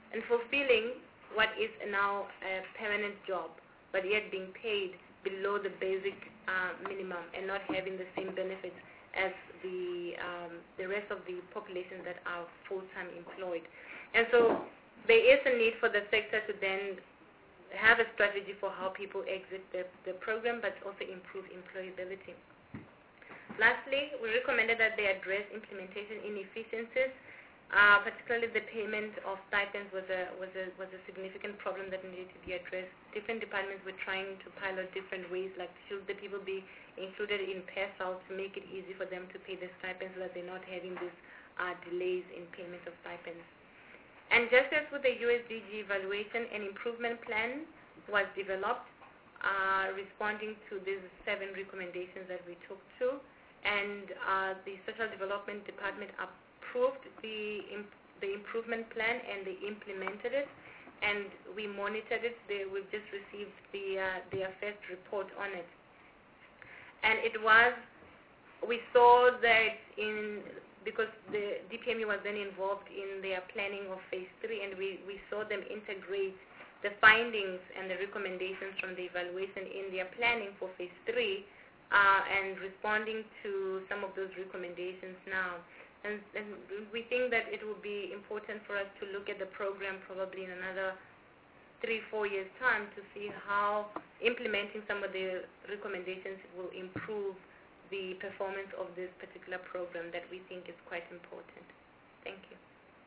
and fulfilling what is now a permanent job, but yet being paid below the basic uh, minimum and not having the same benefits as the um, the rest of the population that are full-time employed. And so there is a need for the sector to then have a strategy for how people exit the, the program, but also improve employability. Lastly, we recommended that they address implementation inefficiencies. Uh, particularly the payment of stipends was a, was, a, was a significant problem that needed to be addressed. Different departments were trying to pilot different ways, like should the people be included in PESAL to make it easy for them to pay the stipends so that they're not having these uh, delays in payment of stipends. And just as with the U S D G evaluation, an improvement plan was developed uh, responding to these seven recommendations that we took to, and uh, the Social Development Department approved the, imp the improvement plan and they implemented it, and we monitored it. They, we've just received the, uh, their first report on it. And it was, we saw that in, because the D P M E was then involved in their planning of phase three, and we, we saw them integrate the findings and the recommendations from the evaluation in their planning for phase three, uh, and responding to some of those recommendations now. And, and we think that it will be important for us to look at the program probably in another three, four years' time to see how implementing some of the recommendations will improve the performance of this particular program that we think is quite important. Thank you.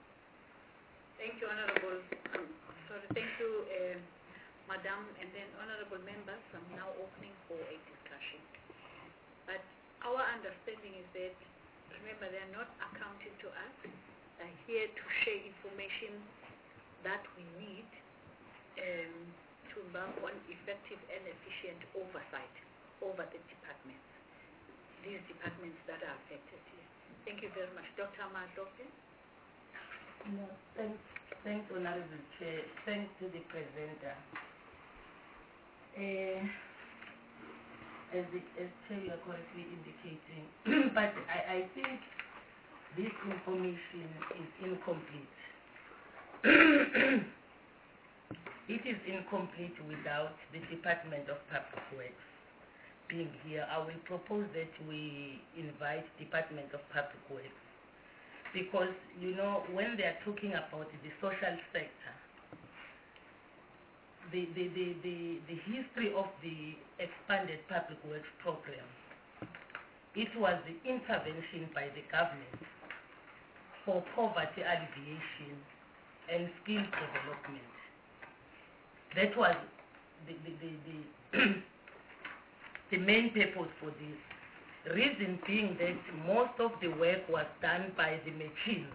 Thank you, Honorable. Um, sorry, thank you, uh, Madam, and then Honorable Members. I'm now opening for a discussion. But our understanding is that, remember, they're not accounting to us. They're here to share information that we need um, to embark on effective and efficient oversight over the departments, these departments that are affected here. Thank you very much. Doctor Madloke? No, thanks, thanks, Honorable Chair. Thanks to the presenter. Uh, as the as Chair, you are correctly indicating, but I, I think this information is incomplete. It is incomplete without the Department of Public Works being here. I will propose that we invite Department of Public Works, because, you know, when they are talking about the social sector, the, the, the, the, the history of the expanded public works program, it was the intervention by the government for poverty alleviation and skill development. That was the, the, the, the, the main purpose for this. Reason being that most of the work was done by the machines,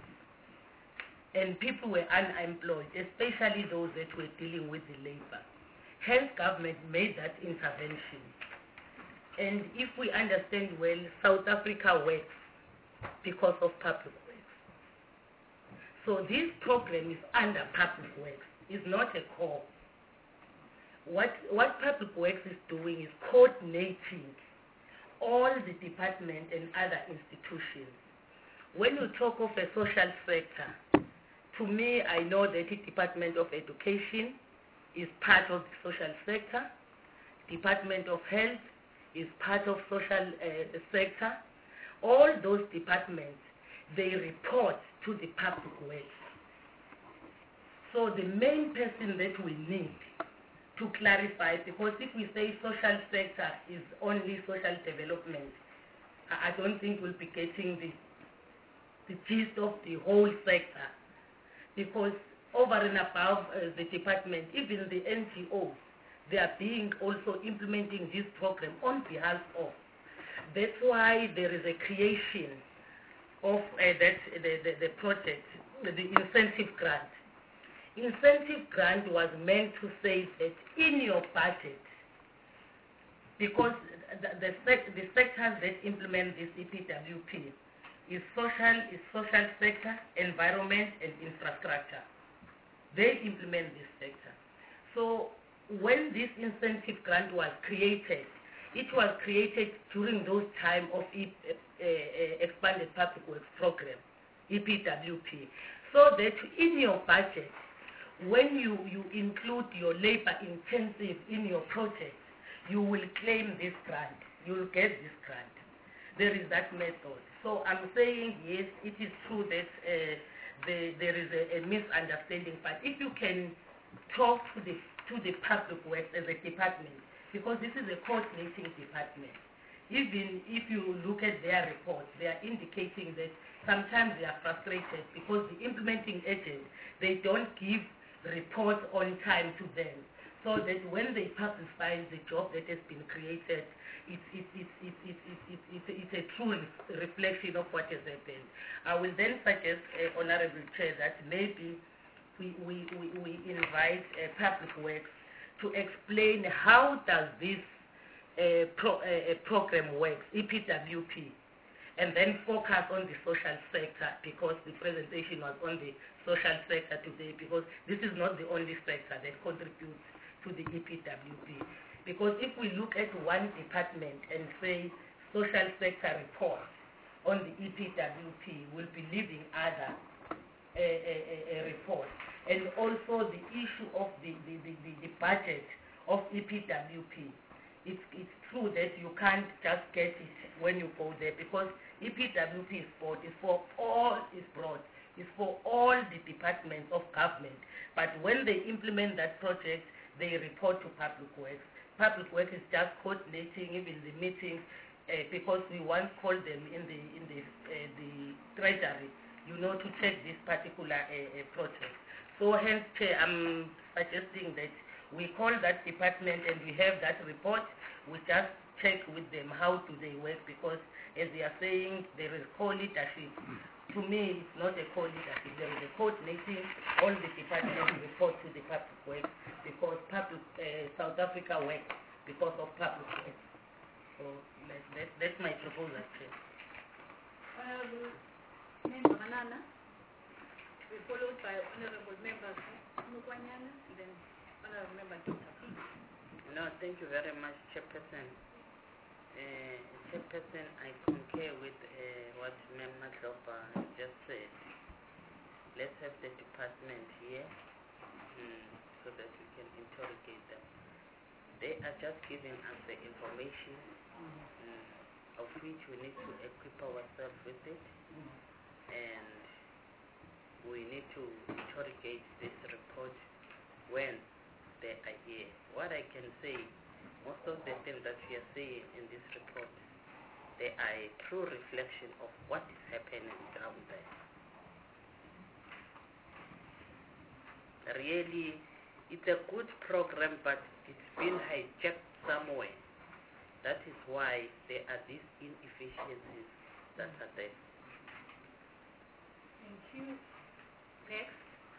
and people were unemployed, especially those that were dealing with the labor. Hence, government made that intervention. And if we understand well, South Africa works because of public works. So this program is under public works. It's not a core. What, what public works is doing is coordinating all the departments and other institutions. When you talk of a social sector, to me, I know that the Department of Education is part of the social sector. Department of Health is part of social uh, sector. All those departments, they report to the public works. So the main person that we need to clarify, because if we say social sector is only social development, I don't think we'll be getting the, the gist of the whole sector, because over and above uh, the department, even the N G Os, they are being also implementing this program on behalf of. That's why there is a creation of uh, that the, the, the project, the incentive grant. Incentive grant was meant to say that in your budget, because the, the, sec, the sectors that implement this E P W P is social, is social sector, environment, and infrastructure. They implement this sector. So when this incentive grant was created, it was created during those time of e, uh, uh, expanded public works program, E P W P, so that in your budget, when you, you include your labor intensive in your project, you will claim this grant. You will get this grant. There is that method. So I'm saying, yes, it is true that uh, the, there is a, a misunderstanding, but if you can talk to the, to the public works as a department, because this is a coordinating department, even if you look at their reports, they are indicating that sometimes they are frustrated because the implementing agent, they don't give reports on time to them, so that when they publicize the job that has been created, it's, it's, it's, it's, it's, it's, it's, it's a true reflection of what has happened. I will then suggest, uh, Honorable Chair, that maybe we, we, we, we invite uh, Public Works to explain how does this uh, pro, uh, program works, E P W P, and then focus on the social sector, because the presentation was on the social sector today, because this is not the only sector that contributes to the E P W P. Because if we look at one department and say social sector report on the E P W P, we'll be leaving other uh, uh, uh, reports. And also the issue of the, the, the, the, the budget of E P W P. It's, it's true that you can't just get it when you go there, because E P W P is for, is for all, is broad, is for all the departments of government. But when they implement that project, they report to Public Works. Public Works is just coordinating even the meetings, uh, because we once called them in the, in the, uh, the treasury, you know, to check this particular uh, uh, project. So hence, Chair, I'm suggesting that we call that department and we have that report. We just check with them how do they work, because as they are saying, there is co-leadership. To me, it's not a co-leadership. There is a coordinating. All the departments report to the Public Works, because public, uh, South Africa works because of Public Works. So that, that, that's my proposal, Chair. Honorable Member Manana, to be followed by Honorable Members Mukwanyana, then Honorable Member Doctor P. No, thank you very much, Chairperson. Uh, Chairperson, I concur with uh, what Member Matlopa just said. Let's have the department here um, so that we can interrogate them. They are just giving us the information um, of which we need to equip ourselves with it, and we need to interrogate this report when they are here. What I can say, most of the things that we are saying in this report, they are a true reflection of what is happening down there. Really, it's a good program, but it's been hijacked somewhere. That is why there are these inefficiencies that are there. Thank you. Next.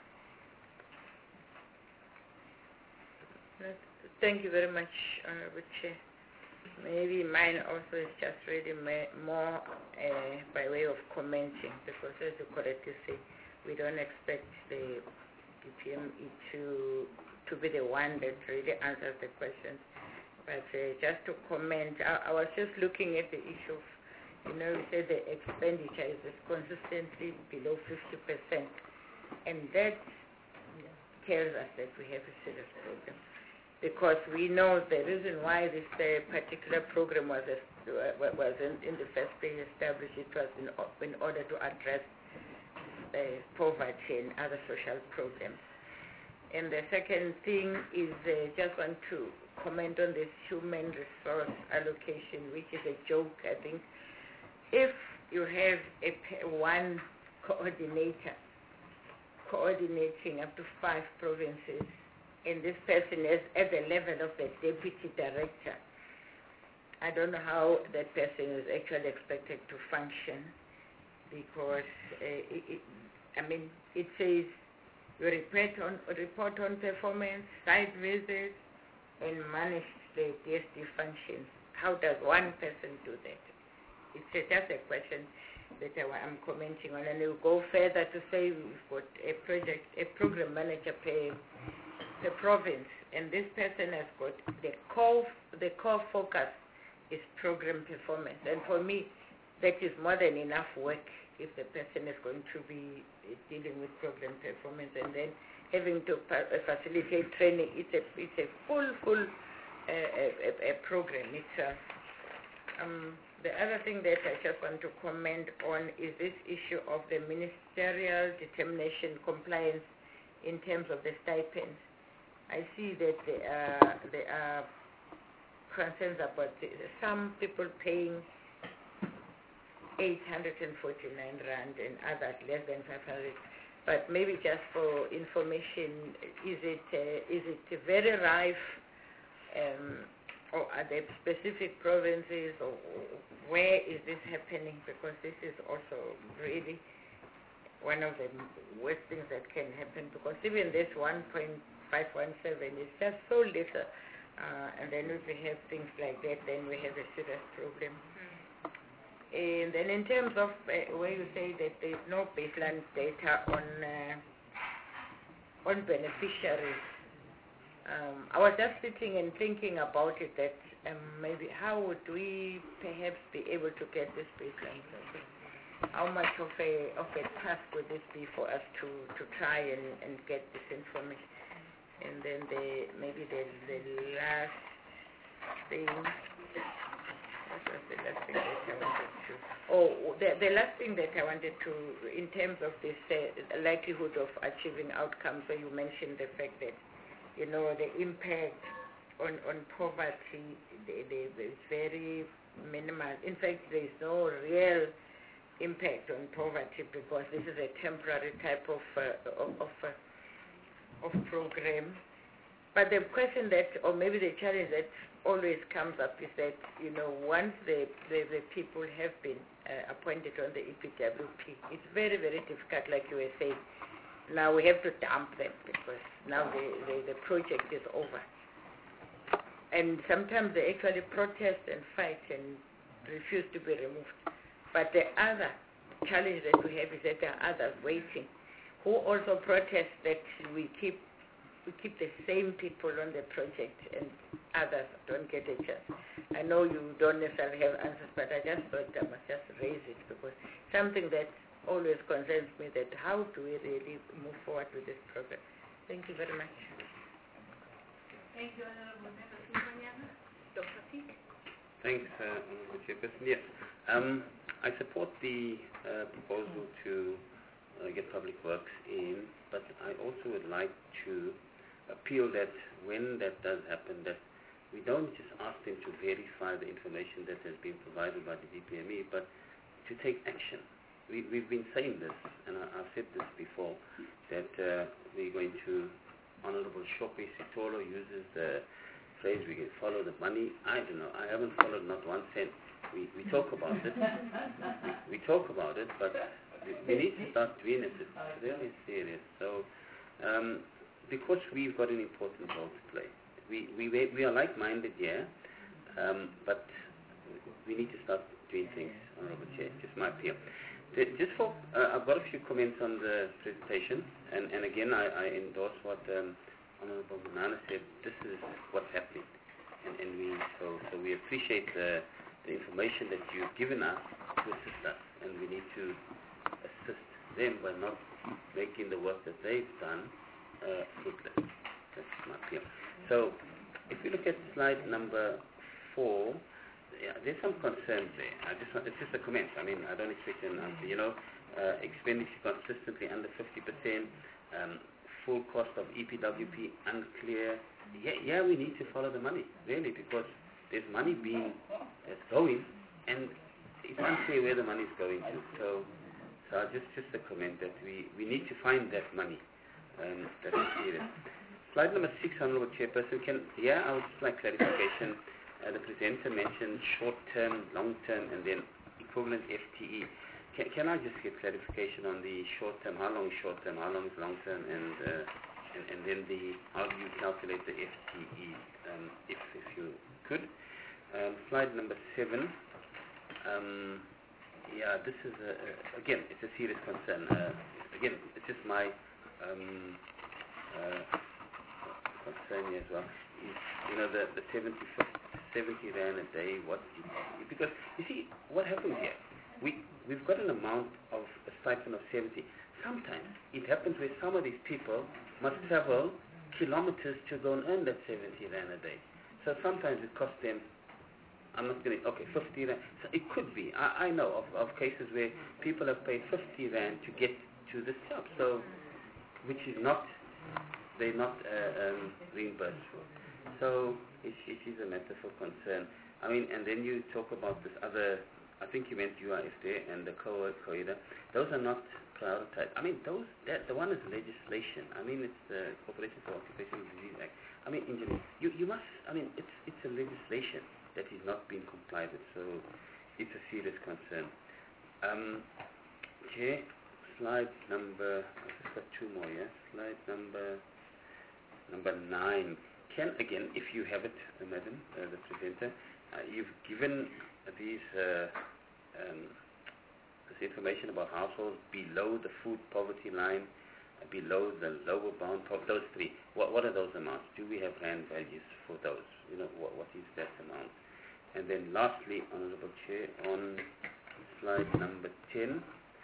Thank you very much, Honorable Chair. Maybe mine also is just really more uh, by way of commenting, because as you correctly say, we don't expect the D P M E to to be the one that really answers the questions. But uh, just to comment, I, I was just looking at the issue of, you know, we said the expenditure is consistently below fifty percent, and that tells us that we have a serious problem. Because we know the reason why this uh, particular program was uh, was in, in the first place established. It was in, in order to address uh, poverty and other social problems. And the second thing is uh, just want to comment on this human resource allocation, which is a joke, I think. If you have a, one coordinator coordinating up to five provinces, and this person is at the level of the deputy director, I don't know how that person is actually expected to function, because uh, it, it, I mean, it says you report on, report on performance, site visits, and manage the D S D functions. How does one person do that? It's a, just a question that I, I'm commenting on, and we'll go further to say we've got a project, a program manager per the province, and this person has got the core, the core focus is program performance. And for me, that is more than enough work if the person is going to be dealing with program performance. And then having to pa- uh, facilitate training. It's a it's a full full uh, a, a, a program itself. Um, the other thing that I just want to comment on is this issue of the ministerial determination compliance in terms of the stipends. I see that there are, there are concerns about the, some people paying eight hundred forty-nine rand and others less than five hundred. But maybe just for information, is it uh, is it very rife, um, or are there specific provinces, or where is this happening? Because this is also really one of the worst things that can happen. Because even this one point five one seven is just so little, uh, and then if we have things like that, then we have a serious problem. And then in terms of uh, where you say that there is no baseline data on uh, on beneficiaries, um, I was just sitting and thinking about it, that um, maybe how would we perhaps be able to get this baseline data? How much of a of a task would this be for us to, to try and, and get this information? And then the maybe the the last thing. What was the last thing that I wanted to? Oh, the, the last thing that I wanted to, in terms of this uh, likelihood of achieving outcomes, where you mentioned the fact that, you know, the impact on, on poverty the, the, is very minimal. In fact, there is no real impact on poverty, because this is a temporary type of uh, of of, uh, of program. But the question that, or maybe the challenge that always comes up, is that, you know, once the, the, the people have been uh, appointed on the E P W P, it's very, very difficult, like you were saying. Now we have to dump them, because now the, the, the project is over. And sometimes they actually protest and fight and refuse to be removed. But the other challenge that we have is that there are others waiting who also protest that we keep we keep the same people on the project and others don't get a chance. I know you don't necessarily have answers, but I just thought I must just raise it, because something that always concerns me, that how do we really move forward with this program. Thank you very much. Thank you, Honorable Member Simanyana. Doctor Peak. Thanks, uh, Honorable Chairperson. Yes, um, I support the uh, proposal to uh, get public works in, but I also would like to appeal that when that does happen, that we don't just ask them to verify the information that has been provided by the D P M E, but to take action. We, we've been saying this, and I, I've said this before, that uh, we're going to, Honorable Shope Sitolo uses the phrase, we can follow the money. I don't know, I haven't followed not one cent. We, we talk about it, we, we talk about it, but we, we need to start doing it. It's really serious. So, um, because we've got an important role to play. We we we are like-minded, yeah, um, but we need to start doing things, Honorable Chair. Just my appeal. The, just for, uh, I've got a few comments on the presentation, and, and again, I, I endorse what um, Honorable Manana said. This is what's happening, and, and we so so we appreciate the, the information that you've given us to assist us, and we need to assist them by not making the work that they've done Uh, fruitless. That's my appeal. So, if you look at slide number four, yeah, there's some concerns there. I just want, it's just a comment. I mean, I don't expect an answer. You know, uh, expenditure consistently under fifty percent, um, full cost of E P W P unclear. Yeah, yeah, we need to follow the money, really, because there's money being that's going, and it's unclear where the money is going to. So, so just just a comment that we, we need to find that money. Um, that is needed. Slide number six, Honorable Chairperson. Can, yeah, I would just like clarification. Uh, the presenter mentioned short-term, long-term, and then equivalent F T E. Can, can I just get clarification on the short-term? How long is short-term? How long is long-term? And, uh, and and then the how do you calculate the F T E? Um, if if you could. Um, slide number seven. Um, yeah, this is a, a, again, it's a serious concern. Uh, again, it's just my Um, uh, concern as well is, you know, the, the seventy, seventy rand a day, what, because, you see, what happens here, we, we've got an amount of a stipend of seventy. Sometimes it happens where some of these people must travel kilometers to go and earn that seventy rand a day. So sometimes it costs them, I'm not going to, okay, fifty rand. So it could be, I, I know of, of cases where people have paid fifty rand to get to this job, so, which is not, they're not uh, um, reimbursed for. So it, it is a matter for concern. I mean, and then you talk about this other, I think you meant U I F there and the COA, those are not prioritized. I mean, those, that, the one is legislation. I mean, it's the Corporation for Occupational Disease Act. I mean, engineering. You, you must, I mean, it's, it's a legislation that is not being complied with, so it's a serious concern. Um, Chair, slide number, I've just got two more, yeah? Slide number, number nine. Can, again, if you have it, uh, Madam, uh, the presenter, uh, you've given these, uh, um, this information about households below the food poverty line, uh, below the lower bound, those three. What, what are those amounts? Do we have rand values for those? You know, what, what is that amount? And then lastly, Honourable Chair, on slide number ten,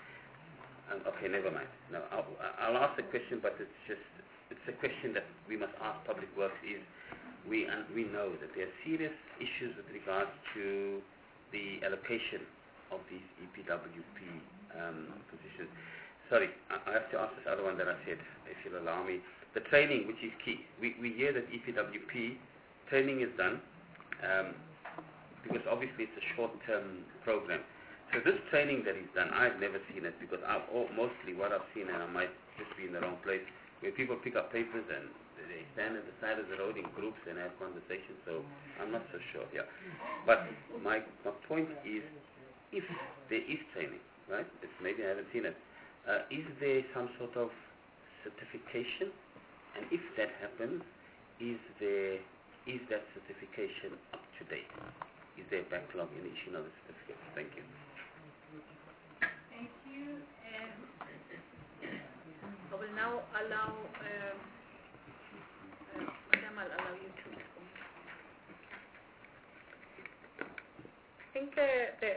um, okay, never mind. No, I'll, I'll ask the question, but it's just, it's a question that we must ask Public Works is, we, and we know that there are serious issues with regards to the allocation of these E P W P um, positions. Sorry, I, I have to ask this other one that I said, if you'll allow me. The training, which is key. We, we hear that E P W P training is done, um, because obviously it's a short-term program. So this training that is done, I've never seen it, because I've, oh, mostly what I've seen, and I might just be in the wrong place, where people pick up papers and they stand at the side of the road in groups and have conversations, so I'm not so sure here. But my, my point is, if there is training, right, it's, maybe I haven't seen it, uh, is there some sort of certification? And if that happens, is there, is that certification up to date? Is there a backlog in issuing of the certificates? Thank you. Thank you. Um, I will now allow, um, uh, Madam, I'll allow you to respond. I think the, the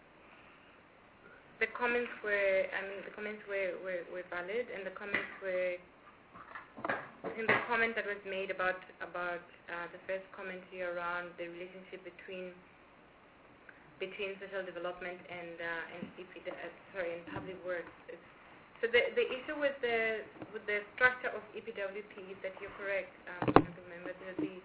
the comments were, I mean, the comments were, were, were valid, and the comments were, I think the comment that was made about about uh, the first comment here around the relationship between between social development and uh, and E P, uh, sorry, and public works. It's, so the the issue with the with the structure of E P W P is that you're correct, um, remember that the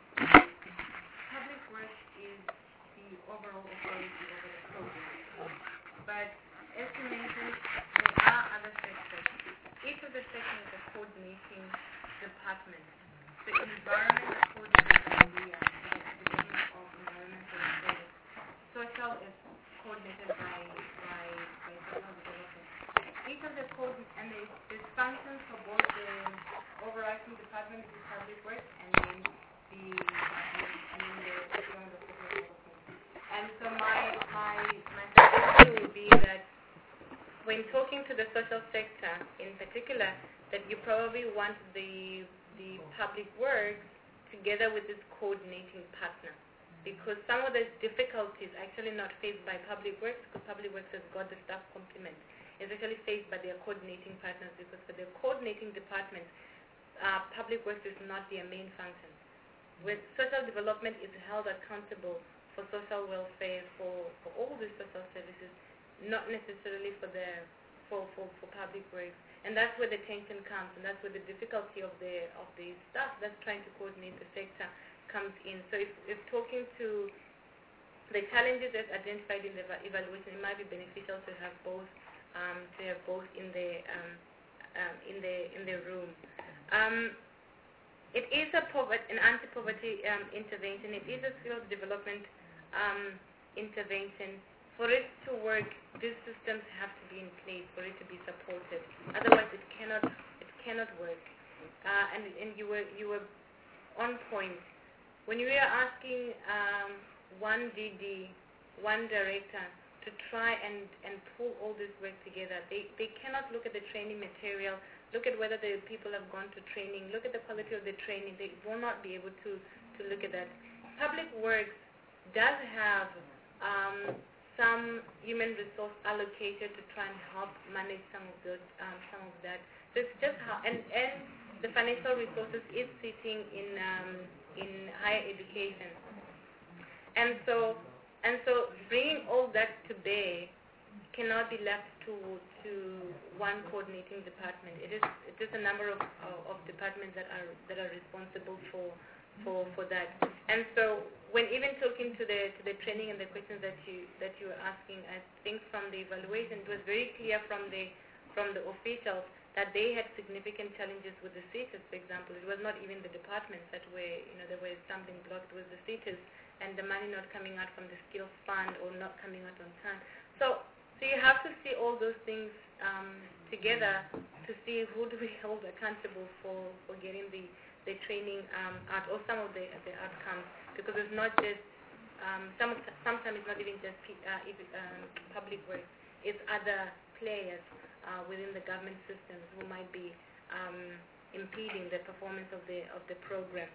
public works is the overall authority over the program, but as you mentioned, there are other sectors. Each of the sectors is a coordinating department. The environment is coordinated by the uh, Department of Environmental Affairs. Social is coordinated by by, by social development. Each of the code and the, the functions for both the overarching department is public works and then the and then the department of social development. And so my my my suggestion would be that when talking to the social sector in particular, that you probably want the the public works together with this coordinating partner, because some of the difficulties are actually not faced by public works, because public works has got the staff complement. It's actually faced by their coordinating partners, because for their coordinating departments, uh, public works is not their main function. With social development is held accountable for social welfare, for, for all the social services, not necessarily for the for, for, for public works. And that's where the tension comes, and that's where the difficulty of the of the staff that's trying to coordinate the sector comes in. So if, if talking to the challenges that's identified in the evaluation, it might be beneficial to have both um, to have both in the um, um, in the in the room. Um, it is a poverty, an anti-poverty um, intervention. It is a skills development um, intervention. For it to work, these systems have to be in place for it to be supported. Otherwise, it cannot it cannot work. Uh, and and you were you were on point when you were asking um, one D D, one director to try and, and pull all this work together. They they cannot look at the training material, look at whether the people have gone to training, look at the quality of the training. They will not be able to to look at that. Public Works does have um, some human resource allocated to try and help manage some of those, um, some of that. So it's just how, and, and the financial resources is sitting in um, in higher education, and so and so bringing all that to bear cannot be left to to one coordinating department. It is it is a number of, of, of departments that are that are responsible for for for that. And so when even talking to the to the training and the questions that you that you were asking, I think from the evaluation it was very clear from the from the officials that they had significant challenges with the seaters, for example. It was not even the departments that were, you know, there were something blocked with the seaters and the money not coming out from the skills fund or not coming out on time. So So you have to see all those things um, together to see who do we hold accountable for, for getting the, the training um, out, or some of the, the outcomes, because it's not just, um, some, sometimes it's not even just uh, if, um, public works, it's other players uh, within the government systems who might be um, impeding the performance of the, of the program.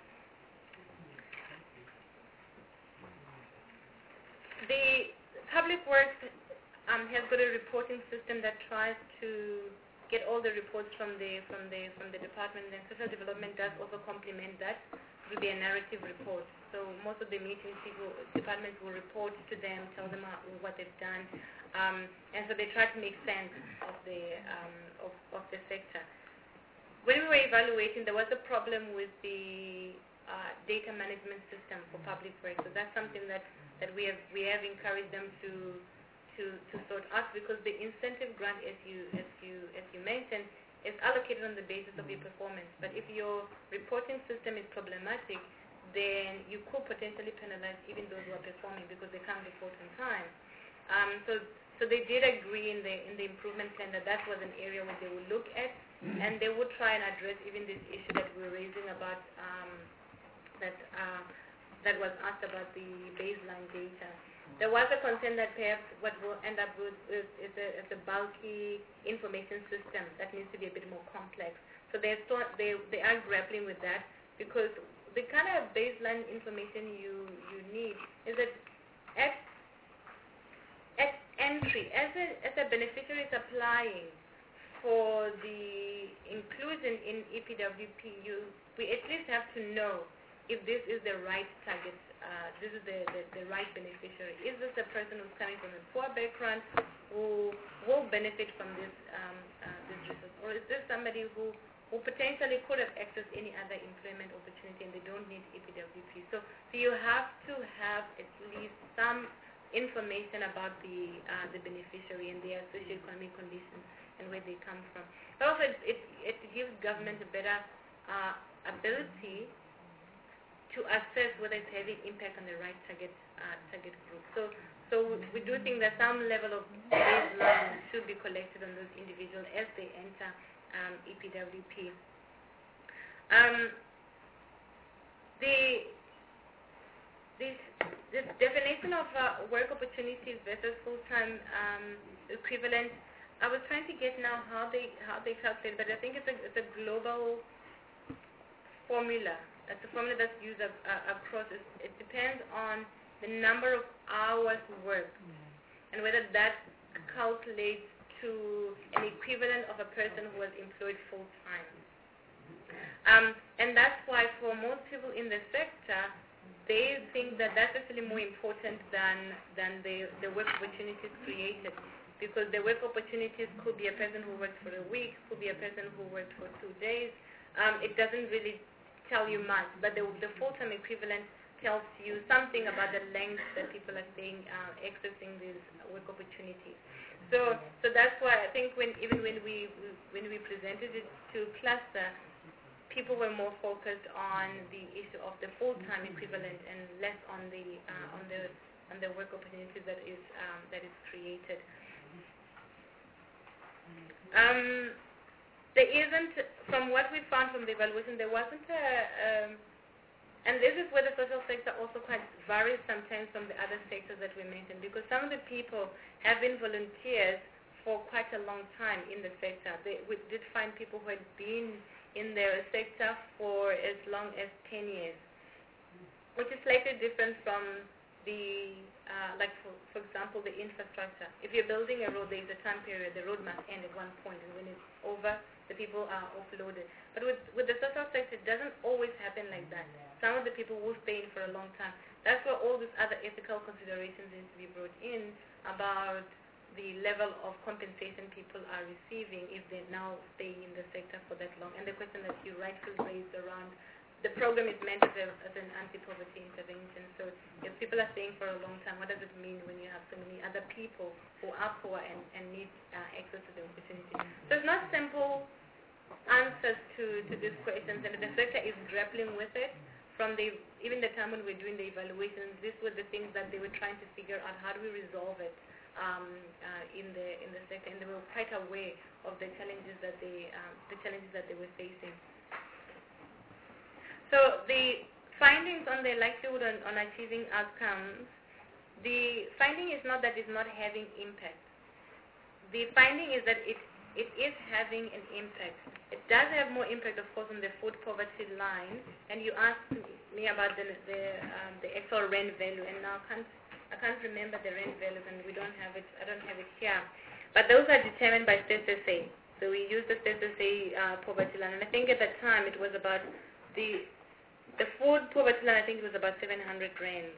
The public works Um, has got a reporting system that tries to get all the reports from the from the from the department, and social development does also complement that through their narrative reports. So most of the meetings, people, departments will report to them, tell them how, what they've done, um, and so they try to make sense of the um, of, of the sector. When we were evaluating, there was a problem with the uh, data management system for public works. So that's something that, that we have we have encouraged them to. To, to sort out, because the incentive grant, as you as you as you mentioned, is allocated on the basis of your performance. But if your reporting system is problematic, then you could potentially penalize even those who are performing because they can't report on time. Um, so so they did agree in the in the improvement plan that that was an area where they would look at, and they would try and address even this issue that we're raising about um, that uh, that was asked about the baseline data. There was a concern that perhaps what will end up with is, is, a, is a bulky information system that needs to be a bit more complex. So they're still, they they are grappling with that, because the kind of baseline information you you need is that at at entry, as a as a beneficiary is applying for the inclusion in E P W P, you we at least have to know if this is the right target. Uh, this is the, the, the right beneficiary. Is this a person who's coming from a poor background who will benefit from this um, uh, this resource, or is this somebody who, who potentially could have accessed any other employment opportunity and they don't need E P W P? So, so you have to have at least some information about the uh, the beneficiary and their socioeconomic conditions and where they come from. But also, it, it, it gives government a better uh, ability to assess whether it's having impact on the right target uh, target group. So, so we do think that some level of baseline should be collected on those individuals as they enter um, E P W P. Um, the this this definition of uh, work opportunities versus full-time um, equivalent, I was trying to get now how they how they calculate, but I think it's a it's a global formula. That's a formula that's used uh, across. It, it depends on the number of hours worked, mm-hmm. and whether that calculates to an equivalent of a person who was employed full-time. Um, and that's why for most people in the sector, they think that that's actually more important than, than the, the work opportunities created, because the work opportunities could be a person who worked for a week, could be a person who worked for two days. Um, it doesn't really tell you much, but the, the full-time equivalent tells you something about the length that people are staying, uh, accessing these work opportunities. So, so that's why I think when even when we when we presented it to cluster, people were more focused on the issue of the full-time equivalent and less on the uh, on the on the work opportunities that is um, that is created. Um, There isn't, from what we found from the evaluation, there wasn't a, um, and this is where the social sector also quite varies sometimes from the other sectors that we mentioned, because some of the people have been volunteers for quite a long time in the sector. They, we did find people who had been in their sector for as long as ten years, which is slightly different from the, uh, like for, for example, the infrastructure. If you're building a road, there is a time period. The road must end at one point, and when it's over, the people are offloaded. But with, with the social sector, it doesn't always happen like that. Some of the people will stay in for a long time. That's where all these other ethical considerations need to be brought in about the level of compensation people are receiving if they're now staying in the sector for that long. And the question that you rightfully raised around the program is meant as, a, as an anti-poverty intervention. So if people are staying for a long time, what does it mean when you have so many other people who are poor and, and need uh, access to the opportunity? So it's not simple answers to, to these questions, and the sector is grappling with it. From the, even the time when we're doing the evaluations, these were the things that they were trying to figure out, how do we resolve it um, uh, in the in the sector, and they were quite aware of the challenges that they um, the challenges that they were facing. So the findings on the likelihood on, on achieving outcomes, the finding is not that it's not having impact. The finding is that it it is having an impact. It does have more impact, of course, on the food poverty line. And you asked me about the the, um, the actual rand value, and now I can't I can't remember the rand value, and we don't have it. I don't have it here. But those are determined by Stats S A. So we use the Stats S A uh, poverty line, and I think at that time it was about the the food poverty line. I think it was about seven hundred rand.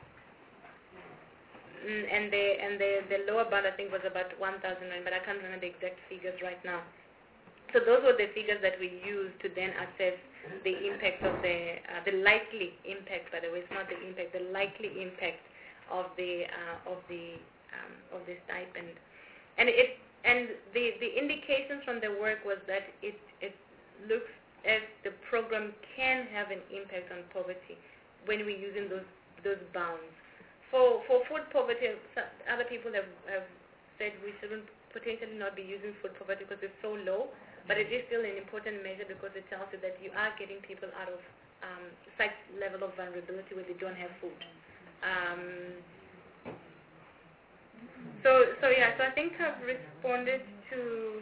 Mm, and the and the, the lower bound I think was about one thousand rand, but I can't remember the exact figures right now. So those were the figures that we used to then assess the impact of the uh, the likely impact. By the way, it's not the impact, the likely impact of the uh, of the um, of the stipend, and it and the the indications from the work was that it it looks as the program can have an impact on poverty when we're using those those bounds. For for food poverty, some other people have, have said we shouldn't potentially not be using food poverty because it's so low, but it is still an important measure because it tells you that you are getting people out of um, such level of vulnerability where they don't have food. Um, so so yeah, so I think I've responded to.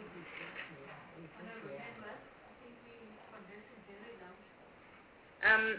Um,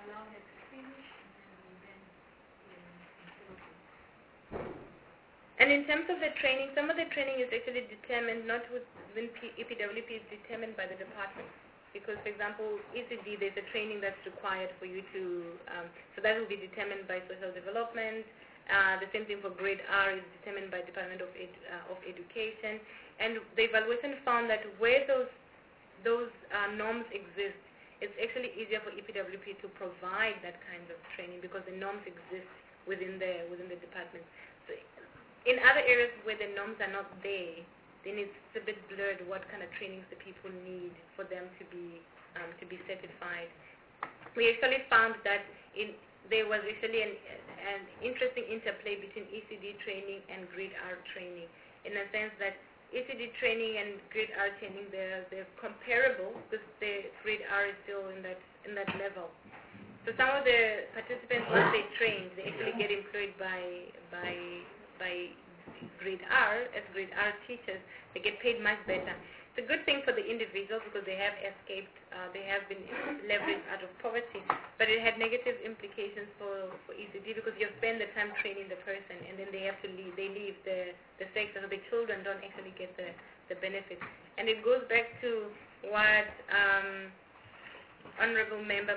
And in terms of the training, some of the training is actually determined not within E P W P, it's determined by the department. Because, for example, E C D, there's a training that's required for you to, um, so that will be determined by social development. Uh, the same thing for grade R is determined by Department of, Ed, uh, of Education. And the evaluation found that where those, those uh, norms exist, it's actually easier for E P W P to provide that kind of training because the norms exist within the, within the department. So, in other areas where the norms are not there, then it's a bit blurred what kind of trainings the people need for them to be um, to be certified. We actually found that in, there was actually an, an interesting interplay between E C D training and grade R training, in a sense that E C D training and grade R training, they're, they're comparable because the grade R is still in that in that level. So some of the participants, once they train, they actually get employed by by by grade R, as grade R teachers, they get paid much better. It's a good thing for the individuals because they have escaped, uh, they have been leveraged out of poverty, but it had negative implications for, for E C D because you spend the time training the person and then they have to leave, they leave the, the sector, so the children don't actually get the, the benefits. And it goes back to what um, Honorable Member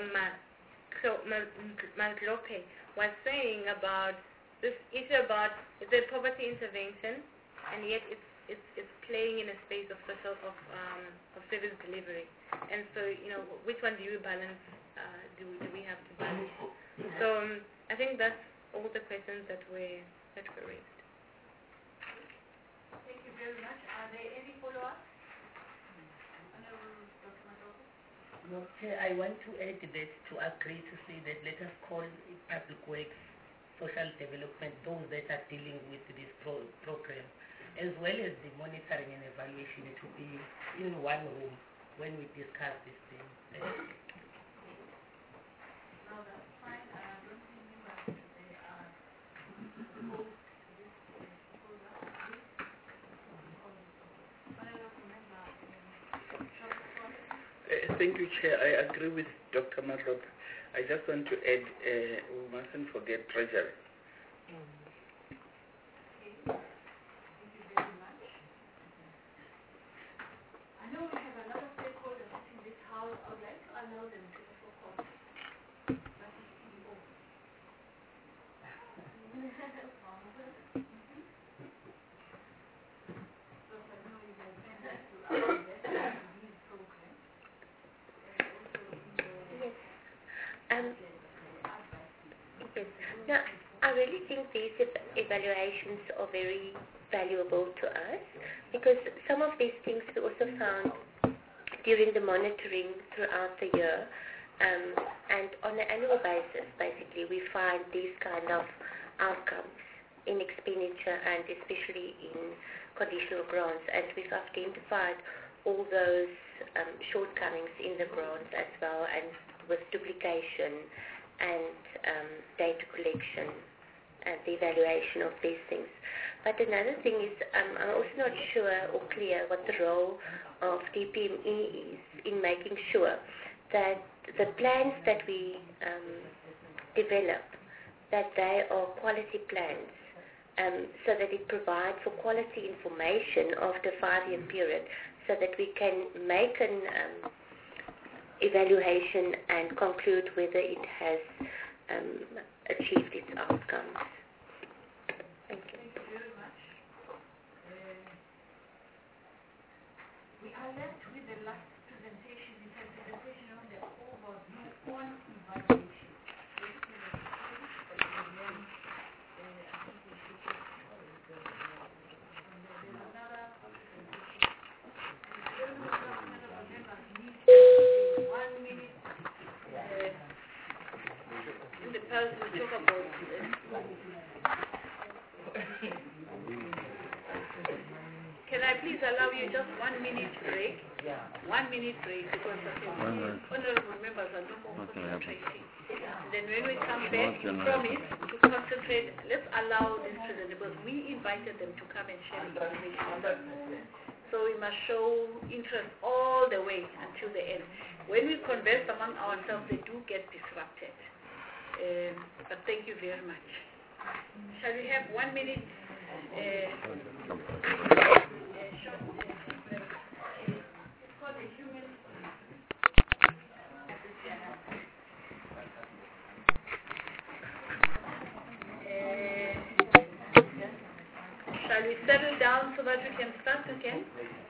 Matlope was saying about this issue about the poverty intervention, and yet it's it's it's playing in a space of social of um, of service delivery, and so you know which one do you balance? Uh, do we do we have to balance? So um, I think that's all the questions that were that were raised. Thank you very much. Are there any follow-ups? No, Chair, I want to add that to agree to say that let us call Public Works, Social Development, those that are dealing with this pro program, as well as the monitoring and evaluation, to be in one room when we discuss this thing. No, that's fine. I don't remember if they are opposed to this proposal. Uh, thank you, Chair. I agree with Doctor Marlop. I just want to add, uh, we mustn't forget treasury. Okay. Thank you very much. I know we have a lot Um, yes. Now, I really think these ev- evaluations are very valuable to us because some of these things we also found during the monitoring throughout the year, um, and on an annual basis, basically, we find these kind of outcomes in expenditure and especially in conditional grants, and we've identified all those um, shortcomings in the grants as well, and with duplication and um, data collection and the evaluation of these things. But another thing is, um, I'm also not sure or clear what the role of D P M E is in making sure that the plans that we um, develop, that they are quality plans, um, so that it provides for quality information after a five-year period, so that we can make an um, evaluation and conclude whether it has um, achieved its outcomes. Thank you. Thank you very much. Uh, we are left with the last presentation. It is a presentation on the overview on evaluation. This is a but then, uh, I think we should just call it, uh, and then there's another presentation. One minute. Uh, in the past, we talk about. Uh, Can I please allow you just one minute break? One minute break because I can see honorable members are no more concentrating. And then when we come back, you promise to concentrate. Let's allow this to the because we invited them to come and share information. So we must show interest all the way until the end. When we converse among ourselves, they do get disrupted. Um, but thank you very much. Shall we have one minute? Uh, uh, short, uh, it's called a human. Uh, shall we settle down so that we can start again?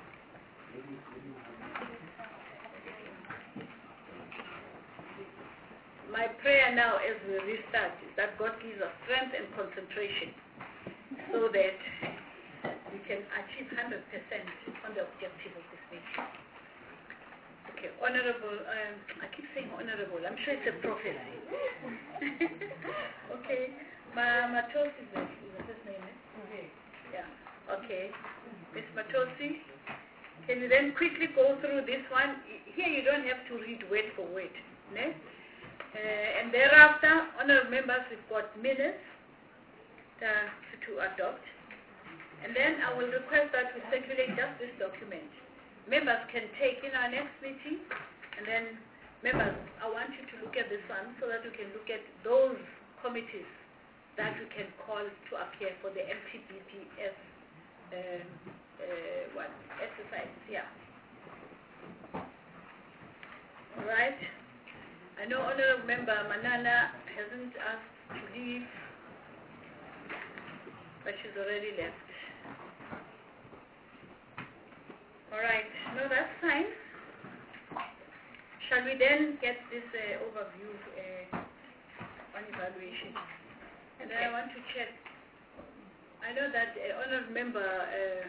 My prayer now as we restart is that God gives us strength and concentration so that we can achieve one hundred percent on the objective of this meeting. Okay, honorable, um, I keep saying honorable, I'm sure it's a prophecy. Okay, Ma Matos is the, is the first name, eh? Yeah, okay. Miss Matosi, can you then quickly go through this one? Here you don't have to read word for word, ne? Uh, and thereafter, honorable members, we've got minutes uh, to adopt. And then I will request that we circulate just this document. Members can take in our next meeting, and then members, I want you to look at this one so that we can look at those committees that we can call to appear for the M T B P S um, uh, what, exercise. Yeah. All right. I know honorable member Manana hasn't asked to leave, but she's already left. All right, no, that's fine. Shall we then get this uh, overview uh, on evaluation? And then I want to check. I know that uh, honorable member uh,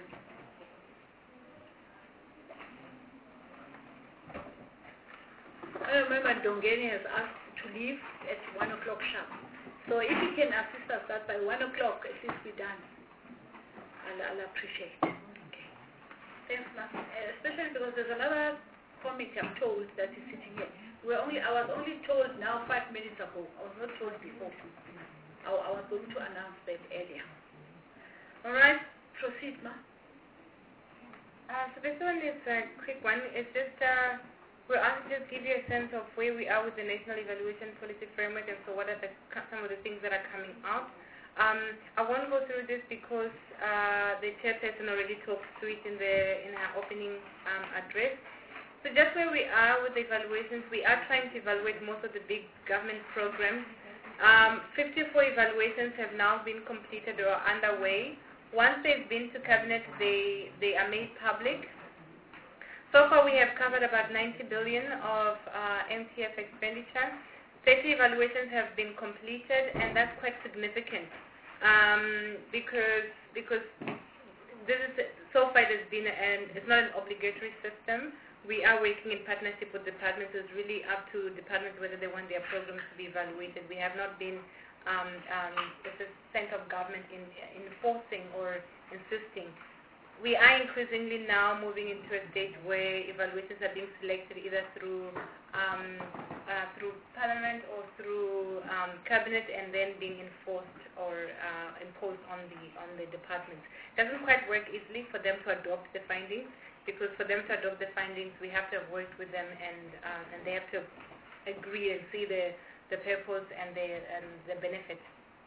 I remember Dongeni has asked to leave at one o'clock sharp. So if you can assist us that by one o'clock, at least be done. I'll, I'll appreciate it. Okay. Thanks, ma'am. Uh, especially because there's another committee I'm told that is sitting here. We're only, I was only told now five minutes ago. I was not told before. I, I was going to announce that earlier. All right, proceed, ma'am. Uh, so this one is a quick one. It's just uh, we're asked to just give you a sense of where we are with the National Evaluation Policy Framework, and so what are the, some of the things that are coming out. Um, I won't go through this because uh, the chairperson already talked through it in the in her opening um, address. So just where we are with the evaluations, we are trying to evaluate most of the big government programs. Um, fifty-four evaluations have now been completed or are underway. Once they've been to Cabinet, they, they are made public. So far we have covered about ninety billion of uh, M T F expenditure. thirty evaluations have been completed, and that's quite significant um, because because this is so far it has been an it's not an obligatory system. We are working in partnership with departments. It's really up to departments whether they want their programs to be evaluated. We have not been um, um, it's a center of government in enforcing or insisting. We are increasingly now moving into a stage where evaluations are being selected either through um, uh, through Parliament or through um, Cabinet, and then being enforced or uh, imposed on the on the departments. It doesn't quite work easily for them to adopt the findings, because for them to adopt the findings, we have to have worked with them, and um, and they have to agree and see the the purpose and the and the benefits.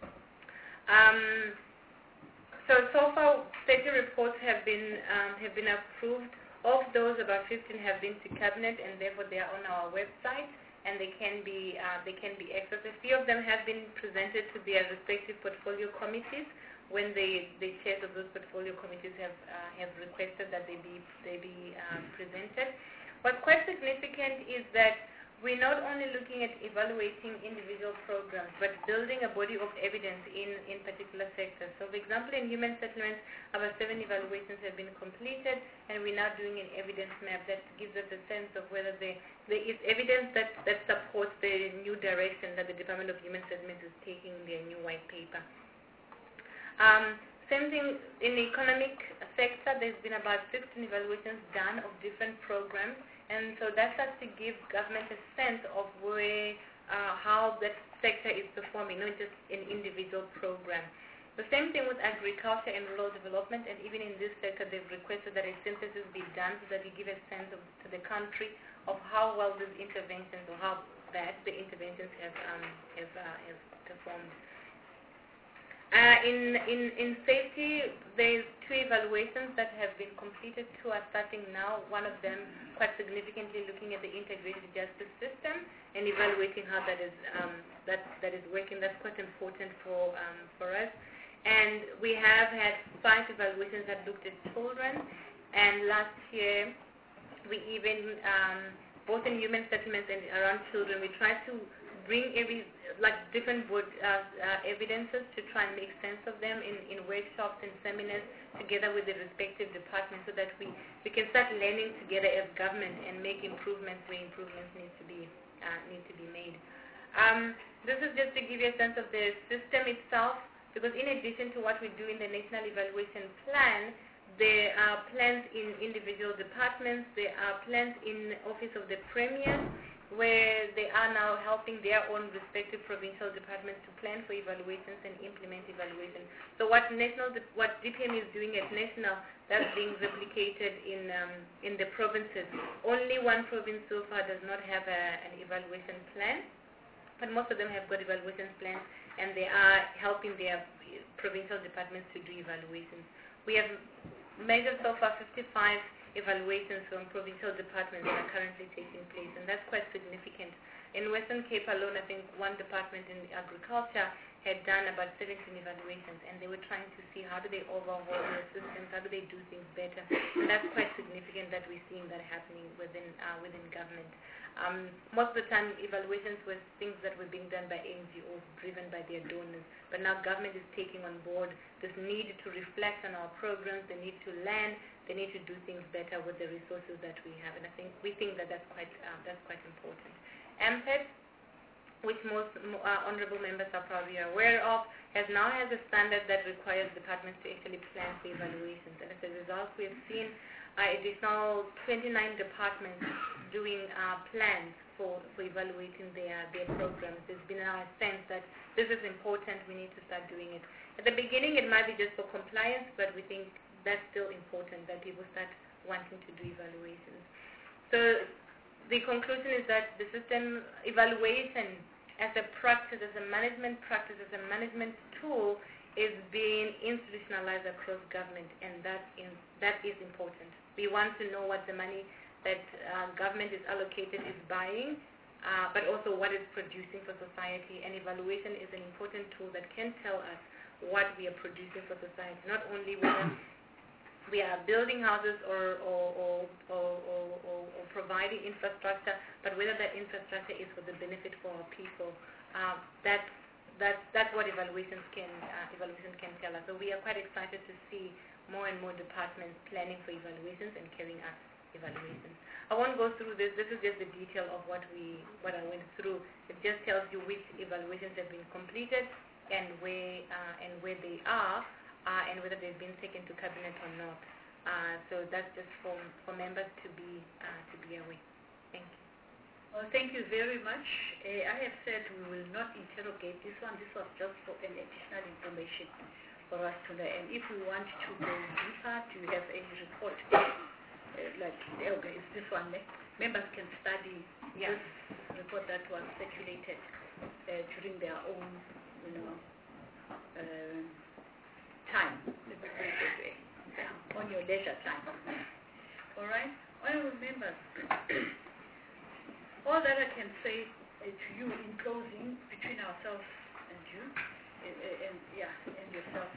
Um, So so far, thirty reports have been um, have been approved. Of those, about fifteen have been to Cabinet, and therefore they are on our website, and they can be uh, they can be accessed. A few of them have been presented to their respective portfolio committees when they the chairs of those portfolio committees have uh, have requested that they be they be uh, presented. What's quite significant is that we're not only looking at evaluating individual programs, but building a body of evidence in, in particular sectors. So, for example, in human settlements, about seven evaluations have been completed, and we're now doing an evidence map that gives us a sense of whether there, there is evidence that, that supports the new direction that the Department of Human Settlements is taking in their new white paper. Um, same thing in the economic sector. There's been about sixteen evaluations done of different programs. And so that starts to give government a sense of where, uh, how that sector is performing, not just an individual program. The same thing with agriculture and rural development, and even in this sector, they've requested that a synthesis be done so that we give a sense of, to the country of how well these interventions or how bad the interventions have um, have, uh, have performed. Uh, in, in, in safety, there's two evaluations that have been completed. Two are starting now. One of them quite significantly looking at the integrated justice system and evaluating how that is um, that that is working. That's quite important for um, for us. And we have had five evaluations that looked at children. And last year, we even um, both in human settlements and around children, we tried to bring every like different wood, uh, uh, evidences to try and make sense of them in, in workshops and seminars together with the respective departments, so that we, we can start learning together as government and make improvements where improvements need to be uh, need to be made. Um, this is just to give you a sense of the system itself, because in addition to what we do in the National Evaluation Plan, there are plans in individual departments, there are plans in the Office of the Premier, where they are now helping their own respective provincial departments to plan for evaluations and implement evaluations. So what national, what D P M is doing at national, that's being replicated in um, in the provinces. Only one province so far does not have a, an evaluation plan, but most of them have got evaluation plans, and they are helping their provincial departments to do evaluations. We have measured so far fifty-five evaluations from provincial departments that are currently taking place, and that's quite significant. In Western Cape alone, I think one department in agriculture had done about seventeen evaluations, and they were trying to see how do they overhaul their systems, how do they do things better, and that's quite significant that we're seeing that happening within uh, within government. Um, most of the time, evaluations were things that were being done by N G Os, driven by their donors, but now government is taking on board this need to reflect on our programs, the need to learn, they need to do things better with the resources that we have, and I think we think that that's quite uh, that's quite important. M P E T, which most uh, honourable members are probably aware of, has now has a standard that requires departments to actually plan for evaluations, and as a result, we have seen uh, additional twenty-nine departments doing uh, plans for, for evaluating their their programs. There's been a sense that this is important. We need to start doing it. At the beginning, it might be just for compliance, but we think that's still important, that people start wanting to do evaluations. So the conclusion is that the system evaluation as a practice, as a management practice, as a management tool is being institutionalized across government, and that is, that is important. We want to know what the money that uh, government is allocated is buying, uh, but also what it's producing for society. And evaluation is an important tool that can tell us what we are producing for society, not only whether we are building houses or, or, or, or, or, or, or providing infrastructure, but whether that infrastructure is for the benefit for our people. Uh, that's, that's, that's what evaluations can, uh, evaluation can tell us. So we are quite excited to see more and more departments planning for evaluations and carrying out evaluations. I won't go through this. This is just the detail of what we, what I went through. It just tells you which evaluations have been completed and where, uh, and where they are. Uh, and whether they've been taken to cabinet or not. Uh, so that's just for, for members to be uh, to be aware. Thank you. Well, thank you very much. Uh, I have said we will not interrogate this one. This was just for an additional information for us to know. And if we want to go deeper, to have a report, uh, like okay, it's this one, eh? Members can study yeah. this report that was circulated uh, during their own, you know, uh, time, let me put it this way, on your leisure time. All right? Honorable members, all that I can say uh, to you in closing, between ourselves and you, uh, and yeah, and yourself,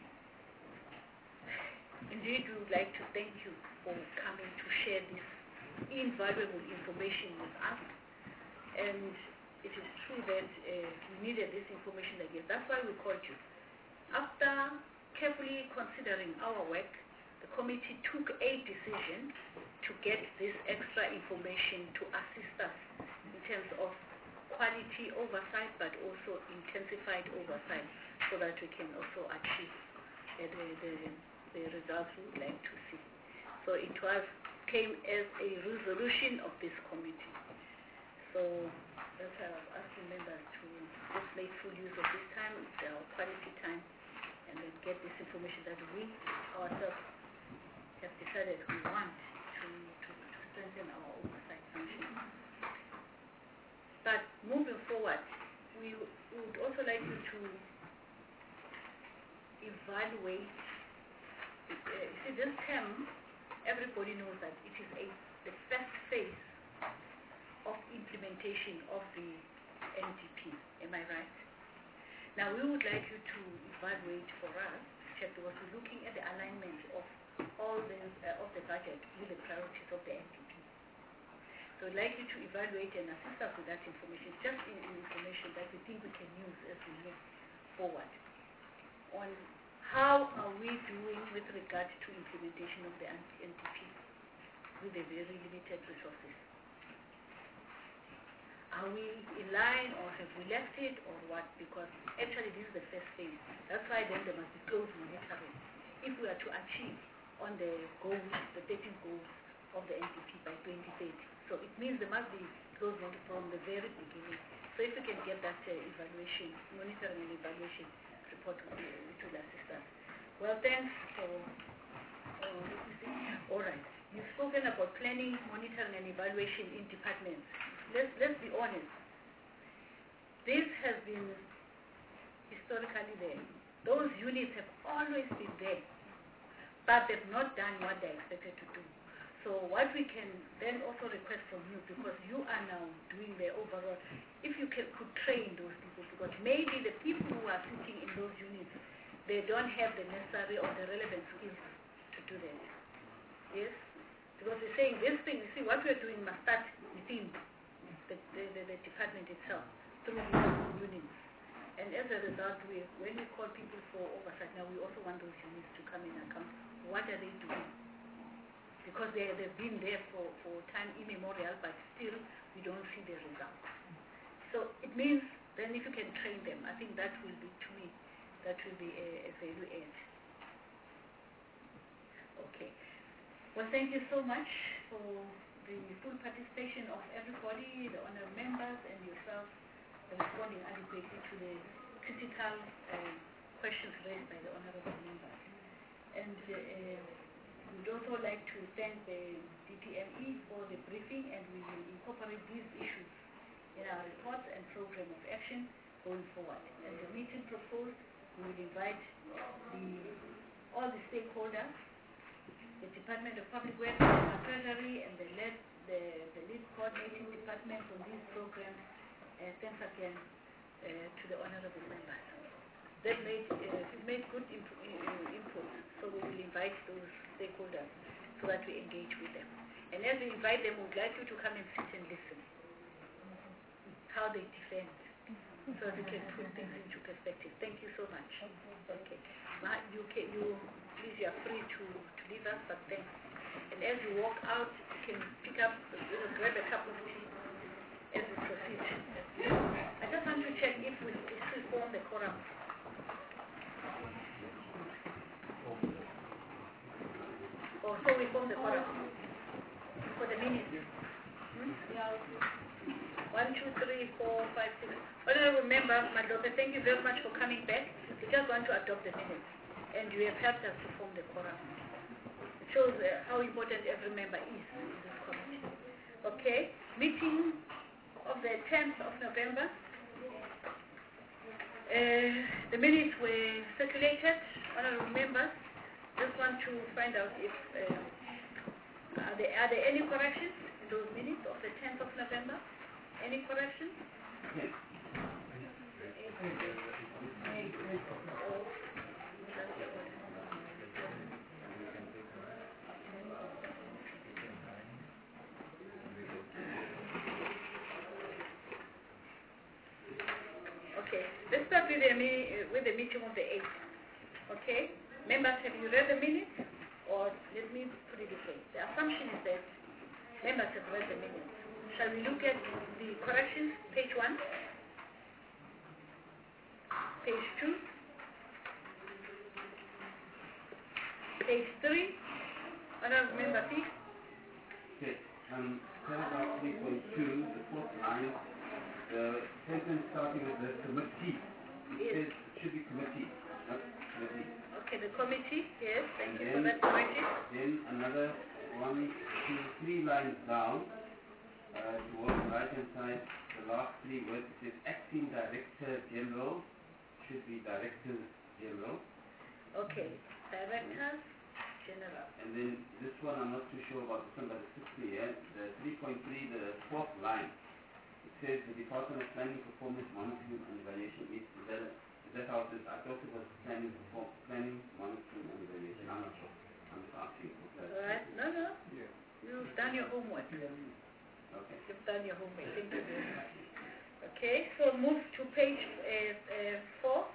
indeed we would like to thank you for coming to share this invaluable information with us. And it is true that uh, we needed this information again. That's why we called you. After carefully considering our work, the committee took a decision to get this extra information to assist us in terms of quality oversight, but also intensified oversight, so that we can also achieve uh, the, the, the results we would like to see. So it was came as a resolution of this committee. So that's why I was asking members to just make full use of this time, it's our quality time, and then get this information that we ourselves have decided we want to, to, to strengthen our oversight function. But moving forward, we would also like you to evaluate, uh, you see this term, everybody knows that it is a, the first phase of implementation of the N D P, am I right? Now, we would like you to evaluate for us, check, because we're looking at the alignment of all the, uh, of the budget with the priorities of the N D P. So we'd like you to evaluate and assist us with that information, just in, in information that we think we can use as we move forward on how are we doing with regard to implementation of the N D P with the very limited resources. Are we in line, or have we left it, or what? Because actually this is the first phase. That's why then there must be close monitoring. If we are to achieve on the goals, the thirteen goals of the N D P by twenty thirty. So it means there must be close monitoring from the very beginning. So if we can get that uh, evaluation, monitoring and evaluation report, uh, which will assist us. Well, thanks for, uh, let me see. All right. You've spoken about planning, monitoring and evaluation in departments. Let's, let's be honest. This has been historically there. Those units have always been there, but they've not done what they're expected to do. So what we can then also request from you, because you are now doing the overall, if you can, could train those people, because maybe the people who are sitting in those units, they don't have the necessary or the relevant skills to do that. Yes? Because we're saying this thing, you see, what we're doing must start within the, the, the, the department itself, through units. And as a result, we, when we call people for oversight, now we also want those units to come in and account. What are they doing? Because they, they've been there for, for time immemorial, but still we don't see the results. So it means then if you can train them, I think that will be, to me, that will be a, a value add. Okay. Well, thank you so much for the full participation of everybody, the honorable members and yourself, responding adequately to the critical uh, questions raised by the honorable members. And uh, we'd also like to thank the D P M E for the briefing, and we will incorporate these issues in our reports and program of action going forward. And the meeting proposed, we will invite the, all the stakeholders, the Department of Public Works, the Treasury, and the lead, the, the lead coordinating department on these programs. Uh, thanks again uh, to the honorable members. They've made, uh, made good imp uh, input, so we will invite those stakeholders so that we engage with them. And as we invite them, we would like you to come and sit and listen how they defend, so we can put things into perspective. Thank you so much. Okay. Ma, you, can, you please, you are free to, to leave us, but thanks. And as you walk out, you can pick up, you know, grab a cup of tea as we proceed. I just want to check if we still form the quorum. Oh, so we form the quorum for the minutes. Hmm? One, two, three, four, five, six. Honorable Member Madlope, thank you very much for coming back. We just want to adopt the minutes, and you have helped us to form the quorum. It shows uh, how important every member is in this committee. Okay, meeting of the tenth of November. Uh, the minutes were circulated. Honorable members, just want to find out if uh, are, there, are there any corrections in those minutes of the tenth of November? Any corrections? Yes. Okay, let's start with the, with the meeting of the eighth. Okay, members, have you read the minutes? Or let me put it this way. The assumption is that members have read the minutes. Shall we look at the corrections, page one, page two, page three? Honorable Member P. Okay, um, paragraph three point two, the fourth line, the sentence starting with the committee. It Yes. says it should be committee, not committee. Okay, the committee, yes, thank And you for then- that correction. Then another one, two, three lines down, uh, towards the right-hand side, the last three words, it says acting director general, should be director general. Okay, Director General. And then this one, I'm not too sure about this one, but it's clear. The three point three, the fourth line, it says the Department of Planning, Performance, Monitoring and Evaluation. Is that, is that how it is? I thought it was planning, perform, planning, monitoring and evaluation. I'm not sure. I'm just asking. Alright, no, no, Yeah. you've done your homework. Okay. You've done your homework, thank you very much. Okay, so move to page uh, uh, four.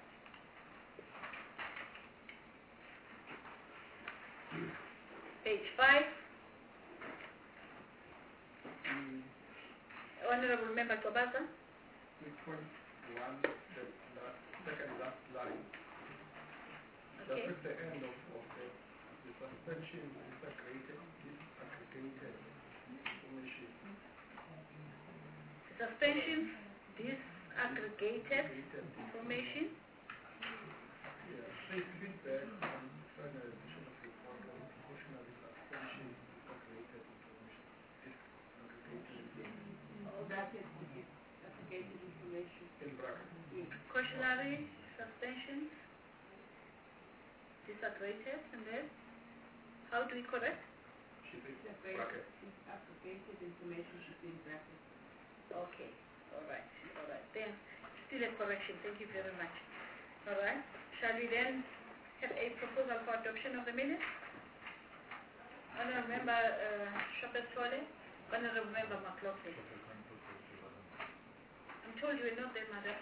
Page five. Mm, Honorable Member Tobasa. three point one, the last, second last line. Just Okay. at the end of, of the, the suspension, disaggregated, disaggregated information. Suspension, disaggregated Disaggregated information. Yeah, please feedback on finalization of report on proportionally suspension, disaggregated information. Disaggregated information. Oh, that is disaggregated information. In bracket. Cautionary suspension, disaggregated, and then how do we correct? Should be bracket. Disaggregated information should be in brackets. Okay, all right, all right. Then, still a correction. Thank you very much. All right. Shall we then have a proposal for adoption of the minutes? Honorable Member uh, Shopper Tole, Honorable Member McLaughlin. I'm told you were not there, Madam.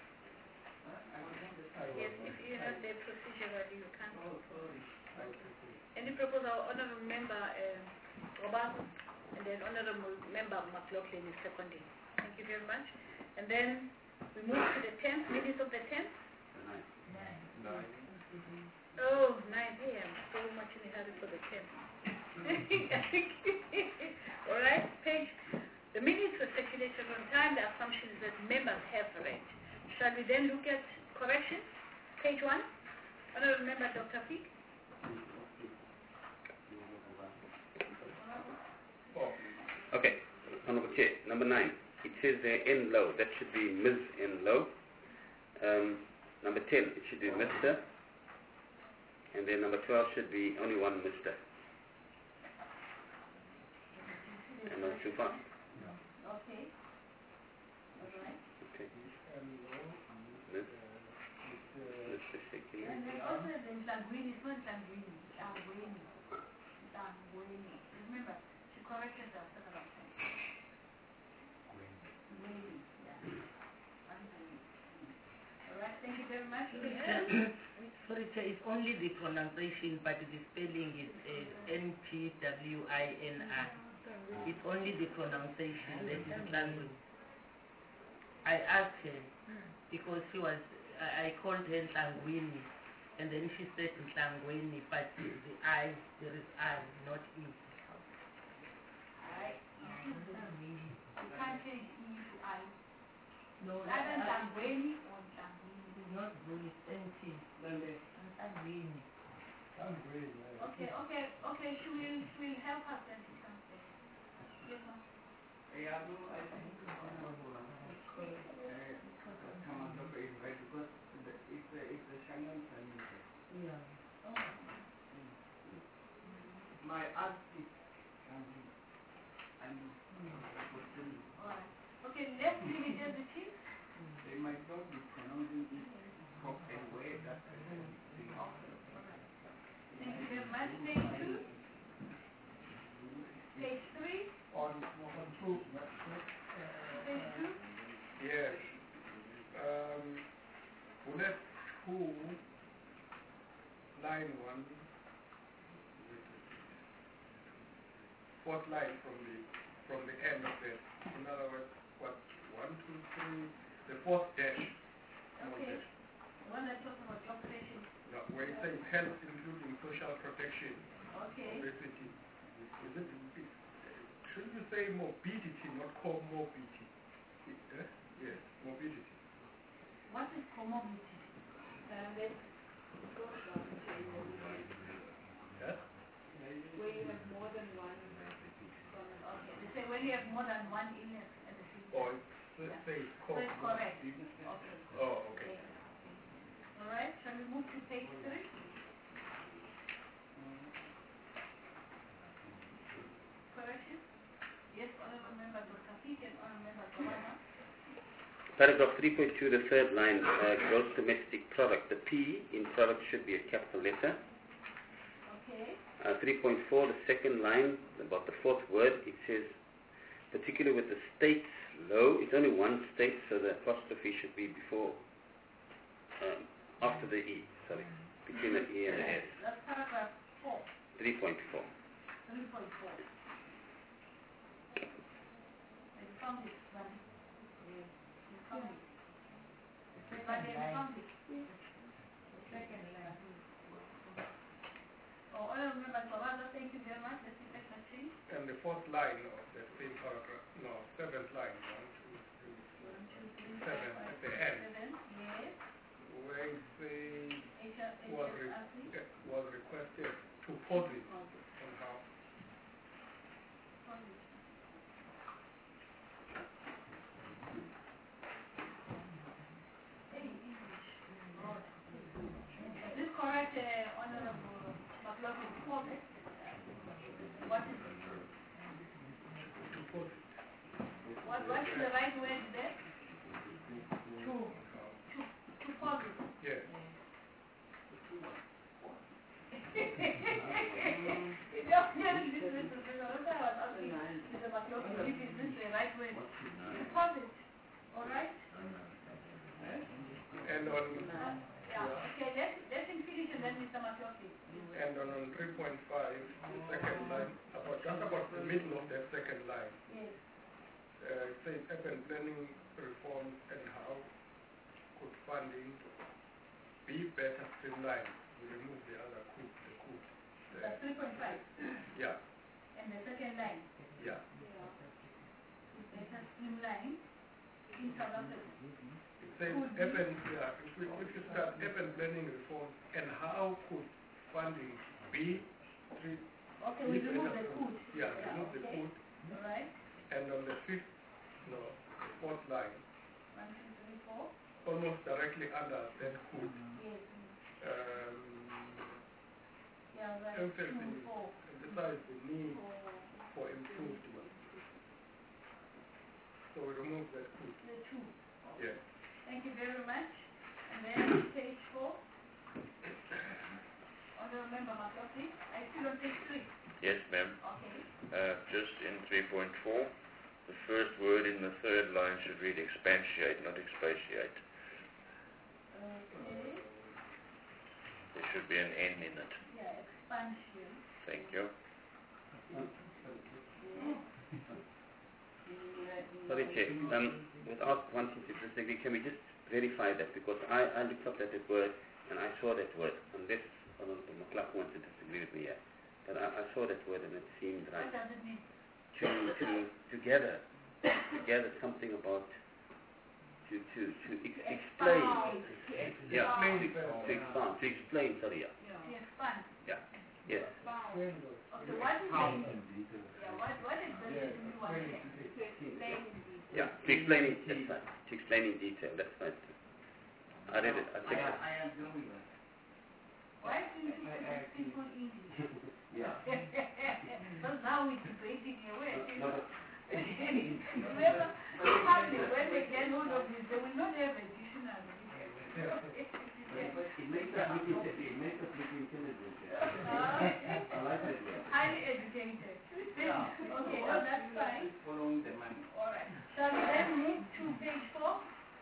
Yes, if you're not there procedurally, you can't propose. Any proposal, Honorable Member uh, Obama, and then Honorable Member McLaughlin is seconding. Thank you very much. And then we move to the tenth, minutes of the tenth. Nine. Oh, nine. Hey, I'm so much in a hurry for the tenth. All right, page. The minutes were circulated on time. The assumption is that members have read. Shall we then look at corrections? Page one. Honorable Member Doctor Fig. Okay, Honorable Chair, number nine. It says there N low. That should be Miz N low. Um, number ten, it should be Mister And then number twelve should be only one Mister too fast. Okay. All right. Okay. That's, that's the second. And then also the Ntangweni, it's not Ntangweni, Ntangweni. Ntangweni. Remember, she corrected us several times. Ntangweni, yeah. All right, thank you very much. Sorry, Chair, it's only the pronunciation, but the spelling is uh, N T W I N I. It's only the pronunciation, that is Ntangweni. I asked her, because she was, I, I called her Ntangweni, and then she said Ntangweni, but the I, there is I, not E. I, you can't change E to I. No, Either Ntangweni or Ntangweni. It's not good, it's N T. Ntangweni. Okay, okay, okay, she will, she will help us when she comes there. Yes, ma'am. Yeah, no, I think come on, top is right because the, it's a it's a Shanghai family. Yeah. Oh. Mm. My aunt is Shanghai. I know. Alright. Okay, let's leave it as it is. They might not be pronouncing it proper way that the Thank you very much. Page two. Page three. On, on two. Page two. Yes. Um, bullet two, line one, fourth line from the from the end of it. In other words, what one, two, three, the fourth dash. Okay. One that talks about job creation. No, where it says health including social protection. Okay. Obesity. Is it, is, should you say morbidity, not comorbidity? Eh? Yes, morbidity. What is comorbidity? Um, let's go down to Yes? where you have more than one. Okay. They say when you have more than one illness at the same time. Or it Yeah. says So it's correct. comorbidity. Okay. Oh, okay. All right. Shall we move to page three? Correction? Yes, Honorable Member Doctor Peak and Honorable Member Kawama. Paragraph three point two, the third line, uh, gross domestic product. The P in product should be a capital letter. Okay. Uh, three point four, the second line, about the fourth word, it says, particularly with the states low, it's only one state, so the apostrophe should be before, um, after the E, sorry, between the E and the S. That's paragraph four. three point four. three point four. I found it, Bunny. You found it. Bunny, I found it. Second line. Oh, Honorable Member Kawama, thank you very much. Let's see if I can change. And the fourth line of the same paragraph, no, seventh line, one, two, three, four, One, two, three, seven four, at five, the six, end, seven. Yes. where it says H R, was, re H R, R C. eh, was requested to pause it on how. Hey, English. Is this correct, uh, Honorable McLaughlin? Pause it. What is it? To pause it. What, what's the right word there? To. To. To pause it. Yes. If you're hearing this, Mister Speaker, what I was asking Mister McLaughlin, if is this the right word? To pause it. All right? And on, Uh, yeah. Okay, let, let him finish and then Mister McLaughlin. and on, on three point five, the second line, about, just about the middle of that second line, Yes. uh, it says urban planning reforms and how could funding be better streamlined. We remove the other could, the could. That's three point five. Yeah, And the second line. yeah. Is better streamlined in South Africa. It says urban, yeah, if, we, if you start urban planning reforms and how could funding be street, Okay, we remove the could. yeah, remove the okay. could. All right. And on the fifth, no, the fourth line, One, two, three, four. almost directly under that could, Yes. um, Yeah, right. emphasis, Two, four. emphasize the need Four. for improved So we remove that two. The two. Yeah. Thank you very much. And then page four. Honorable Member Makosi, I still on page three. Yes, ma'am. Okay. Uh, just in three point four, the first word in the third line should read expatiate, not expatiate. Okay. There should be an N in it. Yeah, expansion. Thank you. Sorry, Chair. Um, without wanting to disagree, can we just verify that? Because I, I looked up at that word and I saw that word. Unless Honorable McLaughlin wants to disagree with me here. But I, I saw that word and it seemed right. What does it mean? To, to, together. Together something about to, to, to ex explain. Yeah, to, to expand. To explain, sorry, yeah. To expand. Yeah. Yes. Okay, what is it? Yeah, what, what is the yeah. you want to explain in detail? Yeah, to explain in that's right. To explain in detail, that's right. I read it, I think I, it. I agree with that. Why do you speak simple English? Yeah. Because now we're debating away. No, no. Remember, in public, when they get hold of this, they will not have a dictionary. It makes us look intelligent. It makes us look intelligent. I like that word. Highly educated. Yeah. Okay, no, that's fine. Following the money. All right. Shall we then move to page four?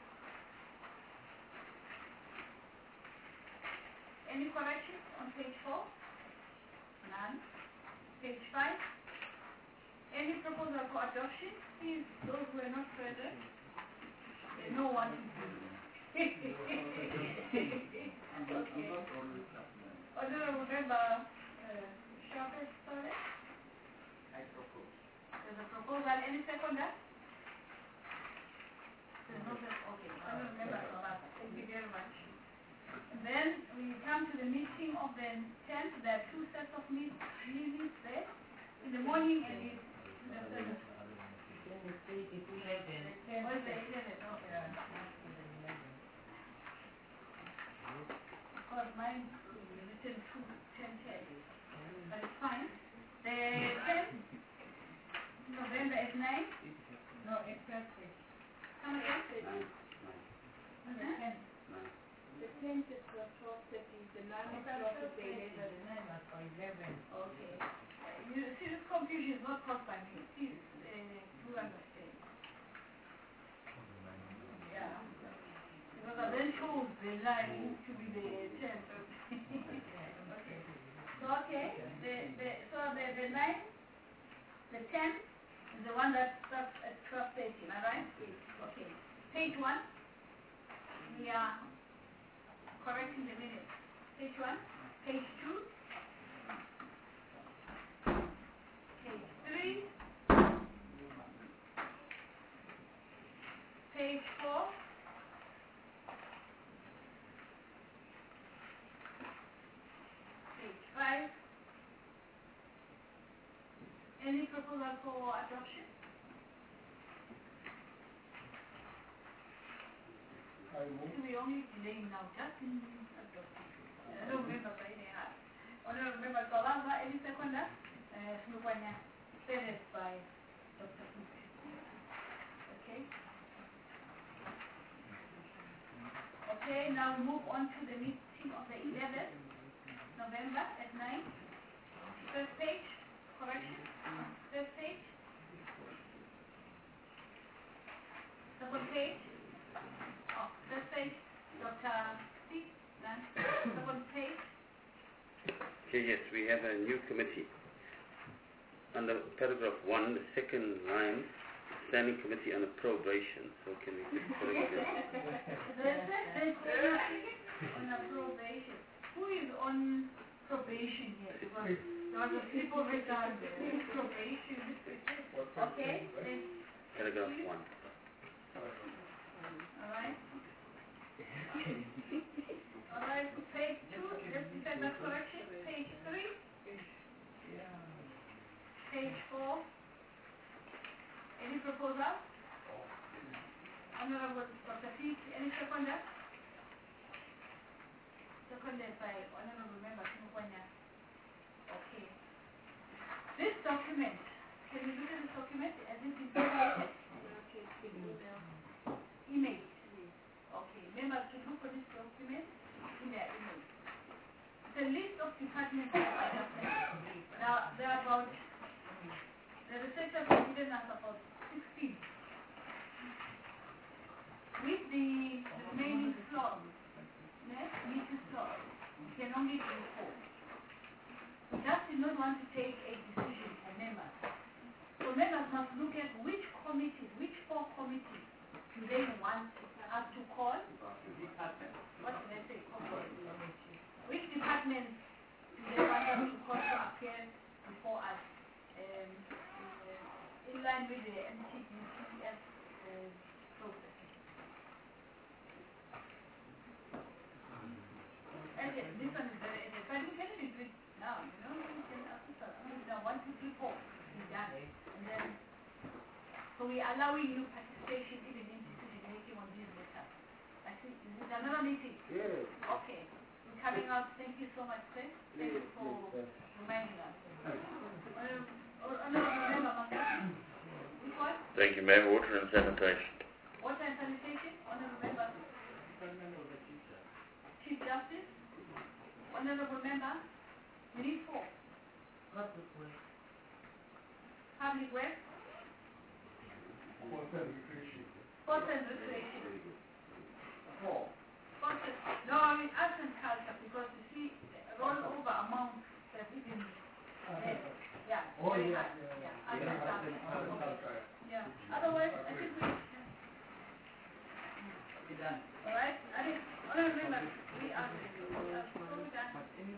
Any corrections on page four? None. Page five? Any proposal for adoption? Please, those who are not present, they know what to do. Okay. Honorable Member uh, Shafet Saleh? I propose. There's a proposal. Any seconder? There's no seconder. Okay. Honorable Member Sabata. Thank you very much. And then we come to the meeting of the tenth. There are two sets of meet meetings there. In the morning and in the seventh. What is the eleven? Okay. Because mine is written two, ten, ten. But it's fine. The tenth November at nine? No, it's perfect. Come again? Nine. On the tenth. Nine. The tenth is for twelve thirty, the nine o'clock is the eleven. nine or eleven. Okay. Uh, you see, this confusion is not caused by me. Please, uh, do understand. Yeah. Because I then chose the line to be the tenth. Okay. So, okay, the, the, so the, the nine, the tenth is the one that starts at twelve thirty, am I right? Okay. Page one, we are correcting the minutes. Page one, page two, page three, page four, page five. Any proposal for adoption? I move. We only delaying now, just in adoption. I don't remember by any heart. I don't remember Kalamba, any seconder? Uh, Snukwanya, finished by Doctor Fuchs. Okay. Okay, now we move on to the meeting of the eleventh November at nine. First page, correction. First page. Second page. Oh, first page, Doctor C. Second page. Okay, yes, we have a new committee. Under paragraph one, the second line, Standing Committee on Probation. So can we just correct this? On a probation. Who is on probation here? Because there was a people return probation. Okay. Paragraph one. Alright. Alright, page two, let's set that correction. Page three. Page four. Any proposal? Honorable Doctor Peak, any seconder? Seconded by Honorable Member Kimukwanya. Okay. This document, can you look at this document as it's been presented? Okay. can email. Email it. Okay. Members should look for this document in their email. It's a list of departments that I have sent. Now, there are about, the researchers have given us about sixteen. With the, the remaining slots, yes, meeting slots, we can only do four. We just did not want to take a decision for members. So members must look at which committees, which four committees do they want us to call? What did I say? Which departments do they want us to call to appear before us? Um, uh, in line with the M T B C S uh, process. And yes, this one is very interesting. But we can do it now, you know, we can assist us. Now, one, two, three, four, is done. And then, so we are allowing you participation even in decision making on these matters. I think, is it another meeting? Yes. Okay. We're coming out. Thank you so much, Chris. Thank you for reminding us. Thank you, Ma'am. Water and sanitation. Water and sanitation, Honourable Member. Chief Justice, Honourable Member, we need four. Public Works. Public Works. Sports and recreation. Sports and recreation. Four. Sports and, no, I mean arts and culture, because you see, rollover amounts that we can, uh, yeah. Oh, very yeah, high. yeah, Yeah, yeah. arts and Yeah, culture. arts and Okay. culture. Yeah. Otherwise, I think we, Be done. all right? I mean, Honourable Member, we are, we are so done.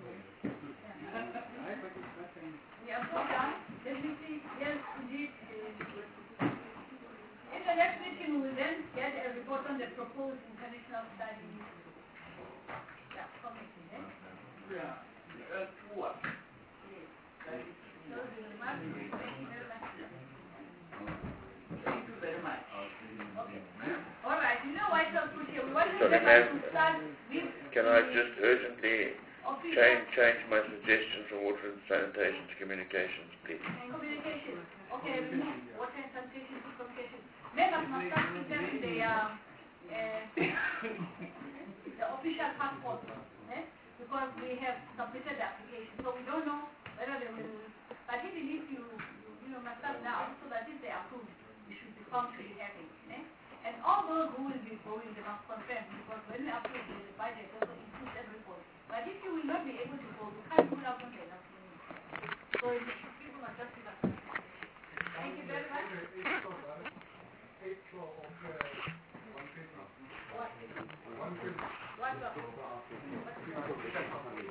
We are so done. Let me see. Yes, indeed. uh, In the next meeting, we will then get a report on the proposed international study. Yeah, committee, eh? Yeah. Uh, two what? Yes. So, the remarks, thank you very much. Thank you very much. Okay. All right. You know why so put here? We want to Sorry, get ma'am. to start with Can I just urgently official change change my suggestion from water and sanitation to communications, please? communication. Okay, remove water and sanitation to communication. Members must start preparing the, um, uh, the official passport, eh? Because we have submitted the application. So we don't know whether they will, but even if you, you know, must start now, so that if they approve, we should be functionally having, eh? And all those who will be going, they must confirm, because when they approve, the budget also includes everybody. But if you will not be able to go, you can't put up on the enough money. So people must just give us. Thank you very much. Eight floor of uh, one fifty. What? One fifty. What?